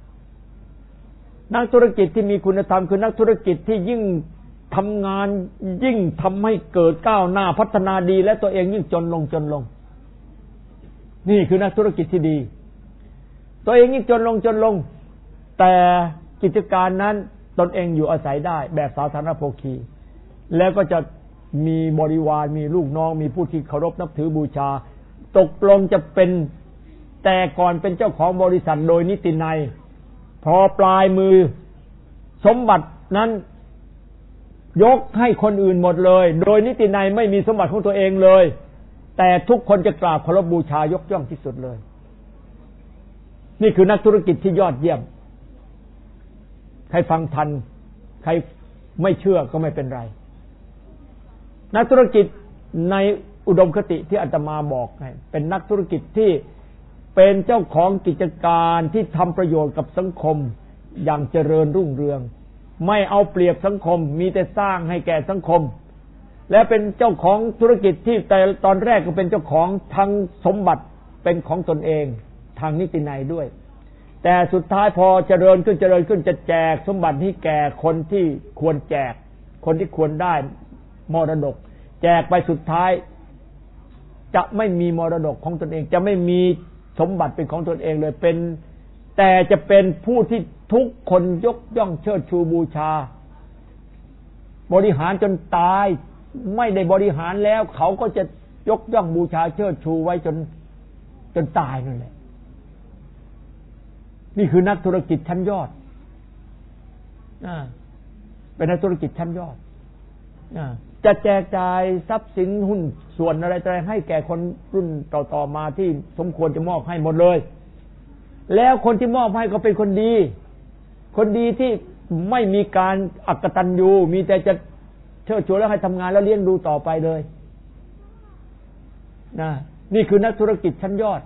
นักธุรกิจที่มีคุณธรรมคือนักธุรกิจที่ยิ่งทำงานยิ่งทำให้เกิดก้าวหน้าพัฒนาดีและตัวเองยิ่งจนลงนี่คือนักธุรกิจที่ดีตัวเองยิ่งจนลงแต่กิจการนั้นตนเองอยู่อาศัยได้แบบสาธารณโภคีแล้วก็จะมีบริวารมีลูกน้องมีผู้ที่เคารพนับถือบูชาตกลงจะเป็นแต่ก่อนเป็นเจ้าของบริษัทโดยนิตินัยพอปลายมือสมบัตินั้นยกให้คนอื่นหมดเลยโดยนิตินัยไม่มีสมบัติของตัวเองเลยแต่ทุกคนจะกราบเคารพบูชายกย่องที่สุดเลยนี่คือนักธุรกิจที่ยอดเยี่ยมใครฟังทันใครไม่เชื่อก็ไม่เป็นไรนักธุรกิจในอุดมคติที่อาตมาบอกให้เป็นนักธุรกิจที่เป็นเจ้าของกิจการที่ทำประโยชน์กับสังคมอย่างเจริญรุ่งเรืองไม่เอาเปรียบสังคมมีแต่สร้างให้แก่สังคมและเป็นเจ้าของธุรกิจที่แต่ตอนแรกก็เป็นเจ้าของทั้งสมบัติเป็นของตนเองทางนิตินัยด้วยแต่สุดท้ายพอเจริญขึ้นจะแจกสมบัติให้แก่คนที่ควรแจกคนที่ควรได้มรดกแจกไปสุดท้ายจะไม่มีมรดกของตนเองจะไม่มีสมบัติเป็นของตนเองเลยเป็นแต่จะเป็นผู้ที่ทุกคนยกย่องเชิดชูบูชาบริหารจนตายไม่ได้บริหารแล้วเขาก็จะยกย่องบูชาเชิดชูไว้จนตายนั่นแหละนี่คือนักธุรกิจชั้นยอดเป็นนักธุรกิจชั้นยอดจะแจกจ่ายทรัพย์สินหุ้นส่วนอะไรต่างๆให้แก่คนรุ่นต่อๆมาที่สมควรจะมอบให้หมดเลยแล้วคนที่มอบให้ก็เป็นคนดีที่ไม่มีการอักตัญญูมีแต่จะเชิดชูแล้วให้ทำงานแล้วเลี้ยงดูต่อไปเลยนี่คือนักธุรกิจชั้นยอด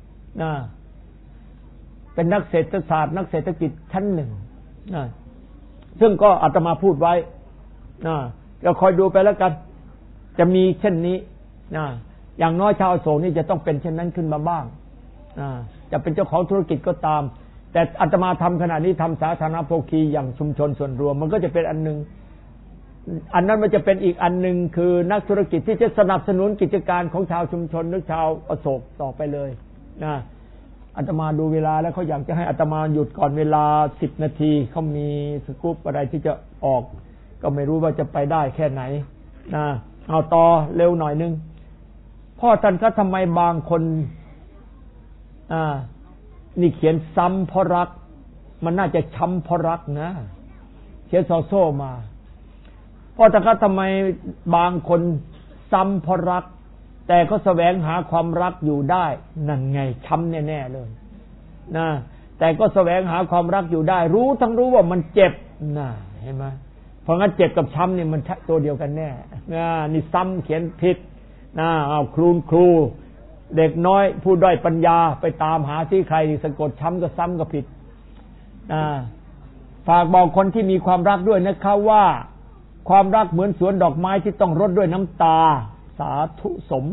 เป็นนักเศรษฐศาสตร์นักเศรษฐกิจชั้นหนึ่งซึ่งก็อาตมาพูดไว้เราคอยดูไปแล้วกันจะมีเช่นนี้อย่างน้อยชาวอโศกนี่จะต้องเป็นเช่นนั้นขึ้นมาบ้างจะเป็นเจ้าของธุรกิจก็ตามแต่อาตมาทำขณะนี้ทำสาธารณโภคีอย่างชุมชนส่วนรวมมันก็จะเป็นอันนึงอันนั้นมันจะเป็นอีกอันนึงคือนักธุรกิจที่จะสนับสนุนกิจการของชาวชุมชนหรือชาวอโศกต่อไปเลยอาตมาดูเวลาแล้วเขาอยากจะให้อาตมาหยุดก่อนเวลา10 นาทีเขามีสกู๊ปอะไรที่จะออกก็ไม่รู้ว่าจะไปได้แค่ไหนเอาต่อเร็วหน่อยนึงพ่อท่านก็ทำไมบางคนนี่เขียนซ้ำเพราะรักมันน่าจะช้ำเพราะรักนะเขียนซอโซ่มาเพราะทำไมบางคนซ้ำเพราะรักแต่ก็แสวงหาความรักอยู่ได้นั่นไงช้ำแน่ๆเลยนะแต่ก็แสวงหาความรักอยู่ได้รู้ทั้งรู้ว่ามันเจ็บนะเห็นไหมเพราะงั้นเจ็บกับช้ำนี่มันตัวเดียวกันแน่นี่ซ้ำเขียนผิดนะเอาครูเด็กน้อยผู้ด้อยปัญญาไปตามหาที่ใครสะกดช้ำก็ซ้ำก็ผิดฝากบอกคนที่มีความรักด้วยนะคะว่าความรักเหมือนสวนดอกไม้ที่ต้องรดด้วยน้ำตาสาธุสม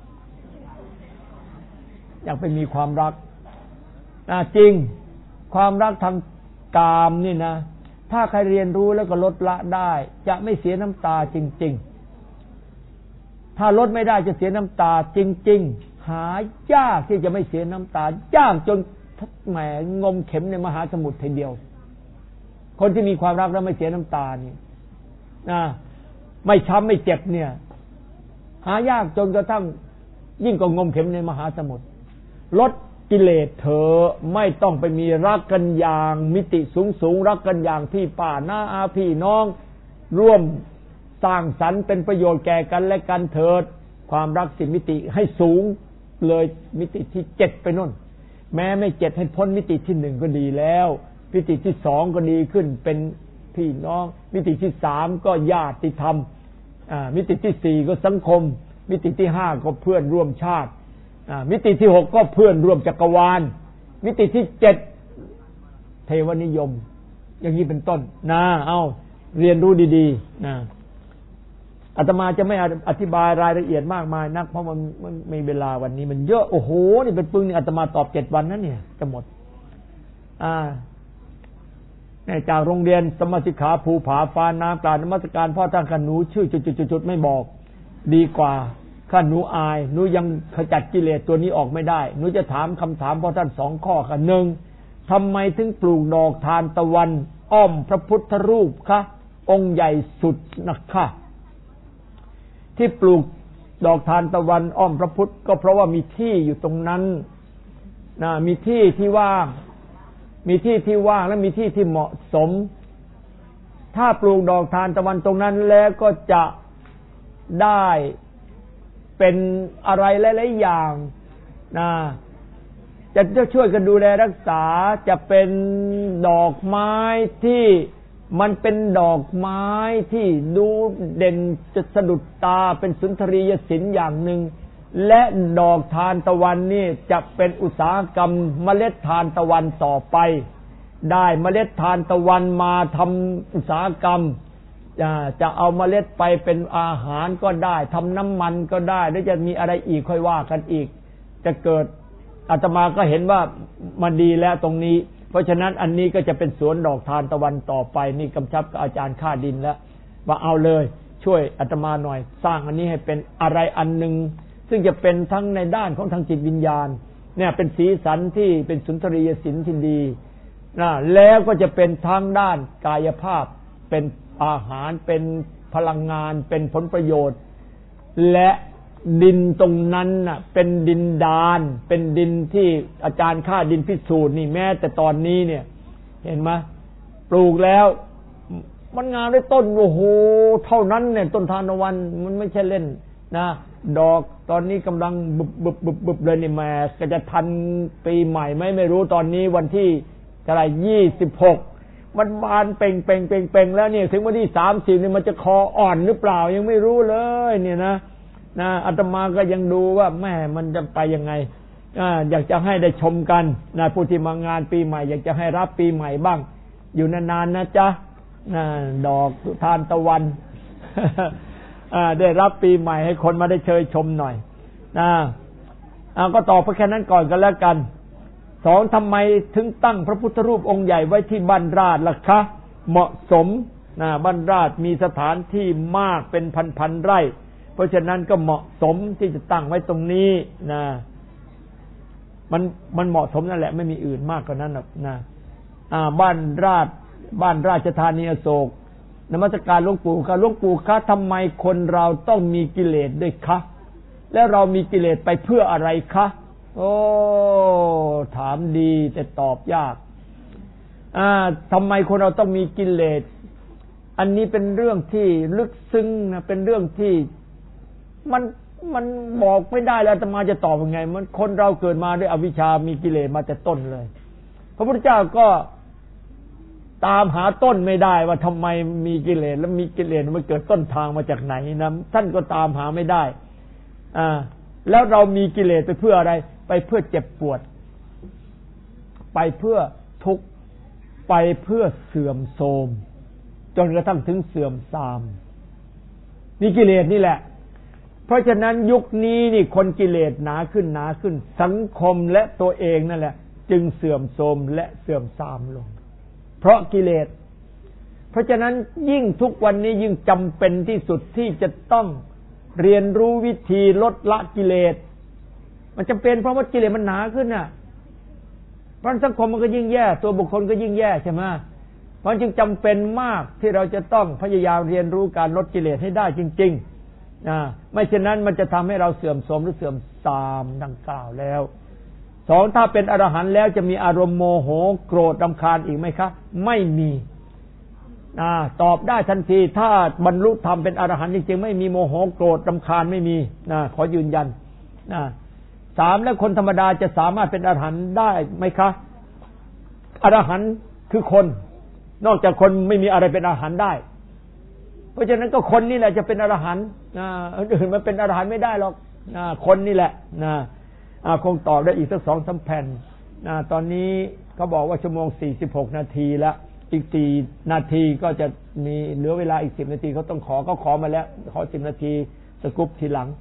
อยากไปมีความรักจริงความรักทางกามนี่นะถ้าใครเรียนรู้แล้วก็ลดละได้จะไม่เสียน้ำตาจริงๆถ้าลดไม่ได้จะเสียน้ำตาจริงๆหายากที่จะไม่เสียน้ำตายากจนแหมงมเข็มในมหาสมุทรทีเดียวคนที่มีความรักแล้วไม่เสียน้ำตานี่ไม่ช้ำไม่เจ็บเนี่ยหายากจนกระทั่งยิ่งกว่างมเข็มในมหาสมุทรลดกิเลสเถอะไม่ต้องไปมีรักกันอย่างมิติสูงรักกันอย่างพี่ป้าน้าอาพี่น้องร่วมสร้างสรรค์เป็นประโยชน์แก่กันและกันเถิดความรัก10มิติให้สูงเลยมิติที่7ไปนู่นแม้ไม่7ให้พ้นมิติที่1ก็ดีแล้วมิติที่2ก็ดีขึ้นเป็นพี่น้องมิติที่3ก็ญาติธรรมมิติที่4ก็สังคมมิติที่5ก็เพื่อนร่วมชาติมิติที่6ก็เพื่อนร่วมจักรวาลมิติที่7เทวนิยมอย่างนี้เป็นต้นเอาเรียนรู้ดีๆอาตมาจะไม่อธิบายรายละเอียดมากมายนักเพราะมันไม่เวลาวันนี้มันเยอะโอ้โหนี่เป็นปึ้งนี่อาตมาตอบ7วันนั้นเนี่ยจะหมดจากโรงเรียนสมสิกขาภูผาฟ้าน้ำกลางนมัสการพ่อท่านขันหนูชื่อจุดๆไม่บอกดีกว่าข้าหนูอายหนูยังขจัดกิเลสตัวนี้ออกไม่ได้หนูจะถามคำถามพ่อท่าน2ข้อค่ะ1ทำไมถึงปลูกดอกทานตะวันอ้อมพระพุทธรูปคะองค์ใหญ่สุดนะคะที่ปลูกดอกทานตะวันอ้อมพระพุทธก็เพราะว่ามีที่อยู่ตรงนั้นมีที่ที่ว่างและมีที่ที่เหมาะสมถ้าปลูกดอกทานตะวันตรงนั้นแล้วก็จะได้เป็นอะไรหลายๆอย่างจะช่วยกันดูแลรักษาจะเป็นดอกไม้ที่มันเป็นดอกไม้ที่ดูเด่นจะสะดุดตาเป็นสุนทรียศิลป์อย่างหนึ่งและดอกทานตะวันนี่จะเป็นอุตสาหกรรมเมล็ดทานตะวันต่อไปได้เมล็ดทานตะวันมาทำอุตสาหกรรมจะเอาเมล็ดไปเป็นอาหารก็ได้ทำน้ำมันก็ได้หรือจะมีอะไรอีกค่อยว่ากันอีกจะเกิดอาตมาก็เห็นว่ามันดีแล้วตรงนี้เพราะฉะนั้นอันนี้ก็จะเป็นสวนดอกทานตะวันต่อไปนี่กำชับกับอาจารย์ค่าดินแล้วว่าเอาเลยช่วยอาตมาหน่อยสร้างอันนี้ให้เป็นอะไรอันหนึ่งซึ่งจะเป็นทั้งในด้านของทางจิตวิญญาณเนี่ยเป็นสีสันที่เป็นสุนทรียศิลป์ที่ดีแล้วก็จะเป็นทางด้านกายภาพเป็นอาหารเป็นพลังงานเป็นผลประโยชน์และดินตรงนั้นน่ะเป็นดินดานเป็นดินที่อาจารย์ค่าดินพิสูจน์นี่แม้แต่ตอนนี้เนี่ยเห็นไหมปลูกแล้วมันงามได้ต้นโอ้โหเท่านั้นเนี่ยต้นทานตะวันมันไม่ใช่เล่นนะดอกตอนนี้กำลังบึบเลยนี่แม่ก็จะทันปีใหม่ไหมไม่รู้ตอนนี้วันที่อะไร26มันบานเป่งแล้วเนี่ยถึงวันที่30นี่มันจะคออ่อนหรือเปล่ายังไม่รู้เลยเนี่ยนะอาตมาก็ยังดูว่าแม่มันจะไปยังไงอยากจะให้ได้ชมกันนะผู้ที่มางานปีใหม่อยากจะให้รับปีใหม่บ้างอยู่นานๆนะจ๊ะดอกทานตะวัน ได้รับปีใหม่ให้คนมาได้เชยชมหน่อยก็ตอบไปแค่นั้นก่อนกันแล้วกัน2ทำไมถึงตั้งพระพุทธรูปองค์ใหญ่ไว้ที่บ้านราชล่ะคะเหมาะสมบ้านราชมีสถานที่มากเป็นพันๆไร่เพราะฉะนั้นก็เหมาะสมที่จะตั้งไว้ตรงนี้มันเหมาะสมนั่นแหละไม่มีอื่นมากกว่านั้นหรอกบ้านราชธานีอโศกนมัสการหลวงปู่ค่ะหลวงปู่คะทำไมคนเราต้องมีกิเลสด้วยคะและเรามีกิเลสไปเพื่ออะไรคะโอ้ถามดีแต่ตอบยากทำไมคนเราต้องมีกิเลสอันนี้เป็นเรื่องที่ลึกซึ้งนะเป็นเรื่องที่มันบอกไม่ได้แล้วอาตมาจะตอบยังไงมันคนเราเกิดมาด้วยอวิชชามีกิเลสมาแต่ต้นเลยพระพุทธเจ้าก็ตามหาต้นไม่ได้ว่าทำไมมีกิเลสแล้วมีกิเลสมันเกิดต้นทางมาจากไหนนะท่านก็ตามหาไม่ได้แล้วเรามีกิเลสไปเพื่ออะไรไปเพื่อเจ็บปวดไปเพื่อทุกข์ไปเพื่อเสื่อมโทรมจนกระทั่งถึงเสื่อมทรามนี่กิเลสนี่แหละเพราะฉะนั้นยุคนี้นี่คนกิเลสหนาขึ้นหนาขึ้นสังคมและตัวเองนั่นแหละจึงเสื่อมโทรมและเสื่อมทรามลงเพราะกิเลสเพราะฉะนั้นยิ่งทุกวันนี้ยิ่งจำเป็นที่สุดที่จะต้องเรียนรู้วิธีลดละกิเลสมันจำเป็นเพราะว่ากิเลสมันหนาขึ้นน่ะเพราะสังคมมันก็ยิ่งแย่ตัวบุคคลก็ยิ่งแย่ใช่ไหมเพราะจึงจำเป็นมากที่เราจะต้องพยายามเรียนรู้การลดกิเลสให้ได้จริงๆไม่เช่นนั้นมันจะทำให้เราเสื่อมโทรมหรือเสื่อมทรามดังกล่าวแล้วสองถ้าเป็นอรหันต์แล้วจะมีอารมณ์โมโหโกรธรำคาญอีกไหมครับไม่มีตอบได้ทันทีถ้าบรรลุธรรมเป็นอรหันต์จริงๆไม่มีโมโหโกรธรำคาญไม่มีขอยืนยันสามแล้วคนธรรมดาจะสามารถเป็นอรหันต์ได้ไหมคะอรหันต์คือคนนอกจากคนไม่มีอะไรเป็นอรหันต์ได้เพราะฉะนั้นก็คนนี่แหละจะเป็นอรหันต์อื่นมันเป็นอรหันต์ไม่ได้หรอกคนนี่แหละคงตอบได้อีกสัก 2-3 แผ่นตอนนี้เขาบอกว่าชั่วโมง46 นาทีแล้วอีก4 นาทีก็จะมีเหลือเวลาอีก10 นาทีเขาต้องขอมาแล้วขอ10 นาทีสกุปทีหลัง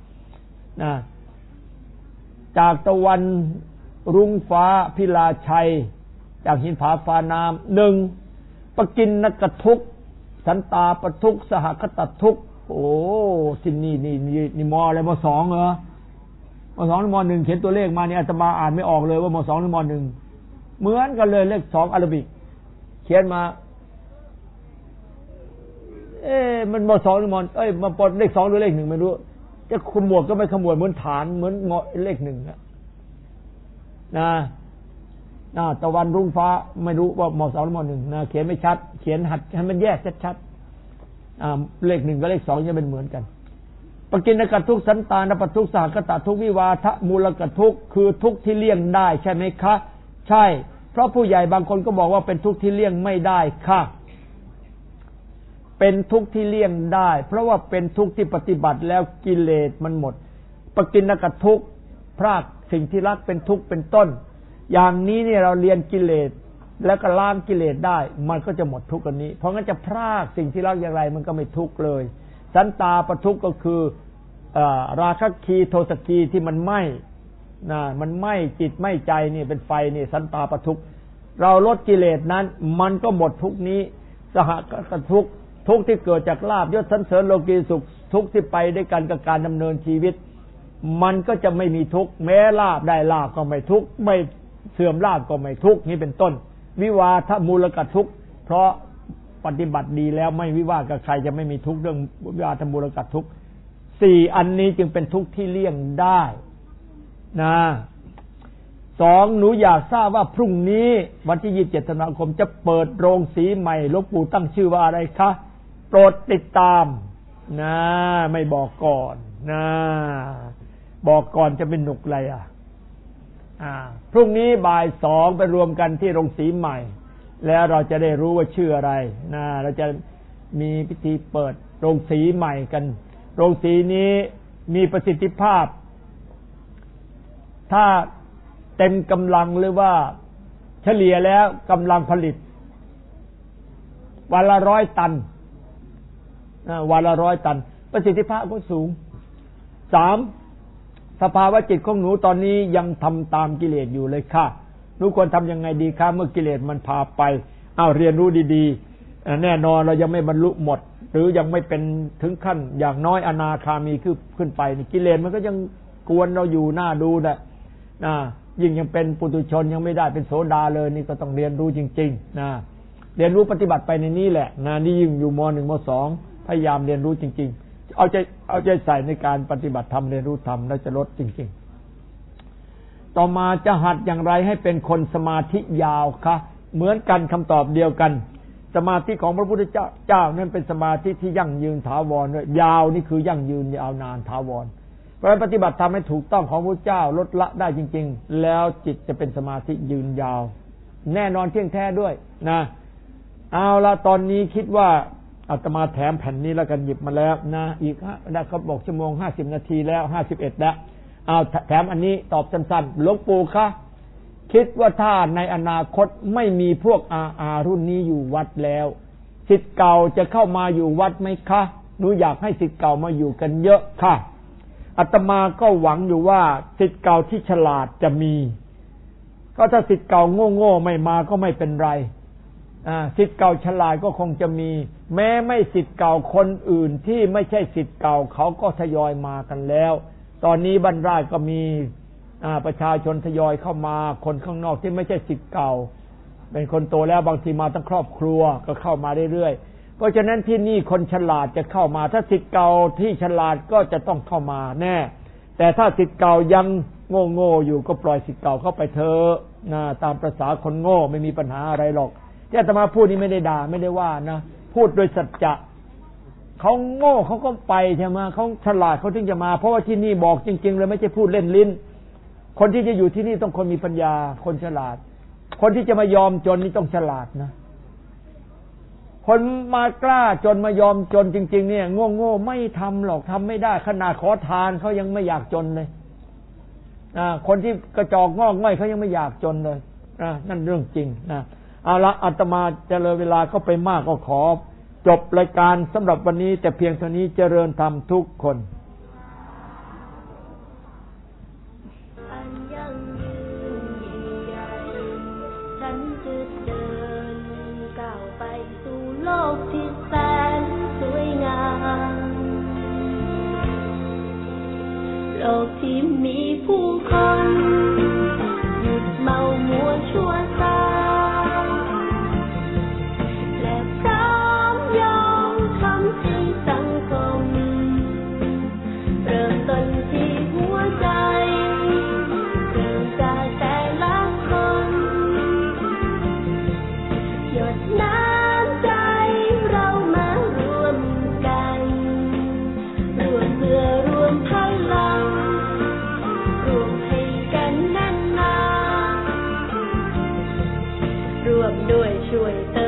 จากตะวันรุ่งฟ้าพิลาชัยจากหินผาฟ้าน้ำ1ปกินนกทุกสันตาปทุกสหคตทุกโอ้ที่นี่มอะไรม2เหรอม2หรือม1เขียนตัวเลขมาเนี่ยอาตมาอ่านไม่ออกเลยว่าม2หรือม1เหมือนกันเลยเลข2อาราบิกเขียนมามันม2หรือมมาปนเลข2หรือเลข1ไม่รู้จะขมวดก็ไม่ขมวดเหมือนฐานเหมือนเลข1ตะวันรุ่งฟ้าไม่รู้ว่าม2หรือม1เขียนไม่ชัดเขียนหัดให้มันแยกชัดๆเลข1กับเลข2จะเป็นเหมือนกันปกิณกทุกสันตานปทุกสหคตทุกวิวาทมูลกทุกคือทุกที่เลี่ยงได้ใช่ไหมคะใช่เพราะผู้ใหญ่บางคนก็บอกว่าเป็นทุกข์ที่เลี่ยงไม่ได้ค่ะเป็นทุกข์ที่เลี่ยงได้เพราะว่าเป็นทุกข์ที่ปฏิบัติแล้วกิเลสมันหมดปกิณกทุกข์พรากสิ่งที่รักเป็นทุกข์เป็นต้นอย่างนี้เนี่ยเราเรียนกิเลสแล้วก็ล้างกิเลสได้มันก็จะหมดทุกข์อันนี้เพราะงั้นจะพรากสิ่งที่รักอย่างไรมันก็ไม่ทุกข์เลยสันตาปทุกข์ก็คือราคะคีโทสคีที่มันไหม้มันไหม้จิตไหม้ใจนี่เป็นไฟนี่สันตาปทุกข์เราลดกิเลสนั้นมันก็หมดทุกนี้สหคตทุกข์ทุกข์ที่เกิดจากลาภยศสรรเสริญโลกีสุขทุกข์ที่ไปด้วยกันกับการดำเนินชีวิตมันก็จะไม่มีทุกข์แม้ลาภได้ลาภก็ไม่ทุกข์ไม่เสื่อมลาภก็ไม่ทุกข์นี่เป็นต้นวิวาทมูลกทุกข์เพราะปฏิบัติดีแล้วไม่วิวาทกับใครจะไม่มีทุกข์เรื่องวิวาทมูลกทุกข์4อันนี้จึงเป็นทุกข์ที่เลี่ยงได้2หนูอยากทราบว่าพรุ่งนี้วันที่27 ธันวาคมจะเปิดโรงสีใหม่หลวงปู่ตั้งชื่อว่าอะไรคะโปรดติดตามไม่บอกก่อนบอกก่อนจะเป็นหนุกอะไรพรุ่งนี้บ่าย 2ไปรวมกันที่โรงสีใหม่แล้วเราจะได้รู้ว่าชื่ออะไรเราจะมีพิธีเปิดโรงสีใหม่กันโรงสีนี้มีประสิทธิภาพถ้าเต็มกำลังหรือว่าเฉลี่ยแล้วกำลังผลิตวันละ100 ตันวันละ100 ตันประสิทธิภาพก็สูง3สภาวะจิตของหนูตอนนี้ยังทำตามกิเลสอยู่เลยค่ะหนูควรทำยังไงดีคะเมื่อกิเลสมันพาไปเรียนรู้ดีๆแน่นอนเรายังไม่บรรลุหมดหรือยังไม่เป็นถึงขั้นอย่างน้อยอนาคามีขึ้นไปนี่กิเลสมันก็ยังกวนเราอยู่หน้าดูนะยิ่งยังเป็นปุถุชนยังไม่ได้เป็นโสดาเลยนี่ก็ต้องเรียนรู้จริงๆเรียนรู้ปฏิบัติไปในนี้แหละนี่ยิ่งอยู่ม.1 ม.2พยายามเรียนรู้จริงๆเอาใจใส่ในการปฏิบัติธรรมเรียนรู้ธรรมแล้วจะลดจริงๆต่อมาจะหัดอย่างไรให้เป็นคนสมาธิยาวคะเหมือนกันคำตอบเดียวกันสมาธิของพระพุทธเจ้านั้นเป็นสมาธิที่ยั่งยืนถาวรด้วยยาวนี่คือยั่งยืนยาวนานถาวรเพราะปฏิบัติทำให้ถูกต้องของพระพุทธเจ้าลดละได้จริงๆแล้วจิตจะเป็นสมาธิยืนยาวแน่นอนเที่ยงแท้ด้วยนะเอาละตอนนี้คิดว่าอาตมาแถมแผ่นนี้แล้วกันหยิบมาแล้วนะอีกได้เขาบอกชั่วโมง50 นาทีแล้ว51แล้วเอาแถมอันนี้ตอบสั้นๆหลวงปู่คะคิดว่าถ้าในอนาคตไม่มีพวกรุ่นนี้อยู่วัดแล้วศิษย์เก่าจะเข้ามาอยู่วัดไหมคะหนูอยากให้ศิษย์เก่ามาอยู่กันเยอะค่ะอาตมาก็หวังอยู่ว่าศิษย์เก่าที่ฉลาดจะมีก็ถ้าศิษย์เก่าโง่ๆไม่มาก็ไม่เป็นไรศิษย์เก่าฉลาดก็คงจะมีแม้ไม่ศิษย์เก่าคนอื่นที่ไม่ใช่ศิษย์เก่าเขาก็ทยอยมากันแล้วตอนนี้บรรดาก็มีประชาชนทยอยเข้ามาคนข้างนอกที่ไม่ใช่ศิษย์เก่าเป็นคนโตแล้วบางทีมาทั้งครอบครัวก็เข้ามาเรื่อยๆเพราะฉะนั้นที่นี่คนฉลาดจะเข้ามาถ้าศิษย์เก่าที่ฉลาดก็จะต้องเข้ามาแน่แต่ถ้าศิษย์เก่ายังโง่ๆอยู่ก็ปล่อยศิษย์เก่าเข้าไปเถอะตามประสาคนโง่ไม่มีปัญหาอะไรหรอกที่อาตมาพูดนี้ไม่ได้ด่าไม่ได้ว่านะพูดโดยสัจจะเขาโง่เขาก็ไปใช่ไหมเขาฉลาดเขาถึงจะมาเพราะว่าที่นี่บอกจริงๆเลยไม่ใช่พูดเล่นลิ้นคนที่จะอยู่ที่นี่ต้องคนมีปัญญาคนฉลาดคนที่จะมายอมจนนี่ต้องฉลาดนะคนมากล้าจนมายอมจนจริงๆเนี่ยโง่ๆไม่ทำหรอกทำไม่ได้ขนาดขอทานเขายังไม่อยากจนเลยคนที่กระจอกงอกง่อยเขายังไม่อยากจนเลยนั่นเรื่องจริงนะเอาละอาตมาจะเลยเวลาก็ไปมากก็ขอจบรายการสำหรับวันนี้แต่เพียงเท่านี้เจริญธรรมทุกคนโลกที่แสนสวยงามโลกที่มีผู้คนหยุดเมามัวชั่วซาและพร้อมยอมทำให้สังคมเริ่มต้นที่หัวใจเริ่มจากแต่ละคนหยดน้ำด้วยช่วยเติ